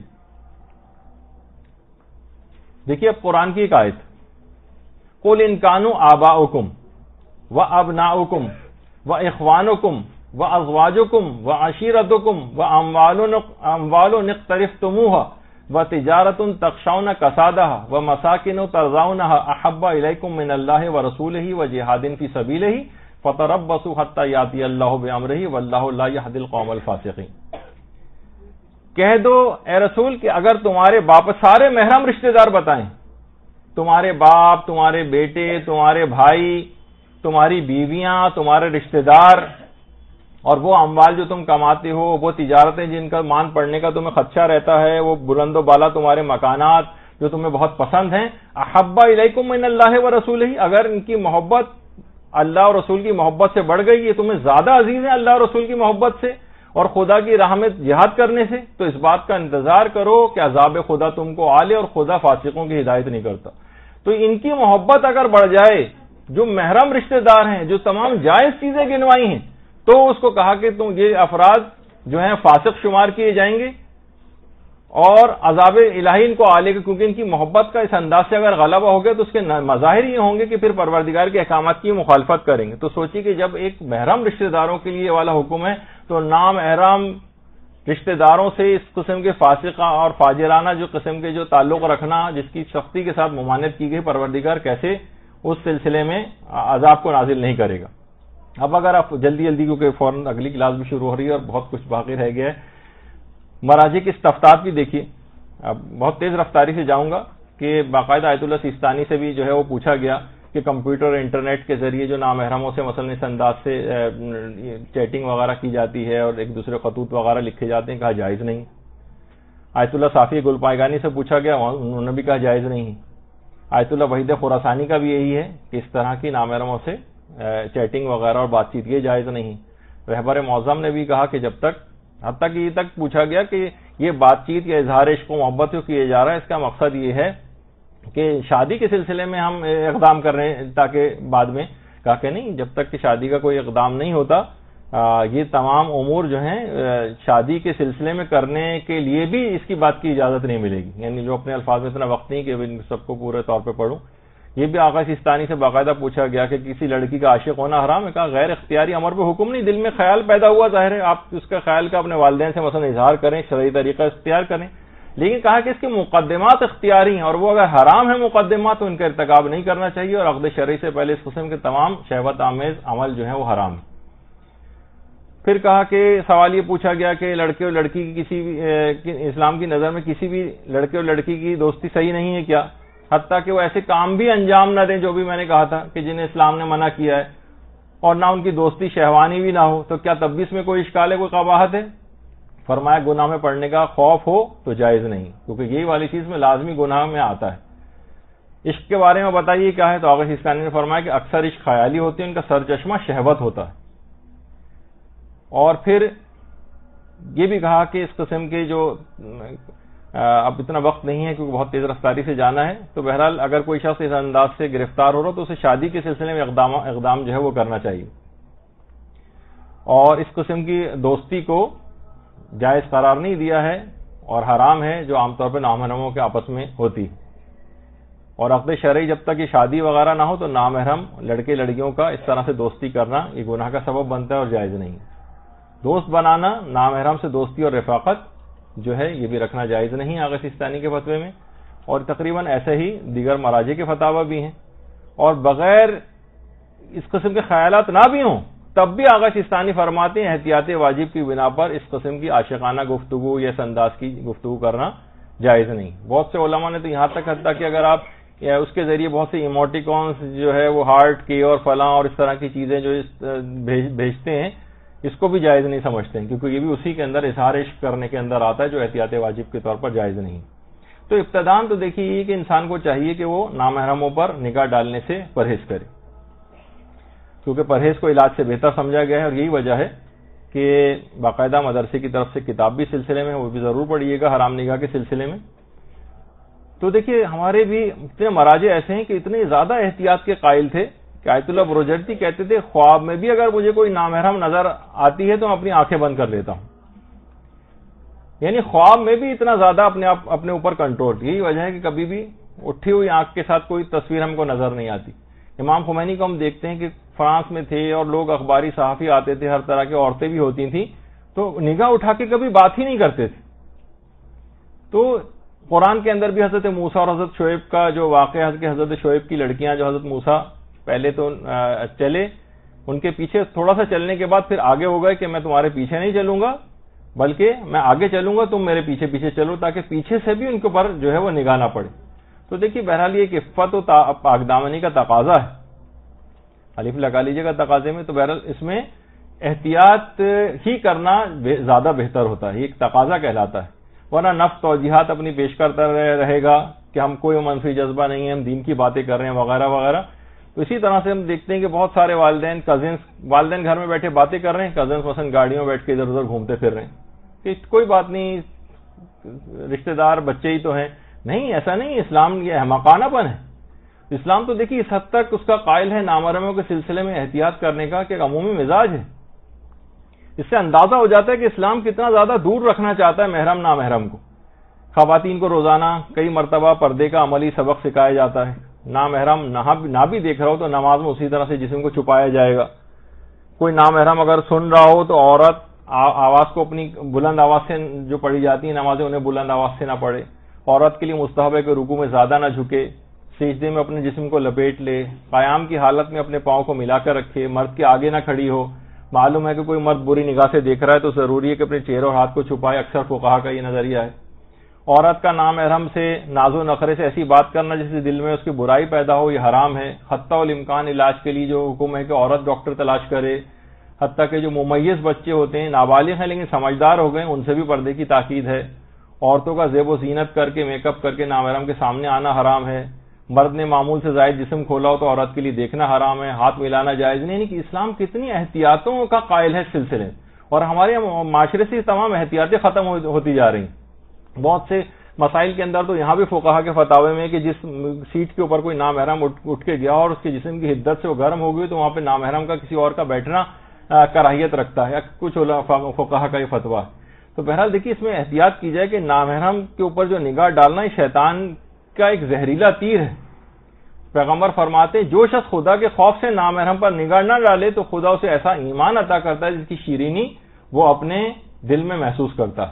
دیکھیے اب قرآن کی ایک آیت، قُلْ إِن كَانُوا آبَاؤُكُمْ وَأَبْنَاؤُكُمْ وَإِخْوَانُكُمْ وَأَزْوَاجُكُمْ وَعَشِيرَتُكُمْ وَأَمْوَالٌ اقْتَرَفْتُمُوهَا وَتِجَارَةٌ تَخْشَوْنَ كَسَادَهَا وَمَسَاكِنُ تَرْضَوْنَهَا أَحَبَّ إِلَيْكُم مِّنَ اللَّهِ وَرَسُولِهِ وَجِهَادٍ فِي سَبِيلِهِ فَتَرَبَّصُوا حَتَّىٰ يَأْتِيَ اللَّهُ بِأَمْرِهِ وَاللَّهُ لَا يَهْدِي الْقَوْمَ الْفَاسِقِينَ. کہہ دو اے رسول کہ اگر تمہارے باپ، سارے محرم رشتہ دار بتائیں، تمہارے باپ، تمہارے بیٹے، تمہارے بھائی، تمہاری بیویاں، تمہارے رشتہ دار، اور وہ اموال جو تم کماتے ہو، وہ تجارتیں جن کا مان پڑنے کا تمہیں خدشہ رہتا ہے، وہ بلند و بالا تمہارے مکانات جو تمہیں بہت پسند ہیں، احب الیکم من اللہ ورسولہ، اگر ان کی محبت اللہ اور رسول کی محبت سے بڑھ گئی، یہ تمہیں زیادہ عزیز ہے اللہ اور رسول کی محبت سے اور خدا کی راہ میں جہاد کرنے سے، تو اس بات کا انتظار کرو کہ عذاب خدا تم کو آ لے، اور خدا فاسقوں کی ہدایت نہیں کرتا. تو ان کی محبت اگر بڑھ جائے، جو محرم رشتہ دار ہیں، جو تمام جائز چیزیں گنوائی ہیں، تو اس کو کہا کہ تم یہ افراد جو ہیں فاسق شمار کیے جائیں گے اور عذاب الہی ان کو آلے گا، کیونکہ ان کی محبت کا اس انداز سے اگر غلبہ ہو گیا تو اس کے مظاہر یہ ہوں گے کہ پھر پروردگار کے احکامات کی مخالفت کریں گے. تو سوچیے کہ جب ایک محرم رشتہ داروں کے لیے والا حکم ہے تو نامحرم رشتہ داروں سے اس قسم کے فاسقہ اور فاجرانہ جو قسم کے جو تعلق رکھنا، جس کی سختی کے ساتھ ممانعت کی گئی، پروردگار کیسے اس سلسلے میں عذاب کو نازل نہیں کرے گا. اب اگر آپ جلدی کیونکہ فوراً اگلی کلاس بھی شروع ہو رہی ہے اور بہت کچھ باقی رہ گیا ہے، مراجع کی استفتاء بھی دیکھیے. اب بہت تیز رفتاری سے جاؤں گا کہ باقاعدہ آیت اللہ سیستانی سے بھی جو ہے وہ پوچھا گیا کہ کمپیوٹر انٹرنیٹ کے ذریعے جو نامحرموں سے مثلا اس انداز سے چیٹنگ وغیرہ کی جاتی ہے اور ایک دوسرے خطوط وغیرہ لکھے جاتے ہیں، کہا جائز نہیں۔ آیت اللہ صافی گلپائگانی سے پوچھا گیا، انہوں نے بھی کہا جائز نہیں۔ آیت اللہ وحید خراسانی کا بھی یہی ہے کہ اس طرح کی نامحرموں سے چیٹنگ وغیرہ اور بات چیت یہ جائز نہیں۔ رہبر معظم نے بھی کہا کہ جب تک، حتیٰ کہ یہ تک پوچھا گیا کہ یہ بات چیت یا اظہار عشق و محبت جو کیے جا رہا ہے اس کا مقصد یہ ہے کہ شادی کے سلسلے میں ہم اقدام کر رہے ہیں تاکہ بعد میں، کہا کہ نہیں، جب تک کہ شادی کا کوئی اقدام نہیں ہوتا یہ تمام امور جو ہیں شادی کے سلسلے میں کرنے کے لیے بھی اس کی بات کی اجازت نہیں ملے گی۔ یعنی جو اپنے الفاظ میں اتنا وقت نہیں کہ ان سب کو پورے طور پہ پڑھوں، یہ بھی آغا سیستانی سے باقاعدہ پوچھا گیا کہ کسی لڑکی کا عاشق ہونا حرام ہے؟ کہا غیر اختیاری امر پہ حکم نہیں، دل میں خیال پیدا ہوا، ظاہر ہے آپ اس کا خیال کا اپنے والدین سے مثلا اظہار کریں، شرعی طریقہ اختیار کریں، لیکن کہا کہ اس کے مقدمات اختیاری ہیں اور وہ اگر حرام ہے مقدمات تو ان کا ارتکاب نہیں کرنا چاہیے، اور عقد شرعی سے پہلے اس قسم کے تمام شہوت آمیز عمل جو ہیں وہ حرام ہے۔ پھر کہا کہ سوال یہ پوچھا گیا کہ لڑکے اور لڑکی کی کسی بھی اسلام کی نظر میں کسی بھی لڑکے اور لڑکی کی دوستی صحیح نہیں ہے کیا؟ حتیٰ کہ وہ ایسے کام بھی انجام نہ دیں جو بھی میں نے کہا تھا کہ جنہیں اسلام نے منع کیا ہے، اور نہ ان کی دوستی شہوانی بھی نہ ہو، تو کیا تب بھی اس میں کوئی اشکال ہے، کوئی قباحت ہے؟ فرمایا گناہ میں پڑنے کا خوف ہو تو جائز نہیں، کیونکہ یہی والی چیز میں لازمی گناہ میں آتا ہے۔ عشق کے بارے میں بتائیے کیا ہے، تو آغا سیستانی نے فرمایا کہ اکثر عشق خیالی ہوتے ہیں، ان کا سرچشمہ شہوت ہوتا ہے۔ اور پھر یہ بھی کہا کہ اس قسم کے جو اب اتنا وقت نہیں ہے کیونکہ بہت تیز رفتاری سے جانا ہے، تو بہرحال اگر کوئی شخص اس انداز سے گرفتار ہو رہا تو اسے شادی کے سلسلے میں اقدام جو ہے وہ کرنا چاہیے، اور اس قسم کی دوستی کو جائز قرار نہیں دیا ہے اور حرام ہے جو عام طور پہ نامحرموں کے آپس میں ہوتی، اور عقد شرعی جب تک یہ شادی وغیرہ نہ ہو تو نامحرم لڑکے لڑکیوں کا اس طرح سے دوستی کرنا یہ گناہ کا سبب بنتا ہے اور جائز نہیں۔ دوست بنانا، نامحرم سے دوستی اور رفاقت جو ہے یہ بھی رکھنا جائز نہیں آغا سیستانی کے فتوے میں، اور تقریباً ایسے ہی دیگر مراجع کے فتاوی بھی ہیں، اور بغیر اس قسم کے خیالات نہ بھی ہوں تب بھی آغا سیستانی فرماتے ہیں احتیاط واجب کی بنا پر اس قسم کی عاشقانہ گفتگو یا اس انداز کی گفتگو کرنا جائز نہیں۔ بہت سے علماء نے تو یہاں تک حتیٰ کہ اگر آپ اس کے ذریعے بہت سی ایموٹیکونس جو ہے وہ ہارٹ کی اور فلاں اور اس طرح کی چیزیں جو بھیجتے ہیں اس کو بھی جائز نہیں سمجھتے ہیں، کیونکہ یہ بھی اسی کے اندر اظہار عشق کرنے کے اندر آتا ہے جو احتیاط واجب کے طور پر جائز نہیں۔ تو ابتداً تو دیکھیے یہ کہ انسان کو چاہیے کہ وہ نامحرموں پر نگاہ ڈالنے سے پرہیز کرے، کیونکہ پرہیز کو علاج سے بہتر سمجھا گیا ہے، اور یہی وجہ ہے کہ باقاعدہ مدرسے کی طرف سے کتاب بھی سلسلے میں وہ بھی ضرور پڑھیے گا حرام نگاہ کے سلسلے میں۔ تو دیکھیے ہمارے بھی اتنے مراجع ایسے ہیں کہ اتنے زیادہ احتیاط کے قائل تھے کہ آیت اللہ بروجرتی کہتے تھے خواب میں بھی اگر مجھے کوئی نامحرم نظر آتی ہے تو میں اپنی آنکھیں بند کر لیتا ہوں، یعنی خواب میں بھی اتنا زیادہ اپنے اوپر کنٹرول۔ یہی وجہ ہے کہ کبھی بھی اٹھی ہوئی آنکھ کے ساتھ کوئی تصویر ہم کو نظر نہیں آتی۔ امام خمینی کو ہم دیکھتے ہیں کہ فرانس میں تھے اور لوگ اخباری صحافی آتے تھے، ہر طرح کی عورتیں بھی ہوتی تھیں، تو نگاہ اٹھا کے کبھی بات ہی نہیں کرتے تھے۔ تو قرآن کے اندر بھی حضرت موسیٰ اور حضرت شعیب کا جو واقعہ ہے کہ حضرت شعیب کی لڑکیاں جو حضرت موسیٰ پہلے تو چلے، ان کے پیچھے تھوڑا سا چلنے کے بعد پھر آگے ہو گئے کہ میں تمہارے پیچھے نہیں چلوں گا بلکہ میں آگے چلوں گا، تم میرے پیچھے پیچھے چلو، تاکہ پیچھے سے بھی ان کے اوپر جو ہے وہ نگاہ نہ پڑے۔ تو دیکھیے بہرحال یہ کہ عفت و پاک دامنی کا تقاضا ہے، الف لگا لیجیے گا تقاضے میں، تو بہرحال اس میں احتیاط ہی کرنا زیادہ بہتر ہوتا ہے، یہ ایک تقاضا کہلاتا ہے، ورنہ نفس توجیحات اپنی پیش کرتا رہے گا کہ ہم کوئی منفی جذبہ نہیں ہے، ہم دین کی باتیں کر رہے ہیں وغیرہ وغیرہ۔ تو اسی طرح سے ہم دیکھتے ہیں کہ بہت سارے والدین گھر میں بیٹھے باتیں کر رہے ہیں، کزنس مثلا گاڑیوں بیٹھ کے ادھر ادھر گھومتے پھر رہے ہیں کہ کوئی بات نہیں، رشتہ دار بچے ہی تو ہیں۔ نہیں، ایسا نہیں، اسلام یہ احمقانہ پن ہے۔ اسلام تو دیکھیے اس حد تک اس کا قائل ہے نامحرموں کے سلسلے میں احتیاط کرنے کا کہ ایک عمومی مزاج ہے۔ اس سے اندازہ ہو جاتا ہے کہ اسلام کتنا زیادہ دور رکھنا چاہتا ہے محرم نامحرم کو۔ خواتین کو روزانہ کئی مرتبہ پردے کا عملی سبق سکھایا جاتا ہے، نامحرم نہ بھی دیکھ رہا ہو تو نماز میں اسی طرح سے جسم کو چھپایا جائے گا۔ کوئی نامحرم اگر سن رہا ہو تو عورت آواز کو اپنی بلند آواز سے جو پڑھی جاتی ہیں نمازیں انہیں بلند آواز سے نہ پڑھے۔ عورت کے لیے مستحب ہے کہ رکوع میں زیادہ نہ جھکے، سجدے میں اپنے جسم کو لپیٹ لے، قیام کی حالت میں اپنے پاؤں کو ملا کر رکھے، مرد کے آگے نہ کھڑی ہو۔ معلوم ہے کہ کوئی مرد بری نگاہ سے دیکھ رہا ہے تو ضروری ہے کہ اپنے چہرے اور ہاتھ کو چھپائے، اکثر فقہا کا یہ نظریہ ہے۔ عورت کا نامحرم سے ناز و نخرے سے ایسی بات کرنا جس سے دل میں اس کی برائی پیدا ہو، یہ حرام ہے۔ حتیٰ الامکان علاج کے لیے جو حکم ہے کہ عورت ڈاکٹر تلاش کرے، حتیٰ کہ جو ممیز بچے ہوتے ہیں، نابالغ ہیں لیکن سمجھدار ہو گئے، ان سے بھی پردے کی تاکید ہے۔ عورتوں کا زیب و زینت کر کے میک اپ کر کے نامحرم کے سامنے آنا حرام ہے۔ مرد نے معمول سے زائد جسم کھولا ہو تو عورت کے لیے دیکھنا حرام ہے۔ ہاتھ ملانا جائز نہیں، یعنی کہ اسلام کتنی احتیاطوں کا قائل ہے اس سلسلے، اور ہمارے معاشرے سے تمام احتیاطیں ختم ہوتی جا رہی ہیں۔ بہت سے مسائل کے اندر تو یہاں بھی فقہا کے فتاوے میں کہ جس سیٹ کے اوپر کوئی نامحرم اٹھ کے گیا اور اس کے جسم کی حدت سے وہ گرم ہو گئی تو وہاں پہ نامحرم کا کسی اور کا بیٹھنا کراہیت رکھتا ہے، یا کچھ فقہا کا یہ فتویٰ ہے۔ تو بہرحال دیکھیے اس میں احتیاط کی جائے کہ نامحرم کے اوپر جو نگاہ ڈالنا یہ شیطان کا ایک زہریلا تیر ہے۔ پیغمبر فرماتے جو شخص خدا کے خوف سے نامحرم پر نگاہ نہ ڈالے تو خدا اسے ایسا ایمان عطا کرتا ہے جس کی شیرینی وہ اپنے دل میں محسوس کرتا۔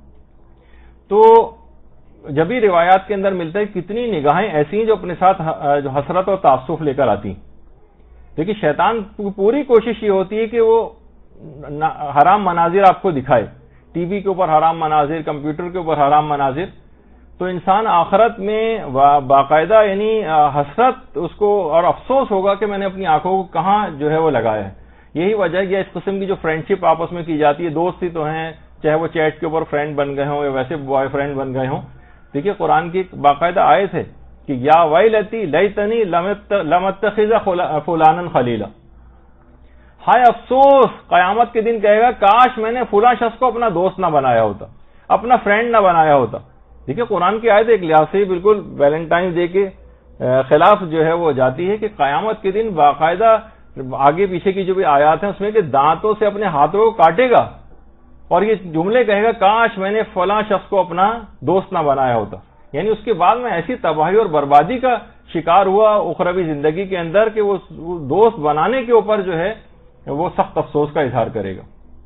تو جب بھی روایات کے اندر ملتا ہے کتنی نگاہیں ایسی ہیں جو اپنے ساتھ جو حسرت اور تعصف لے کر آتی ہیں۔ دیکھیے شیطان پوری کوشش یہ ہوتی ہے کہ وہ حرام مناظر آپ کو دکھائے، ٹی وی کے اوپر حرام مناظر، کمپیوٹر کے اوپر حرام مناظر، تو انسان آخرت میں باقاعدہ یعنی حسرت اس کو اور افسوس ہوگا کہ میں نے اپنی آنکھوں کو کہاں جو ہے وہ لگایا ہے۔ یہی وجہ ہے کہ اس قسم کی جو فرینڈ شپ آپس میں کی جاتی ہے، دوستی تو ہیں، چاہے وہ چیٹ کے اوپر فرینڈ بن گئے ہوں یا ویسے بوائے فرینڈ بن گئے ہوں۔ دیکھیے قرآن کی ایک باقاعدہ آیت ہے کہ یا ویلتی لیتنی لم اتخذ فلانا خلیلا، ہائے افسوس، قیامت کے دن کہے گا کاش میں نے فلاں شخص کو اپنا دوست نہ بنایا ہوتا، اپنا فرینڈ نہ بنایا ہوتا۔ دیکھیے قرآن کی آیت ایک لحاظ سے بالکل ویلنٹائن ڈے کے خلاف جو ہے وہ جاتی ہے کہ قیامت کے دن باقاعدہ آگے پیچھے کی جو بھی آیات ہیں اس میں کہ دانتوں سے اپنے ہاتھوں کو کاٹے گا اور یہ جملے کہے گا کاش میں نے فلاں شخص کو اپنا دوست نہ بنایا ہوتا، یعنی اس کے بعد میں ایسی تباہی اور بربادی کا شکار ہوا اخروی زندگی کے اندر کہ وہ دوست بنانے کے اوپر جو ہے وہ سخت افسوس کا اظہار کرے گا۔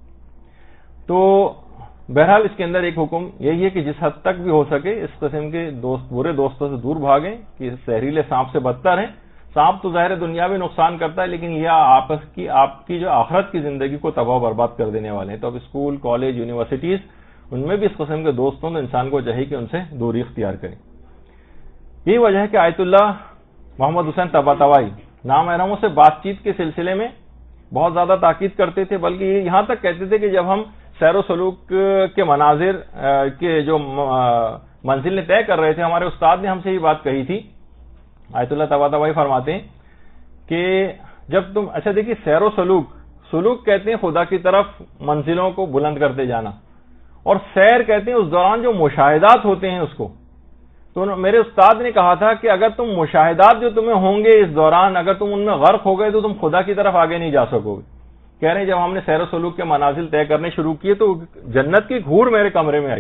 تو بہرحال اس کے اندر ایک حکم یہی ہے کہ جس حد تک بھی ہو سکے اس قسم کے برے دوستوں سے دور بھاگیں کہ زہریلے سانپ سے بدتر ہیں۔ سانپ تو ظاہر دنیا میں نقصان کرتا ہے لیکن یہ آپ کی جو آخرت کی زندگی کو تباہ و برباد کر دینے والے ہیں۔ تو اب اسکول، کالج، یونیورسٹیز ان میں بھی اس قسم کے دوستوں تو انسان کو چاہیے کہ ان سے دوری اختیار کریں۔ یہی وجہ ہے کہ آیت اللہ محمد حسین طباطبائی نامحرموں سے بات چیت کے سلسلے میں بہت زیادہ تاکید کرتے تھے، بلکہ یہاں تک کہتے تھے کہ جب ہم سیر و سلوک کے مناظر کے جو منزلیں طے کر رہے تھے، ہمارے استاد نے ہم سے یہ بات کہی تھی۔ آیت اللہ طباطبائی فرماتے ہیں کہ جب تم دیکھیے سیر و سلوک کہتے ہیں خدا کی طرف منزلوں کو بلند کرتے جانا، اور سیر کہتے ہیں اس دوران جو مشاہدات ہوتے ہیں اس کو۔ تو میرے استاد نے کہا تھا کہ اگر تم مشاہدات جو تمہیں ہوں گے اس دوران اگر تم ان میں غرق ہو گئے تو تم خدا کی طرف آگے نہیں جا سکو گے۔ کہہ رہے ہیں جب ہم نے سیر و سلوک کے منازل طے کرنے شروع کیے تو جنت کی گھور میرے کمرے میں آئی،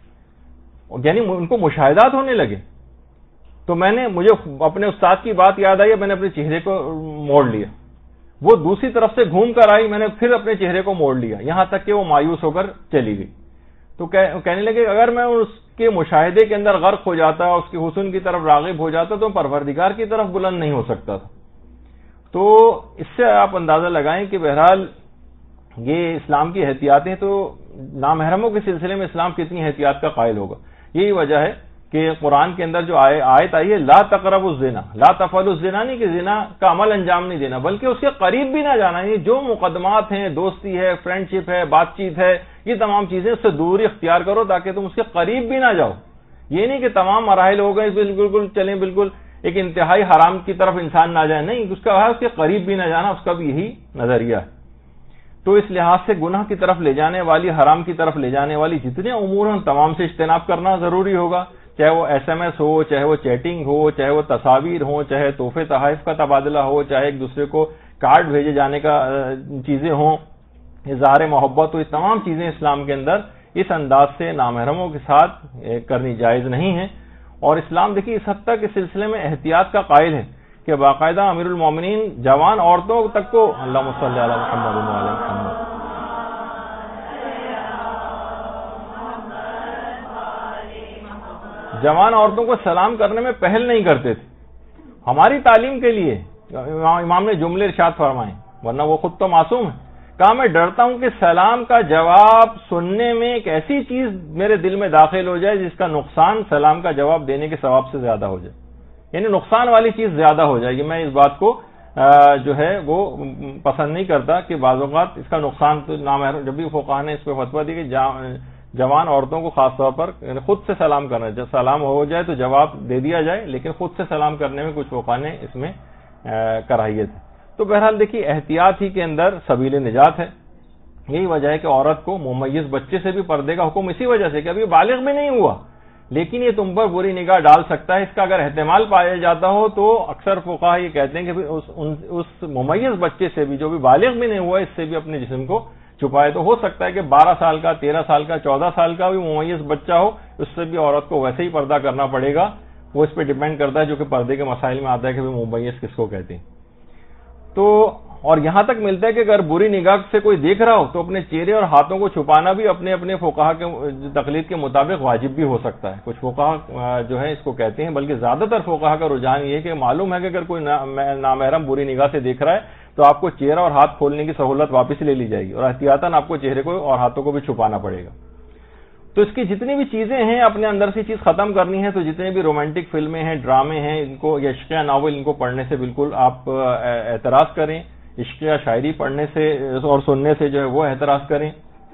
یعنی ان کو مشاہدات ہونے لگے۔ تو مجھے اپنے استاد کی بات یاد آئی، میں نے اپنے چہرے کو موڑ لیا، وہ دوسری طرف سے گھوم کر آئی، میں نے پھر اپنے چہرے کو موڑ لیا، یہاں تک کہ وہ مایوس ہو کر چلی گئی۔ تو کہنے لگے اگر میں اس کے مشاہدے کے اندر غرق ہو جاتا، اس کے حسن کی طرف راغب ہو جاتا تو پروردگار کی طرف بلند نہیں ہو سکتا تھا۔ تو اس سے آپ اندازہ لگائیں کہ بہرحال یہ اسلام کی احتیاطیں، تو نامحرموں کے سلسلے میں اسلام کتنی احتیاط کا قائل ہوگا۔ یہی وجہ ہے کہ قرآن کے اندر جو آیت آئی ہے لا تقربوا الزنا، لا تفعلوا الزنا، نہیں کہ زنا کا عمل انجام نہیں دینا بلکہ اس کے قریب بھی نہ جانا، یہ جو مقدمات ہیں، دوستی ہے، فرینڈ شپ ہے، بات چیت ہے، یہ تمام چیزیں اس سے دوری اختیار کرو تاکہ تم اس کے قریب بھی نہ جاؤ۔ یہ نہیں کہ تمام مراحل ہو گئے بالکل چلیں بالکل ایک انتہائی حرام کی طرف انسان نہ جائے، نہیں، اس کا اس کے قریب بھی نہ جانا، اس کا بھی یہی نظریہ ہے۔ تو اس لحاظ سے گناہ کی طرف لے جانے والی، حرام کی طرف لے جانے والی جتنے امور ہیں تمام سے اجتناب کرنا ضروری ہوگا، چاہے وہ ایس ایم ایس ہو، چاہے وہ چیٹنگ ہو، چاہے وہ تصاویر ہوں، چاہے تحفے تحائف کا تبادلہ ہو، چاہے ایک دوسرے کو کارڈ بھیجے جانے کا چیزیں ہوں، اظہار محبت ہو، یہ تمام چیزیں اسلام کے اندر اس انداز سے نامحرموں کے ساتھ کرنی جائز نہیں ہے۔ اور اسلام دیکھیے اس حد تک اس سلسلے میں احتیاط کا قائل ہے کہ باقاعدہ امیر المومنین جوان عورتوں تک کو اللہم صلی علی محمد و علی محمد جوان عورتوں کو سلام کرنے میں پہل نہیں کرتے تھے، ہماری تعلیم کے لیے امام نے جملے ارشاد فرمائے، ورنہ وہ خود تو معصوم ہے کہا میں ڈرتا ہوں کہ سلام کا جواب سننے میں ایک ایسی چیز میرے دل میں داخل ہو جائے جس کا نقصان سلام کا جواب دینے کے ثواب سے زیادہ ہو جائے، یعنی نقصان والی چیز زیادہ ہو جائے گی۔ میں اس بات کو جو ہے وہ پسند نہیں کرتا کہ بعض اوقات اس کا نقصان تو نامحرم، جب بھی فقہا نے اس پہ فتویٰ دی کہ جوان عورتوں کو خاص طور پر خود سے سلام کرنا، جب سلام ہو جائے تو جواب دے دیا جائے، لیکن خود سے سلام کرنے میں کچھ فقہا نے اس میں کراہیت ہے۔ تو بہرحال دیکھیے احتیاط ہی کے اندر سبیل نجات ہے۔ یہی وجہ ہے کہ عورت کو ممیز بچے سے بھی پردے کا حکم اسی وجہ سے کہ ابھی بالغ بھی نہیں ہوا لیکن یہ تم پر بری نگاہ ڈال سکتا ہے، اس کا اگر احتمال پایا جاتا ہو تو اکثر فقہا یہ کہتے ہیں کہ اس ممیز بچے سے بھی جو بھی بالغ بھی نہیں ہوا اس سے بھی اپنے جسم کو چھپائے۔ تو ہو سکتا ہے کہ 12 سال کا، 13 سال کا، 14 سال کا بھی ممیز بچہ ہو، اس سے بھی عورت کو ویسے ہی پردہ کرنا پڑے گا۔ وہ اس پہ ڈیپینڈ کرتا ہے جو کہ پردے کے مسائل میں آتا ہے کہ ممیز کس کو کہتے ہیں۔ تو اور یہاں تک ملتا ہے کہ اگر بری نگاہ سے کوئی دیکھ رہا ہو تو اپنے چہرے اور ہاتھوں کو چھپانا بھی اپنے اپنے فقہا کے تقلید کے مطابق واجب بھی ہو سکتا ہے۔ کچھ فقہا جو ہے اس کو کہتے ہیں، بلکہ زیادہ تر فقہا کا رجحان یہ ہے کہ معلوم ہے کہ اگر کوئی نامحرم بری نگاہ سے دیکھ رہا ہے تو آپ کو چہرہ اور ہاتھ کھولنے کی سہولت واپس لے لی جائے گی اور احتیاطاً آپ کو چہرے کو اور ہاتھوں کو بھی چھپانا پڑے گا۔ تو اس کی جتنی بھی چیزیں ہیں اپنے اندر سے چیز ختم کرنی ہے، تو جتنے بھی رومانٹک فلمیں ہیں، ڈرامے ہیں، ان کو یا عشقیہ ناول ان کو پڑھنے سے بالکل آپ اعتراض کریں، عشقیہ شاعری پڑھنے سے اور سننے سے جو ہے وہ اعتراض کریں۔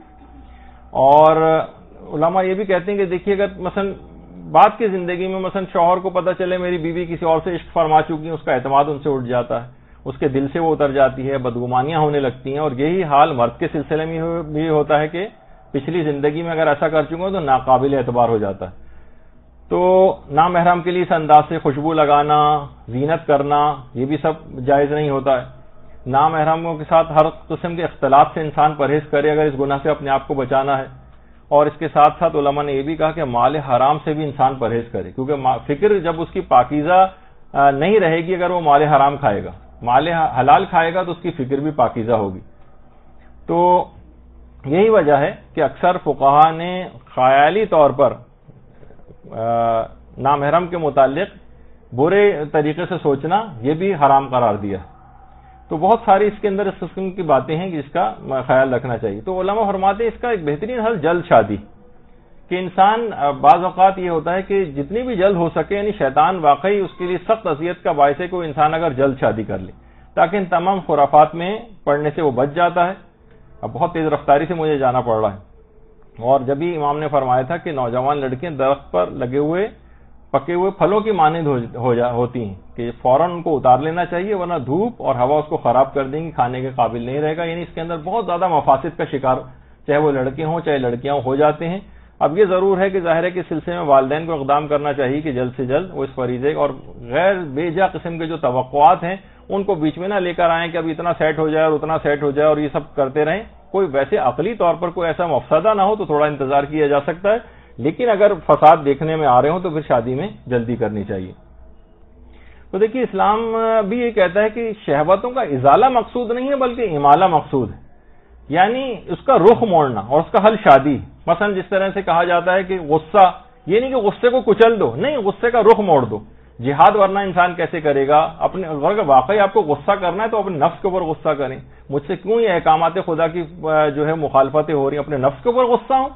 اور علماء یہ بھی کہتے ہیں کہ دیکھیے اگر مثلا بعد کی زندگی میں مثلا شوہر کو پتہ چلے میری بیوی کسی اور سے عشق فرما چکی ہے، اس کا اعتماد ان سے اٹھ جاتا ہے، اس کے دل سے وہ اتر جاتی ہے، بدگمانیاں ہونے لگتی ہیں، اور یہی حال مرد کے سلسلے میں بھی ہوتا ہے کہ پچھلی زندگی میں اگر ایسا کر چکا ہوں تو ناقابل اعتبار ہو جاتا ہے۔ تو نامحرم کے لیے اس انداز سے خوشبو لگانا، زینت کرنا، یہ بھی سب جائز نہیں ہوتا ہے۔ نامحرموں کے ساتھ ہر قسم کے اختلاط سے انسان پرہیز کرے اگر اس گناہ سے اپنے آپ کو بچانا ہے۔ اور اس کے ساتھ ساتھ علماء نے یہ بھی کہا کہ مال حرام سے بھی انسان پرہیز کرے، کیونکہ فکر جب اس کی پاکیزہ نہیں رہے گی اگر وہ مال حرام کھائے گا، مال حلال کھائے گا تو اس کی فکر بھی پاکیزہ ہوگی۔ تو یہی وجہ ہے کہ اکثر فقہا نے خیالی طور پر نامحرم کے متعلق برے طریقے سے سوچنا یہ بھی حرام قرار دیا۔ تو بہت ساری اس کے اندر اس قسم کی باتیں ہیں جس کا خیال رکھنا چاہیے۔ تو علماء فرماتے ہیں اس کا ایک بہترین حل جلد شادی، کہ انسان بعض اوقات یہ ہوتا ہے کہ جتنی بھی جلد ہو سکے، یعنی شیطان واقعی اس کے لیے سخت اذیت کا باعث ہے کہ وہ انسان اگر جلد شادی کر لے تاکہ ان تمام خرافات میں پڑنے سے وہ بچ جاتا ہے۔ اب بہت تیز رفتاری سے مجھے جانا پڑ رہا ہے، اور جب بھی امام نے فرمایا تھا کہ نوجوان لڑکیاں درخت پر لگے ہوئے پکے ہوئے پھلوں کی مانند ہوتی ہیں کہ فوراً ان کو اتار لینا چاہیے ورنہ دھوپ اور ہوا اس کو خراب کر دیں گی، کھانے کے قابل نہیں رہے گا۔ یعنی اس کے اندر بہت زیادہ مفاسد کا شکار چاہے وہ لڑکے ہوں چاہے لڑکیاں ہو جاتے ہیں۔ اب یہ ضرور ہے کہ ظاہر ہے کہ اس سلسلے میں والدین کو اقدام کرنا چاہیے کہ جلد سے جلد وہ اس فریضے اور غیر بے جا قسم کے جو توقعات ہیں ان کو بیچ میں نہ لے کر آئیں کہ اب اتنا سیٹ ہو جائے اور اتنا سیٹ ہو جائے اور یہ سب کرتے رہیں۔ کوئی ویسے عقلی طور پر کوئی ایسا مفسدہ نہ ہو تو تھوڑا انتظار کیا جا سکتا ہے، لیکن اگر فساد دیکھنے میں آ رہے ہوں تو پھر شادی میں جلدی کرنی چاہیے۔ تو دیکھیے اسلام بھی یہ کہتا ہے کہ شہوتوں کا ازالہ مقصود نہیں ہے بلکہ امالہ مقصود ہے، یعنی اس کا رخ موڑنا، اور اس کا حل شادی۔ مثلا جس طرح سے کہا جاتا ہے کہ غصہ، یہ نہیں کہ غصے کو کچل دو، نہیں، غصے کا رخ موڑ دو۔ جہاد ورنہ انسان کیسے کرے گا؟ اپنے اگر واقعی آپ کو غصہ کرنا ہے تو اپنے نفس کے اوپر غصہ کریں۔ مجھ سے کیوں یہ احکامات خدا کی جو ہے مخالفتیں ہو رہی ہیں؟ اپنے نفس کے اوپر غصہ ہوں،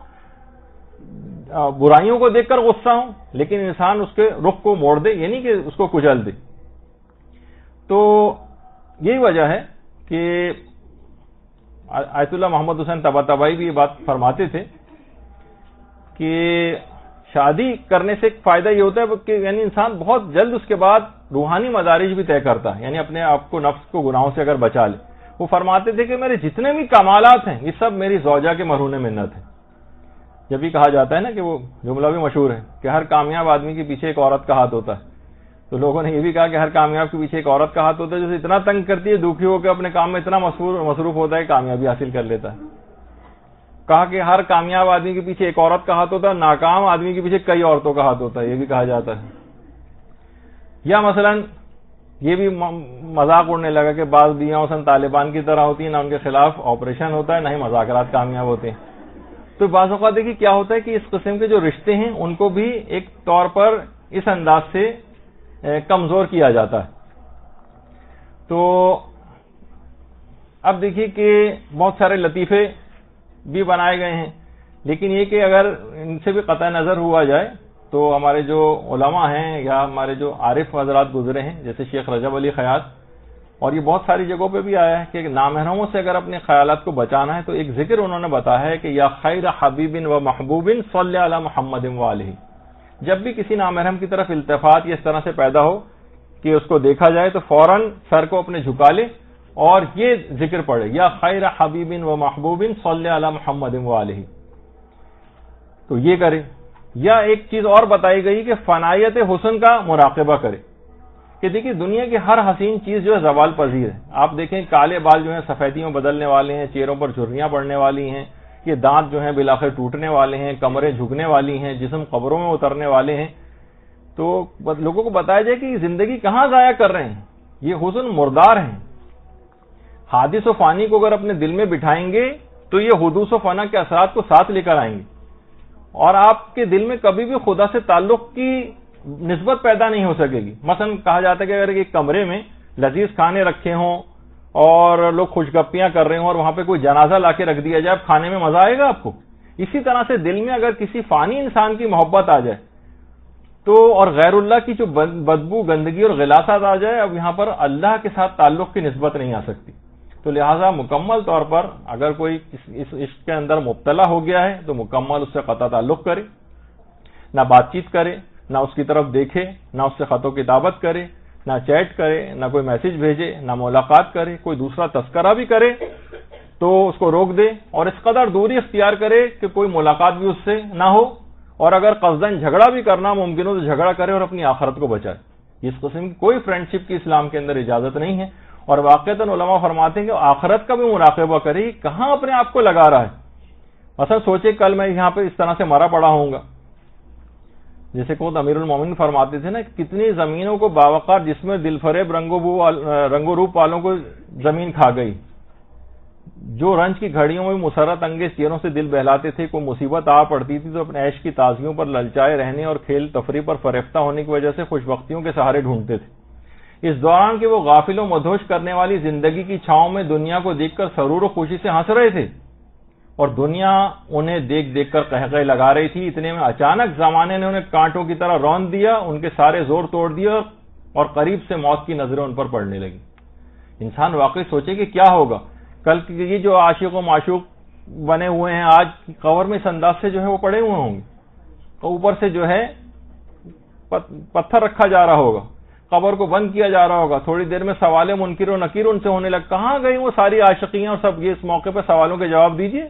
برائیوں کو دیکھ کر غصہ ہوں، لیکن انسان اس کے رخ کو موڑ دے، یعنی کہ اس کو کچل دے۔ تو یہی وجہ ہے کہ آیت اللہ محمد حسین طباطبائی بھی یہ بات فرماتے تھے کہ شادی کرنے سے ایک فائدہ یہ ہوتا ہے کہ یعنی انسان بہت جلد اس کے بعد روحانی مدارج بھی طے کرتا ہے، یعنی اپنے آپ کو نفس کو گناہوں سے اگر بچا لے۔ وہ فرماتے تھے کہ میرے جتنے بھی کمالات ہیں یہ سب میری زوجہ کے مرہون منت ہے۔ جب بھی کہا جاتا ہے نا کہ وہ جملہ بھی مشہور ہے کہ ہر کامیاب آدمی کے پیچھے ایک عورت کا ہاتھ ہوتا ہے، تو لوگوں نے یہ بھی کہا کہ ہر کامیاب کے پیچھے ایک عورت کا ہاتھ ہوتا ہے جو اتنا تنگ کرتی ہے، دکھی ہو کے اپنے کام میں اتنا مصروف ہوتا ہے کہ کامیابی حاصل کر لیتا ہے۔ کہا کہ ہر کامیاب آدمی کے پیچھے ایک عورت کا ہاتھ ہوتا ہے، ناکام آدمی کے پیچھے کئی عورتوں کا ہاتھ ہوتا ہے، یہ بھی کہا جاتا ہے۔ یا مثلا یہ بھی مذاق اڑنے لگا کہ بعض بیاں مثلا طالبان کی طرح ہوتی ہیں، نہ ان کے خلاف آپریشن ہوتا ہے نہ ہی مذاکرات کامیاب ہوتے ہیں۔ تو بعض اوقات دیکھیے کیا ہوتا ہے کہ اس قسم کے جو رشتے ہیں ان کو بھی ایک طور پر اس انداز سے کمزور کیا جاتا ہے۔ تو اب دیکھیے کہ بہت سارے لطیفے بھی بنائے گئے ہیں، لیکن یہ کہ اگر ان سے بھی قطع نظر ہوا جائے تو ہمارے جو علماء ہیں یا ہمارے جو عارف حضرات گزرے ہیں جیسے شیخ رجب علی خیاط، اور یہ بہت ساری جگہوں پہ بھی آیا ہے کہ نامحرموں سے اگر اپنے خیالات کو بچانا ہے تو ایک ذکر انہوں نے بتایا ہے کہ یا خیر حبیب و محبوب صلی علی محمد و علیہ. جب بھی کسی نامحرم کی طرف التفات اس طرح سے پیدا ہو کہ اس کو دیکھا جائے تو فوراً سر کو اپنے جھکا لے اور یہ ذکر پڑھے یا خیر حبیب و محبوب صلی علی محمد و علیہ، تو یہ کرے. یا ایک چیز اور بتائی گئی کہ فنائیت حسن کا مراقبہ کرے کہ دیکھیے دنیا کی ہر حسین چیز جو ہے زوال پذیر ہے. آپ دیکھیں کالے بال جو ہیں سفیدیوں بدلنے والے ہیں، چہروں پر جھریاں پڑنے والی ہیں، یہ دانت جو ہیں بالآخر ٹوٹنے والے ہیں، کمریں جھکنے والی ہیں، جسم قبروں میں اترنے والے ہیں. تو لوگوں کو بتایا جائے کہ یہ زندگی کہاں ضائع کر رہے ہیں، یہ حسن مردار ہیں. حادث و فانی کو اگر اپنے دل میں بٹھائیں گے تو یہ حدوث و فنا کے اثرات کو ساتھ لے کر آئیں گے، اور آپ کے دل میں کبھی بھی خدا سے تعلق کی نسبت پیدا نہیں ہو سکے گی. مثلا کہا جاتا ہے کہ اگر ایک کمرے میں لذیذ کھانے رکھے ہوں اور لوگ خوش گپیاں کر رہے ہوں اور وہاں پہ کوئی جنازہ لا کے رکھ دیا جائے، اب کھانے میں مزہ آئے گا آپ کو؟ اسی طرح سے دل میں اگر کسی فانی انسان کی محبت آ جائے تو، اور غیر اللہ کی جو بدبو گندگی اور غلاثت آ جائے، اب یہاں پر اللہ کے ساتھ تعلق کی نسبت نہیں آ سکتی. تو لہٰذا مکمل طور پر اگر کوئی اس عشق کے اندر مبتلا ہو گیا ہے تو مکمل اس سے قطع تعلق کرے، نہ بات چیت کرے، نہ اس کی طرف دیکھے، نہ اس سے خط و کتابت کرے، نہ چیٹ کرے، نہ کوئی میسج بھیجے، نہ ملاقات کرے. کوئی دوسرا تذکرہ بھی کرے تو اس کو روک دے اور اس قدر دوری اختیار کرے کہ کوئی ملاقات بھی اس سے نہ ہو، اور اگر قصداً جھگڑا بھی کرنا ممکن ہو تو جھگڑا کرے اور اپنی آخرت کو بچائے. اس قسم کی کوئی فرینڈشپ کی اسلام کے اندر اجازت نہیں ہے. اور واقعتاً علماء فرماتے ہیں کہ آخرت کا بھی مراقبہ کرے، کہاں اپنے آپ کو لگا رہا ہے. مثلا سوچے کل میں یہاں پہ اس طرح سے مرا پڑا ہوں گا، جیسے خود امیر المومنین فرماتے تھے نا، کتنی زمینوں کو باوقار جس میں دل فریب رنگ و روپ والوں کو زمین کھا گئی، جو رنج کی گھڑیوں میں مسرت انگیز چہروں سے دل بہلاتے تھے، کوئی مصیبت آ پڑتی تھی تو اپنے عیش کی تازیوں پر للچائے رہنے اور کھیل تفریح پر فریفتہ ہونے کی وجہ سے خوش بختیوں کے سہارے ڈھونڈتے تھے. اس دوران کہ وہ غافل و مدہوش کرنے والی زندگی کی چھاؤں میں دنیا کو دیکھ کر سرور و خوشی سے ہنس رہے تھے، اور دنیا انہیں دیکھ دیکھ کر قہقہے لگا رہی تھی. اتنے میں اچانک زمانے نے انہیں کانٹوں کی طرح روند دیا، ان کے سارے زور توڑ دیا اور قریب سے موت کی نظریں ان پر پڑنے لگی. انسان واقعی سوچے کہ کیا ہوگا کل کی. یہ جو عاشق و معشوق بنے ہوئے ہیں آج قبر میں اس انداز سے جو ہے وہ پڑے ہوئے ہوں گے، تو اوپر سے جو ہے پتھر رکھا جا رہا ہوگا، قبر کو بند کیا جا رہا ہوگا. تھوڑی دیر میں سوال منکر و نکیر ان سے ہونے لگ، کہاں گئی وہ ساری عاشقیاں اور سب؟ یہ اس موقع پہ سوالوں کے جواب دیجئے.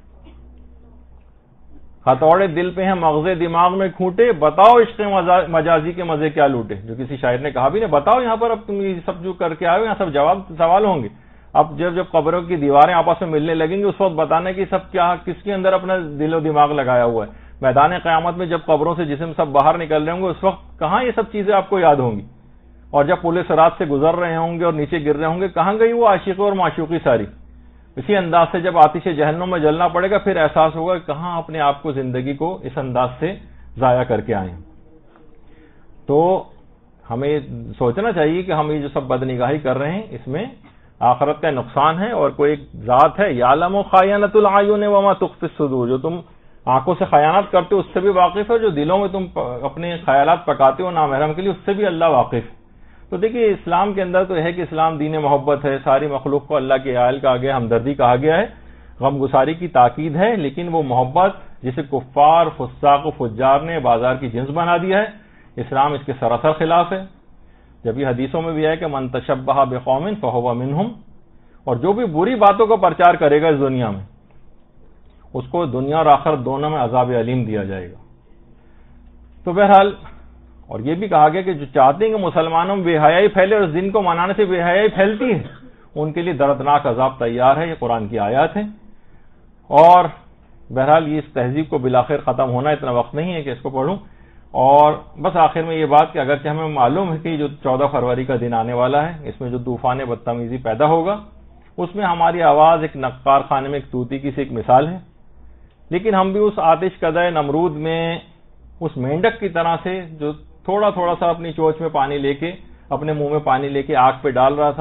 ہتھوڑے دل پہ ہیں مغزے دماغ میں کھوٹے، بتاؤ عشق مجازی کے مزے کیا لوٹے. جو کسی شاعر نے کہا بھی نہیں، بتاؤ یہاں پر اب تم یہ سب جو کر کے آئے ہو یہاں سب جواب سوال ہوں گے. اب جب قبروں کی دیواریں آپس میں ملنے لگیں گی اس وقت بتانا کہ سب کیا کس کے اندر اپنا دل و دماغ لگایا ہوا ہے. میدان قیامت میں جب قبروں سے جسم سب باہر نکل رہے ہوں گے اس وقت کہاں یہ سب چیزیں آپ کو یاد ہوں گی. اور جب پل صراط سے گزر رہے ہوں گے اور نیچے گر رہے ہوں گے، کہاں گئی وہ عاشق اور معشوقی ساری. اسی انداز سے جب آتش جہنم میں جلنا پڑے گا پھر احساس ہوگا کہ کہاں اپنے آپ کو زندگی کو اس انداز سے ضائع کر کے آئے ہیں. تو ہمیں سوچنا چاہیے کہ ہم یہ جو سب بدنگاہی کر رہے ہیں اس میں آخرت کا نقصان ہے. اور کوئی ایک ذات ہے یعلم خائنۃ الاعین وما تخفی الصدور، جو تم آنکھوں سے خیانت کرتے ہو اس سے بھی واقف ہے، جو دلوں میں تم اپنے خیالات پکاتے ہو نامحرم کے لیے اس سے بھی اللہ واقف ہے. تو دیکھیے اسلام کے اندر تو ہے کہ اسلام دین محبت ہے، ساری مخلوق کو اللہ کے عیال کہا گیا، ہمدردی کہا گیا ہے، غم گساری کی تاکید ہے، لیکن وہ محبت جسے کفار فساق و فجار نے بازار کی جنس بنا دیا ہے، اسلام اس کے سراسر خلاف ہے. جب یہ حدیثوں میں بھی ہے کہ من تشبہ بقوم فہو منہم، اور جو بھی بری باتوں کا پرچار کرے گا اس دنیا میں اس کو دنیا اور آخرت دونوں میں عذاب علیم دیا جائے گا. تو بہرحال اور یہ بھی کہا گیا کہ جو چاہتے ہیں کہ مسلمانوں میں بے حیائی پھیلے اور اس دن کو منانے سے بے حیائی پھیلتی ہے ان کے لیے دردناک عذاب تیار ہے. یہ قرآن کی آیات ہیں. اور بہرحال یہ اس تہذیب کو بالآخر ختم ہونا اتنا وقت نہیں ہے کہ اس کو پڑھوں. اور بس آخر میں یہ بات کہ اگرچہ ہمیں معلوم ہے کہ جو 14 فروری کا دن آنے والا ہے اس میں جو طوفان بدتمیزی پیدا ہوگا اس میں ہماری آواز ایک نقار خانے میں ایک طوطی کی سی ایک مثال ہے، لیکن ہم بھی اس آتش کدہ نمرود میں اس مینڈک کی طرح سے جو تھوڑا تھوڑا سا اپنی چوچ میں پانی لے کے اپنے منہ میں پانی لے کے آگ پہ ڈال رہا تھا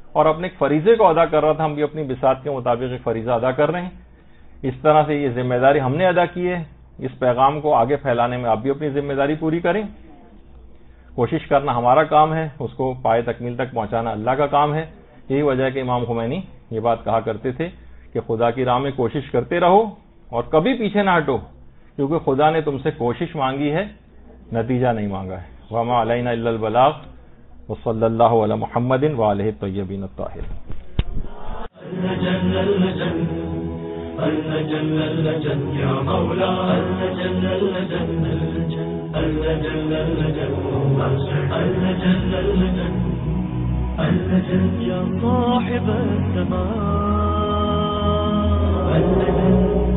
اور اپنے ایک فریضے کو ادا کر رہا تھا. ہم بھی اپنی بساط کے مطابق ایک فریضہ ادا کر رہے ہیں. اس طرح سے یہ ذمہ داری ہم نے ادا کی ہے. اس پیغام کو آگے پھیلانے میں آپ بھی اپنی ذمہ داری پوری کریں. کوشش کرنا ہمارا کام ہے, اس کو پائے تکمیل تک پہنچانا اللہ کا کام ہے. یہی وجہ ہے کہ امام خمینی یہ بات کہا کرتے تھے کہ خدا کی راہ میں کوشش کرتے رہو اور کبھی پیچھے نہ ہٹو, کیونکہ خدا نے تم سے کوشش مانگی ہے, نتیجہ نہیں مانگا ہے. وما علینا الا البلاغ وصلی اللہ علی محمد وآلہ الطیبین الطاہرین. يا صاحب الزمان